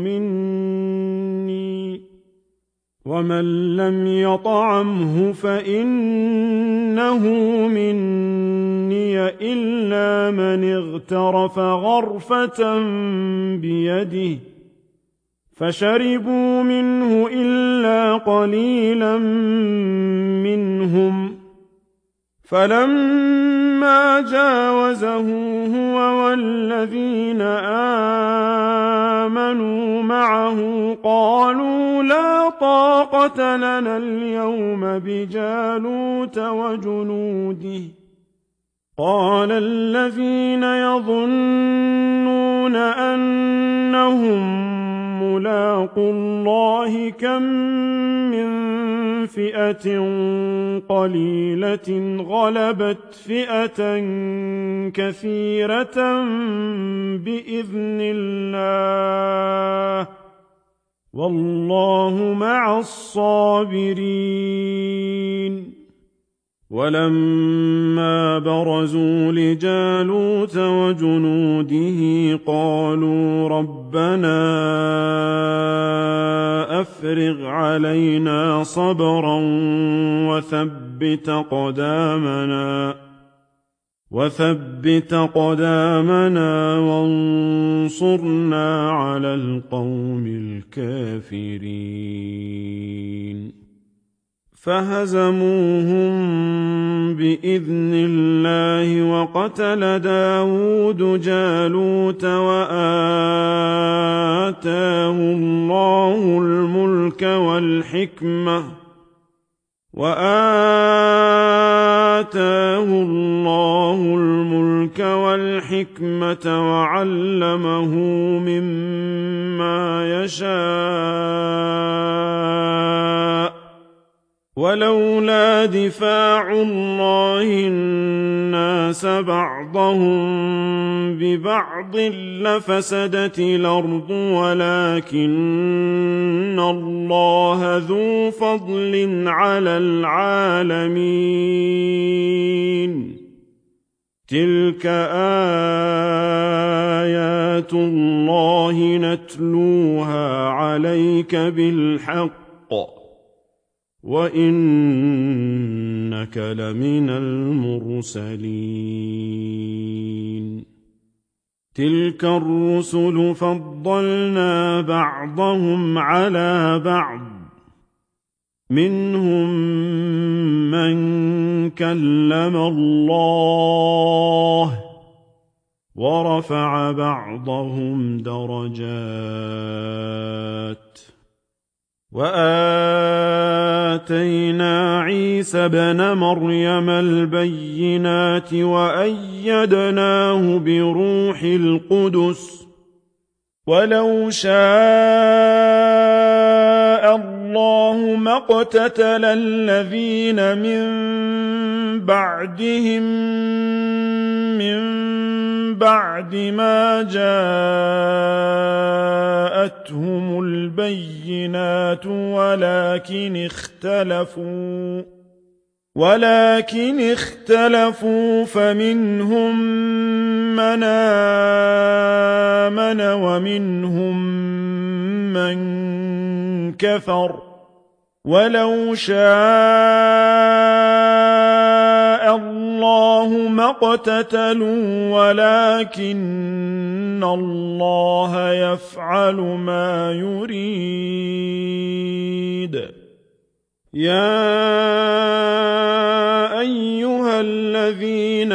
مِنِّي وَمَن لَّمْ يَطْعَمْهُ فَإِنَّهُ مِنِّي إِلَّا مَنِ اغْتَرَفَ غَرْفَةً بِيَدِهِ فَشَرِبُوا مِنْهُ إِلَّا قَلِيلًا مِّنْهُمْ، فَلَمَّا فلما جاوزه هو والذين آمنوا معه قالوا لا طاقة لنا اليوم بجالوت وجنوده قال الذين يظنون أنهم ملاقو الله كم من فئة قليلة غلبت فئة كثيرة بإذن الله والله مع الصابرين ولما برزوا لجالوت وجنوده قالوا ربنا أفرغ علينا صبرا وثبت قدامنا وثبت قدامنا وانصرنا على القوم الكافرين فهزموهم بإذن الله وقتل داود جالوت وآتاه الله الملك والحكمة وآتاه الله الملك والحكمة وعلمه مما يشاء ولولا دفاع الله الناس بعضهم ببعض لفسدت الأرض ولكن الله ذو فضل على العالمين تلك آيات الله نتلوها عليك بالحق وإنك لمن المرسلين تلك الرسل فضلنا بعضهم على بعض منهم من كلم الله ورفع بعضهم درجات وآتينا عيسى ابن مريم البينات وأيدناه بروح القدس ولو شاء الله ما اقتتل الذين من بعدهم من بعد ما جاءتهم البينات ولكن اختلفوا ولكن اختلفوا فمنهم من آمن ومنهم من كفر ولو شاء الله ما اقتتلوا ولكن الله يفعل ما يريد يا أيها الذين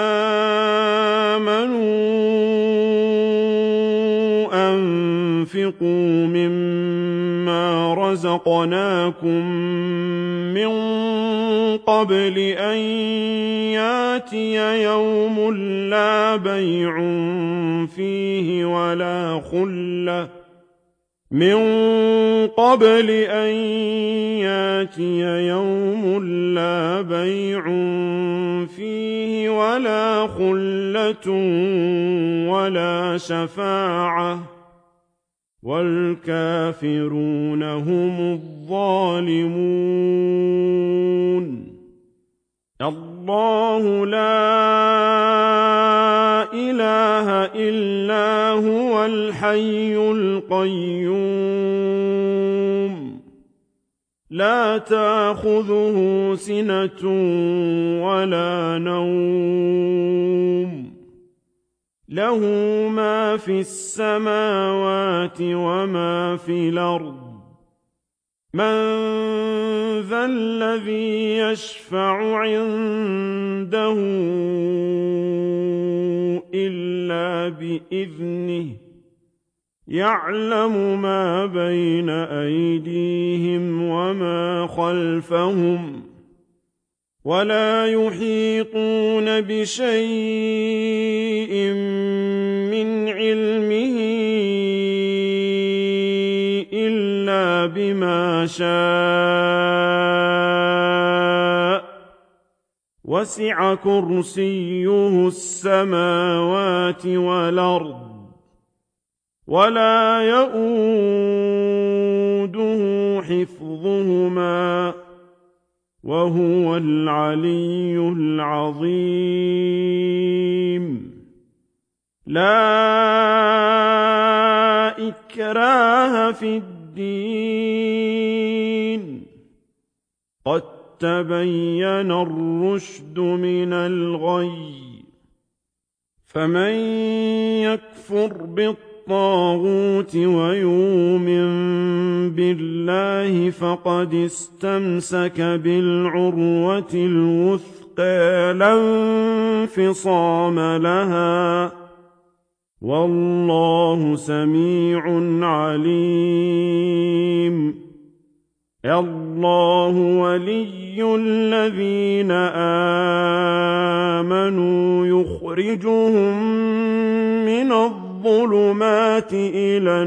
آمنوا أنفقوا مما رزقناكم من قبل أن ياتي يوم لا بيع فيه ولا خلة من قبل أن ياتي يوم لا بيع فيه ولا خلة ولا شفاعة والكافرون هم الظالمون الله لا إله إلا هو الحي القيوم لا تأخذه سنة ولا نوم له ما في السماوات وما في الأرض مَّن ذَا الَّذِي يَشْفَعُ عِندَهُ إِلَّا بِإِذْنِهِ ۚ يَعْلَمُ مَا بَيْنَ أَيْدِيهِمْ وَمَا خَلْفَهُمْ ۖ وَلَا يُحِيطُونَ بِشَيْءٍ مِّنْ عِلْمِهِ إِلَّا بِمَا شَاءَ ۚ وَسِعَ كُرْسِيُّهُ السَّمَاوَاتِ وَالْأَرْضَ ۖ وَلَا يَئُودُهُ حِفْظُهُمَا ۚ وَهُوَ الْعَلِيُّ الْعَظِيمُ. لَا إِكْرَاهَ فِي الدِّينِ، قَد تَّبَيَّنَ الرُّشْدُ مِنَ الْغَيِّ ۚ فَمَن يَكْفُرْ بِالطَّاغُوتِ وَيُؤْمِن بِاللَّهِ فَقَدِ اسْتَمْسَكَ بِالْعُرْوَةِ الْوُثْقَىٰ لَا انفِصَامَ لَهَا ۗ وَاللَّهُ سَمِيعٌ عَلِيمٌ. اللَّهُ وَلِيُّ الَّذِينَ آمَنُوا يُخْرِجُهُم مِّنَ الظُّلُمَاتِ إِلَى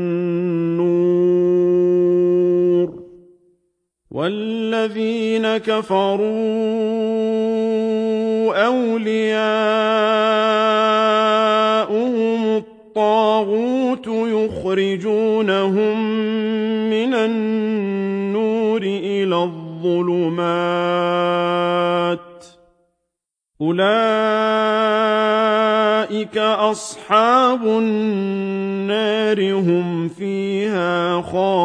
النُّورِ ۖ وَالَّذِينَ كَفَرُوا أَوْلِيَاؤُهُمُ الطَّاغُوتُ يُخْرِجُونَهُم مِّنَ النُّورِ إِلَى الظُّلُمَاتِ ۗ أُولَٰئِكَ أَصْحَابُ النَّارِ ۖ هُمْ فِيهَا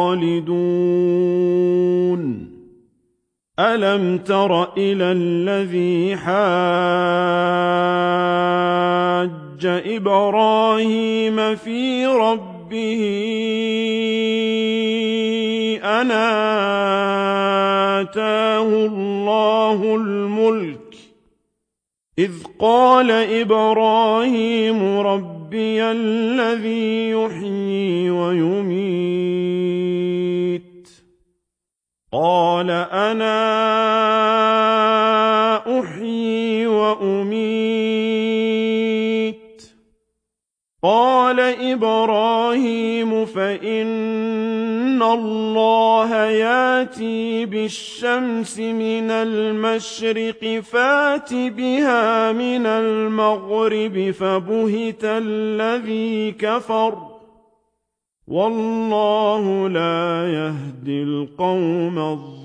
خَالِدُونَ. أَلَمْ تَرَ إِلَى الَّذِي حَاجَّ إِبْرَاهِيمَ فِي رَبِّهِ أَنْ آتَاهُ اللَّهُ الْمُلْكَ إِذْ قَالَ إِبْرَاهِيمُ رَبِّيَ الَّذِي يُحْيِي وَيُمِيتُ ۖ قَالَ أَنَا أُحْيِي وَأُمِيتُ ۖ قَالَ إِبْرَاهِيمُ فَإِنَّ اللَّهَ يَأْتِي بِالشَّمْسِ مِنَ الْمَشْرِقِ فَأْتِ بِهَا مِنَ الْمَغْرِبِ فَبُهِتَ الَّذِي كَفَرَ ۗ وَاللَّهُ لَا يَهْدِي الْقَوْمَ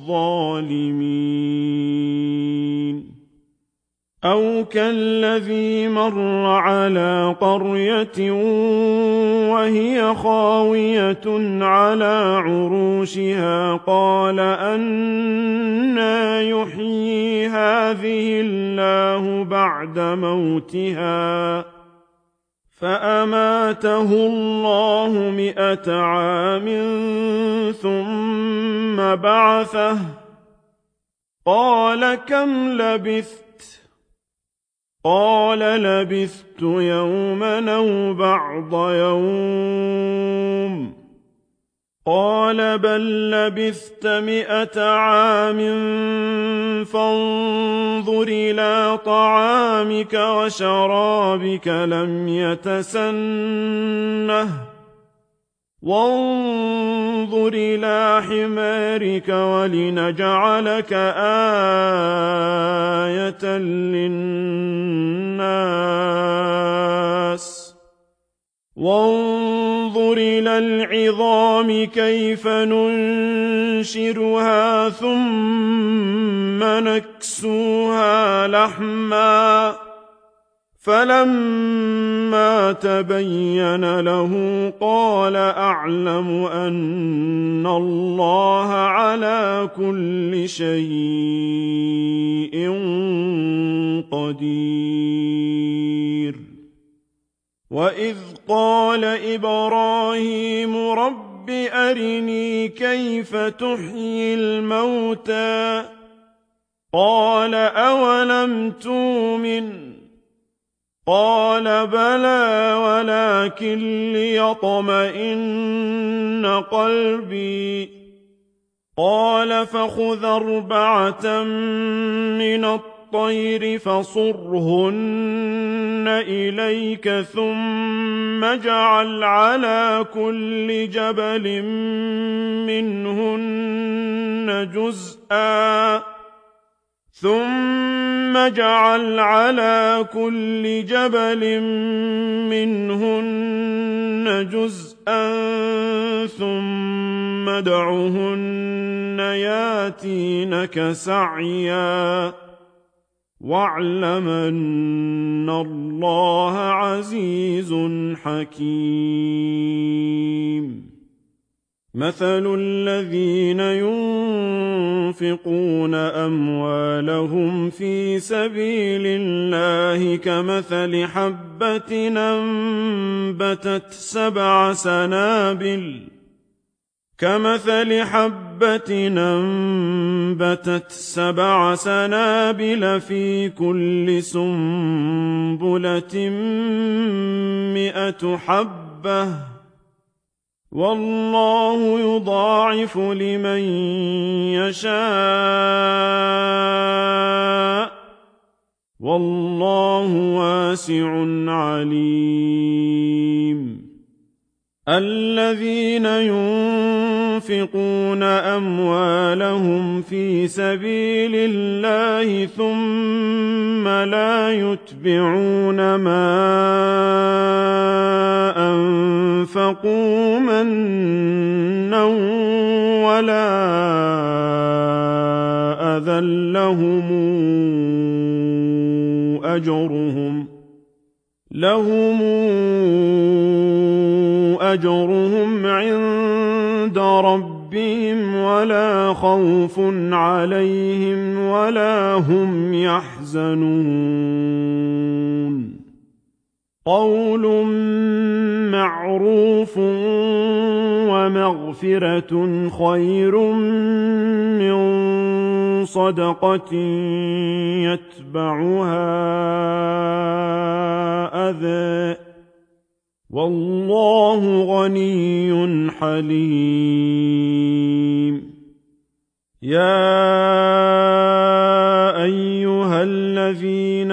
الظَّالِمِينَ. أَوْ كَالَّذِي مَرَّ عَلَىٰ قَرْيَةٍ وَهِيَ خَاوِيَةٌ عَلَىٰ عُرُوشِهَا قَالَ أَنَّىٰ يُحْيِي هَٰذِهِ اللَّهُ بَعْدَ مَوْتِهَا ۖ فَأَمَاتَهُ اللَّهُ مِائَةَ عَامٍ ثُمَّ بَعَثَهُ ۖ قَالَ كَمْ لَبِثْتَ؟ قَالَ لَبِثْتُ يَوْمًا أَوْ بَعْضَ يَوْمٍ ۖ قَالَ بَل لَّبِثْتَ مِائَةَ عَامٍ فَانظُرْ إِلَىٰ طَعَامِكَ وَشَرَابِكَ لَمْ يَتَسَنَّهْ ۖ وَانظُرْ إِلَىٰ حِمَارِكَ وَلِنَجْعَلَكَ آيَةً لِّلنَّاسِ ۖ وَانظُرْ إِلَى الْعِظَامِ كَيْفَ نُنشِزُهَا ثُمَّ نَكْسُوهَا لَحْمًا ۚ فَلَمَّا تَبَيَّنَ لَهُ قَالَ أَعْلَمُ أَنَّ اللَّهَ عَلَىٰ كُلِّ شَيْءٍ قَدِيرٌ. وَإِذْ قَالَ إِبْرَاهِيمُ رَبِّ رب أرني كيف تحيي الموتى قال أولم تؤمن قال بلى ولكن ليطمئن قلبي قال فخذ أربعة من الطير فصرهن إليك ثم اجعل على كل جبل منهن جزءا ثم اجعل على كل جبل منهن جزءا ثم ادعهن ياتينك سعيا واعلم أن الله عزيز حكيم مثل الذين ينفقون أموالهم في سبيل الله كمثل حبة أنبتت سبع سنابل كمثل حبة أنبتت سبع سنابل في كل سنبلة مئة حبة والله يضاعف لمن يشاء والله واسع عليم الذين ينفقون أموالهم في سبيل الله ثم لا يتبعون ما أنفقوا منا ولا أذى لهم أجرهم لهم أجرهم عند ربهم ولا خوف عليهم ولا هم يحزنون قول معروف ومغفرة خير من صدقة يتبعها أذى والله غني حليم يا أيها الذين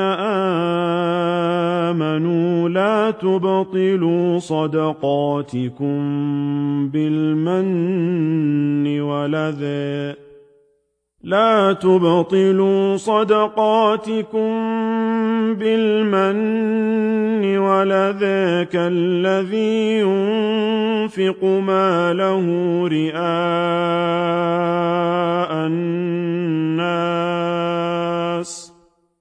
آمنوا لا تبطلوا صدقاتكم بالمن والأذى لا تبطلوا صدقاتكم بالمن والأذى كالذي ينفق ماله رئاء الناس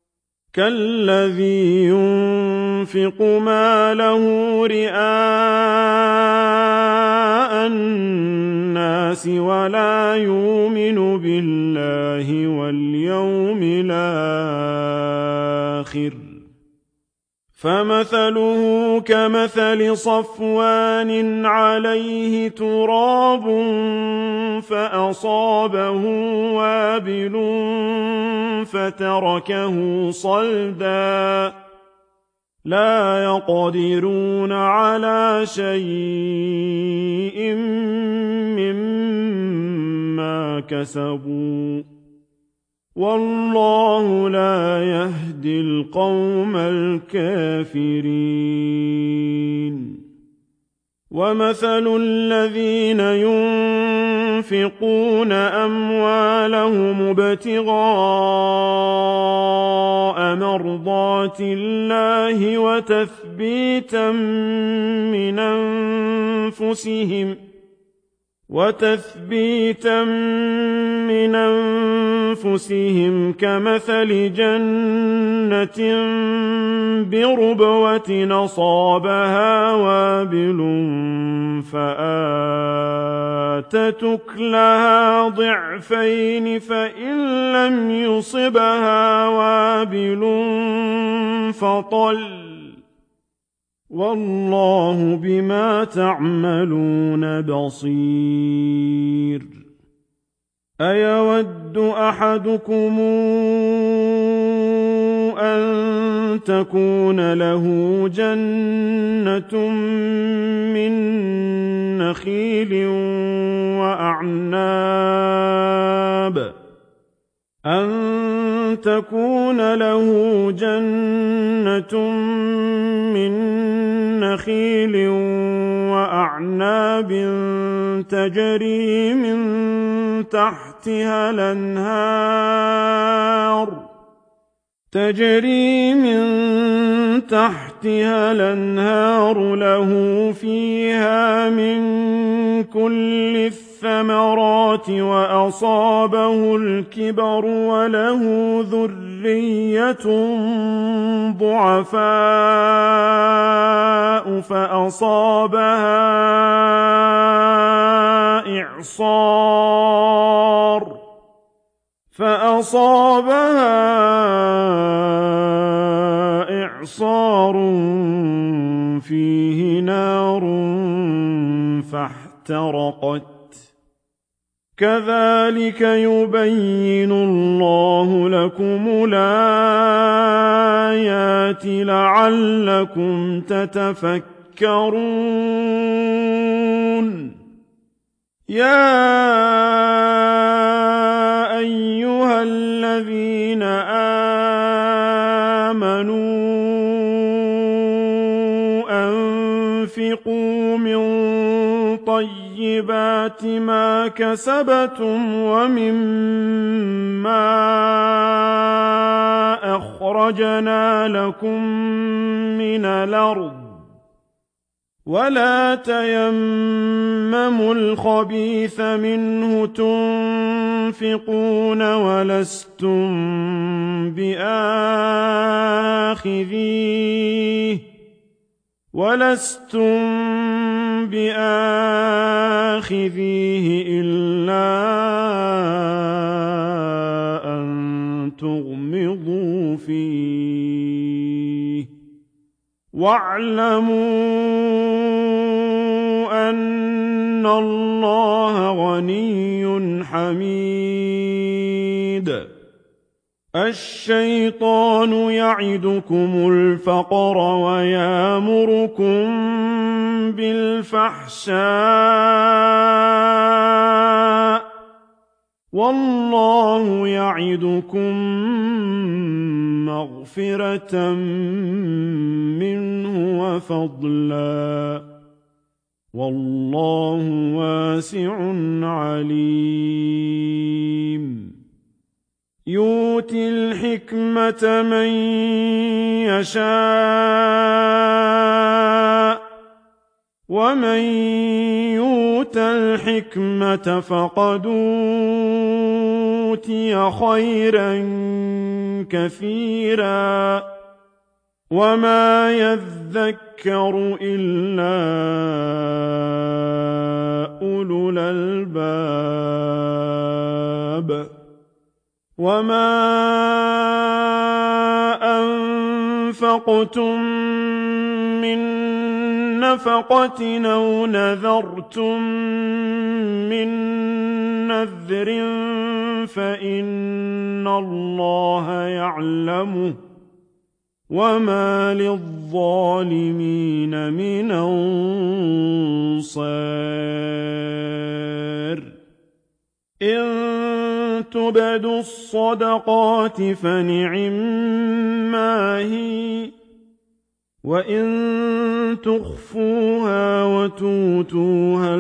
كالذي ينفق ماله رئاء الناس ولا يؤمن بالله واليوم الآخر فمثله كمثل صفوان عليه تراب فأصابه وابل فتركه صلدا لا يقدرون على شيء مما كسبوا والله لا يهدي القوم الكافرين ومثل الذين ينفقون أموالهم ابتغاء مرضات الله وتثبيتا من أنفسهم وتثبيتا من أنفسهم كمثل جنة بربوة أصابها وابل فآتت أكلها ضعفين فإن لم يصبها وابل فطل والله بما تعملون بصير أيود أحدكم أن تكون له جنة من نخيل وأعناب أن تكون له جنة من نخيل وأعناب تجري من تحتها الأنهار تجري من تحتها الأنهار له فيها من كل الثمرات وأصابه الكبر وله ذرية ضعفاء فأصابها إعصار فأصابها إعصار فيه نار فاحترقت كذلك يبين الله لكم الآيات لعلكم تتفكرون يا أيها الذين آمنوا أنفقوا من طيبات ما كسبتم ومما أخرجنا لكم من الأرض ولا تيمموا الخبيث منه تنفقون ولستم بآخذيه ولستم بآخذيه إلا أن تغمضوا فيه واعلموا أن الله غني حميد الشيطان يعدكم الفقر ويامركم بالفحشاء والله يعدكم مغفرة منه وفضلا والله واسع عليم يؤتي الحكمة من يشاء ومن يؤت الحكمة فقد أوتي خيرا كثيرا وما يذكر إلا أولو الألباب وما أنفقتم من نفقة أو نذرتم من نذر فإن الله يعلمه وما للظالمين من أنصار إن تبدوا الصدقات فنعما هي وإن تخفوها وتؤتوها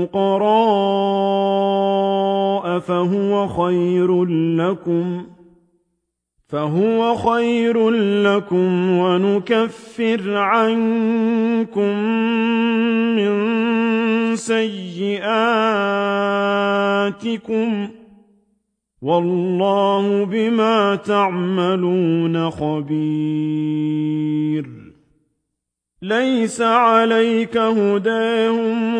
الفقراء فهو خير لكم فهو خير لكم ونكفر عنكم من سيئاتكم والله بما تعملون خبير ليس عليك هداهم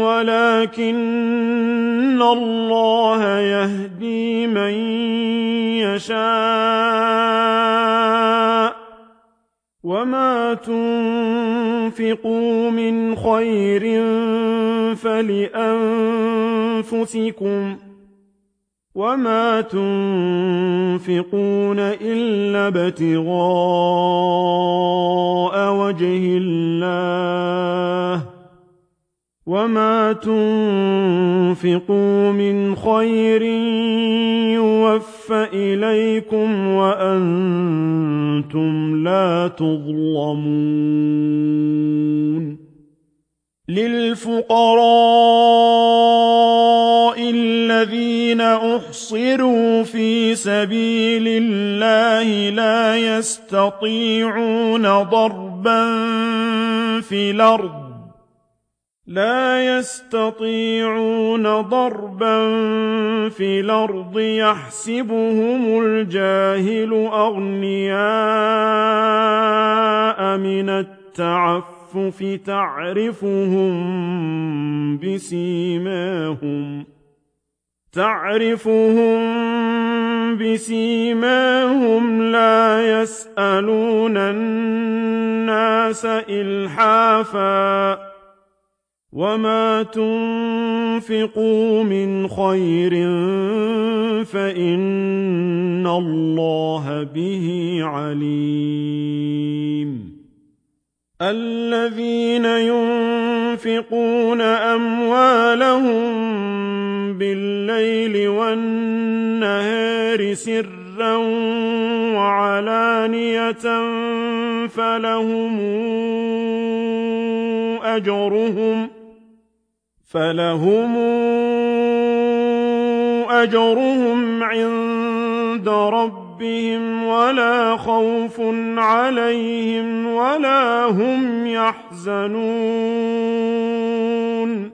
ولكن الله يهدي من يشاء وما تنفقوا من خير فلأنفسكم وما تنفقون إلا ابتغاء وجه الله وما تنفقوا من خير يوفى إليكم وأنتم لا تظلمون للفقراء الذين أحصروا في سبيل الله لا يستطيعون ضربا في الأرض لا يستطيعون ضربا في الأرض يحسبهم الجاهل أغنياء من التعفف تعرفهم بسيماهم تعرفهم بسيماهم لا يسألون الناس إلحافا وما تنفقوا من خير فإن الله به عليم الذين ينفقون أموالهم بالليل والنهار سرا وعلانية فلهم أجرهم فلهم أجرهم عند ربهم ولا خوف عليهم ولا هم يحزنون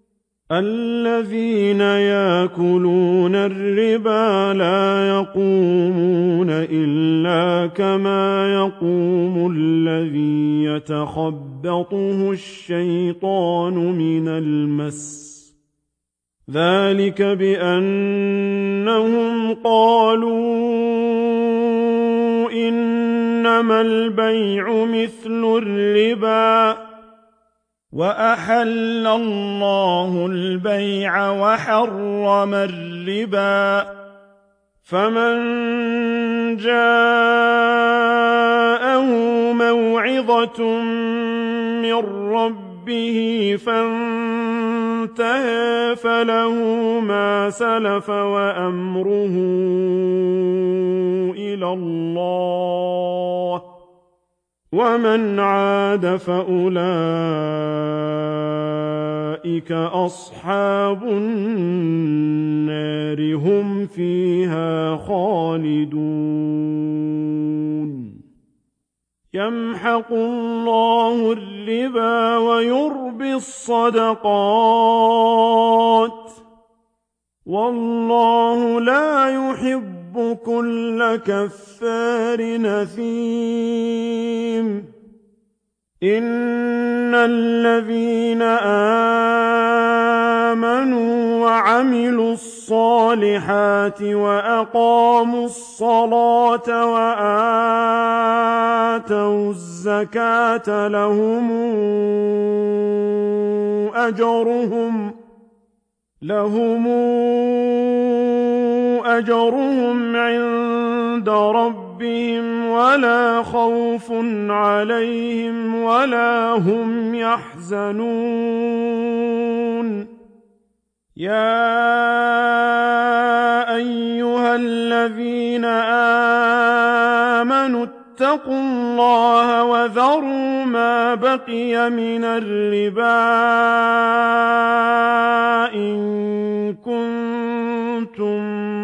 الذين يأكلون الربا لا يقومون إلا كما يقوم الذي يتخبطه الشيطان من المس ذلك بأنهم قالوا إنما البيع مثل الربا وأحل الله البيع وحرم الربا فمن جاءه موعظة من ربه فانتهى فله ما سلف وأمره إلى الله ومن عاد فأولئك أصحاب النار هم فيها خالدون يمحق الله الربا ويربي الصدقات والله لا يحب كل كفار نثيم إن الذين آمنوا وعملوا الصالحات وأقاموا الصلاة وآتوا الزكاة لهم أجرهم لهم أجرهم عند ربهم ولا خوف عليهم ولا هم يحزنون يا أيها الذين آمنوا اتقوا الله وذروا ما بقي من الربا إن كنتم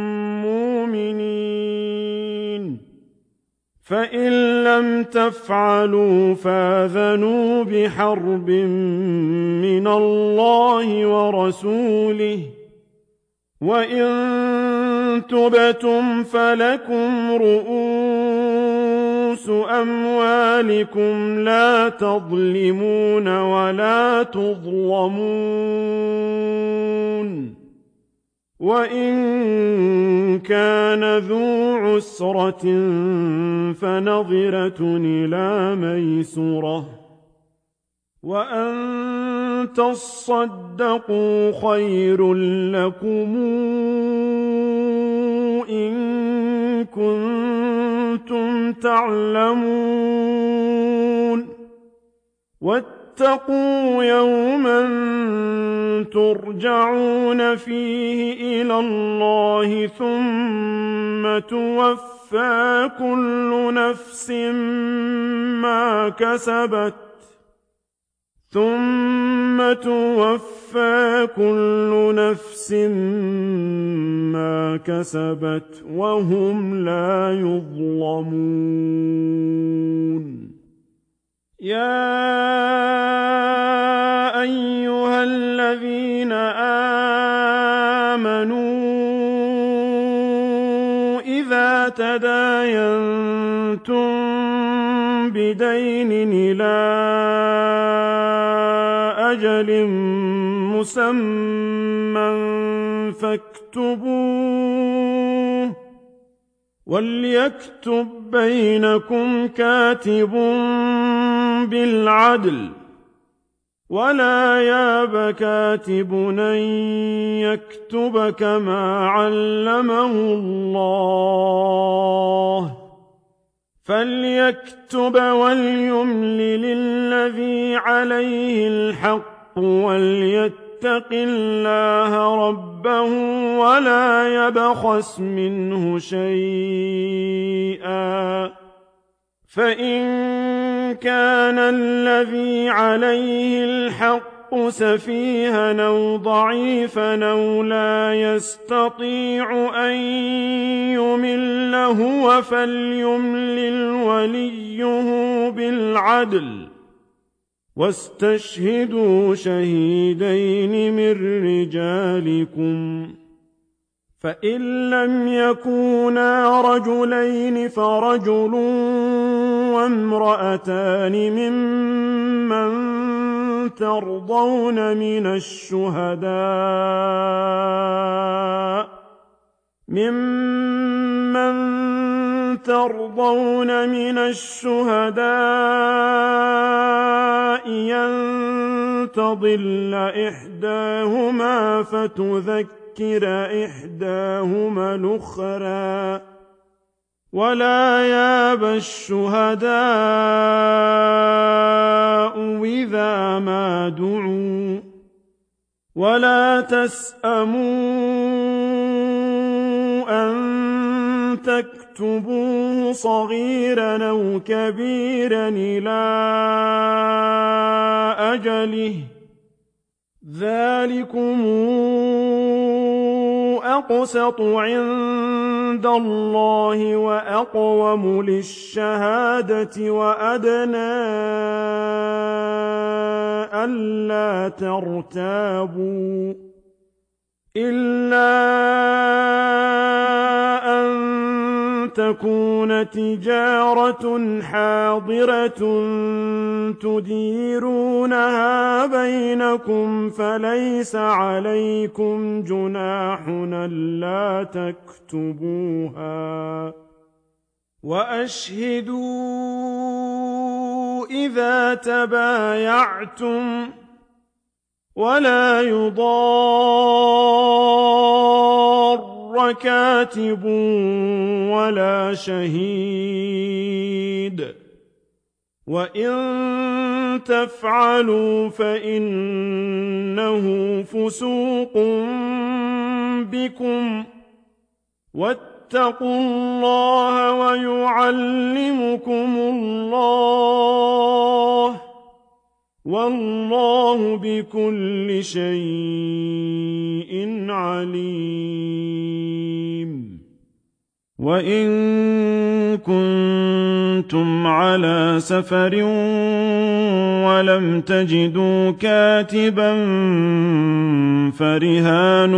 مؤمنين فإن لم تفعلوا فاذنوا بحرب من الله ورسوله وإن تبتم فلكم رؤوس أموالكم لا تظلمون ولا تظلمون وإن كان ذو عسرة فنظرة إلى ميسرة وأن تصدقوا خير لكم إن كنتم تعلمون واتقوا يوما ترجعون فيه إلى الله ثم توفى كل نفس ما كسبت ثم توفى كل نفس ما كسبت وهم لا يظلمون يا أيها الذين آمنوا إذا تداينتم بدين إلى أجل مسمى فاكتبوه وليكتب بينكم كاتب بالعدل ولا ياب كاتب أن يكتب كما علمه الله فليكتب وليملل الذي عليه الحق وليتق الله ربه ولا يبخس منه شيئا فإن كان الذي عليه الحق سفيها أو ضعيفا أو لا يستطيع أن يمل هو فليملل وليه بالعدل واستشهدوا شهيدين من رجالكم فإن لم يكونا رجلين فرجل وامرأتان ممن ترضون من الشهداء ممن ترضون من الشهداء أن تضل إحداهما فتذكر إحداهما الأخرى ولا ياب الشهداء إذا ما دعوا ولا تسأموا أن تكتبوه صغيرا أو كبيرا إلى أجله ذلكم أقسط عند الله وأقوم للشهادة وأدنى ألا ترتابوا إلا أن تكون تجارة حاضرة تديرونها بينكم فليس عليكم جناح ألا تكتبوها وأشهدوا إذا تبايعتم ولا يضار كاتب ولا شهيد وإن تفعلوا فإنه فسوق بكم واتقوا الله ويعلمكم الله والله بكل شيء عليم وإن كنتم على سفر ولم تجدوا كاتبا فرهان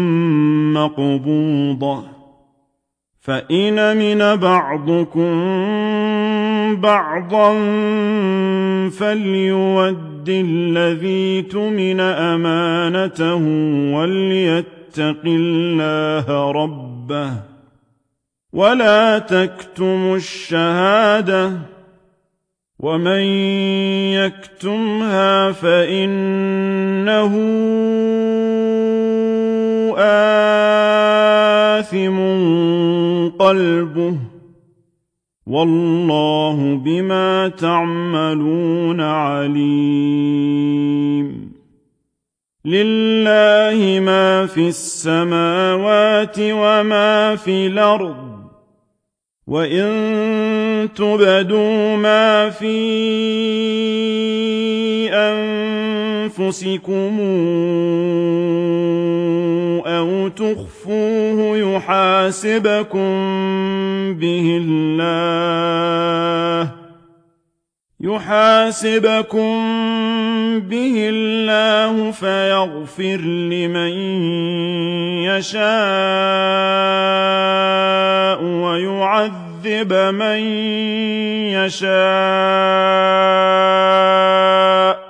مقبوضة فإن أمن بعضكم بعضا فليؤد الذي اؤتمن أمانته وليتق فليتق الله ربه ولا تكتموا الشهادة ومن يكتمها فإنه آثم قلبه والله بما تعملون عليم لله ما في السماوات وما في الأرض وإن تبدوا ما في أنفسكم أو تخفوه يحاسبكم به الله يحاسبكم به الله فيغفر لمن يشاء ويعذب من يشاء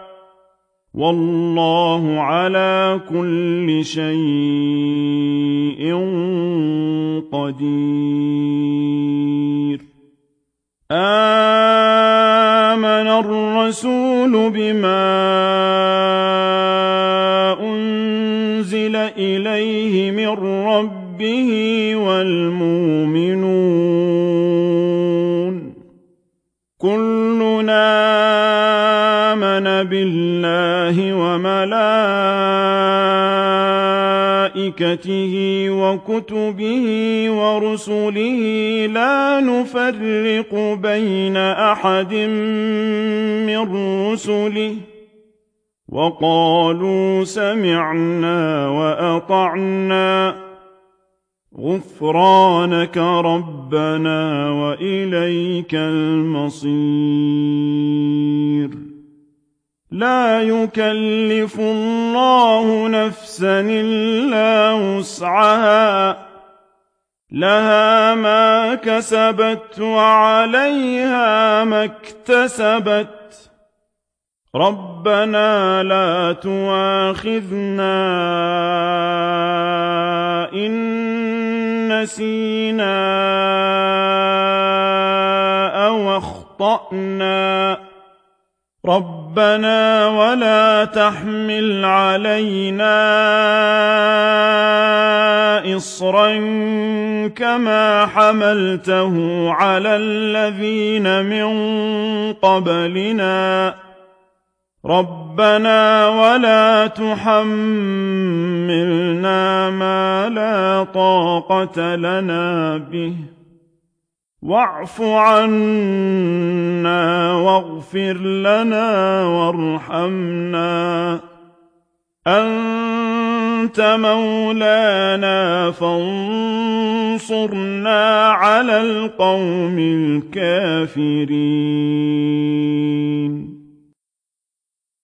والله على كل شيء قدير آمن الرسول بما أنزل إليه من ربه والمؤمنون كلنا آمن بالله وملائكته وكتبه ورسله لا نفرق بين أحد من رسله وقالوا سمعنا وأطعنا غفرانك ربنا وإليك المصير لا يكلف الله نفسا إلا وسعها لها ما كسبت وعليها ما اكتسبت ربنا لا تؤاخذنا إن نسينا أو أخطأنا ربنا ولا تحمل علينا إصرا كما حملته على الذين من قبلنا ربنا ولا تحملنا ما لا طاقة لنا به واعف عنا واغفر لنا وارحمنا أنت مولانا فانصرنا على القوم الكافرين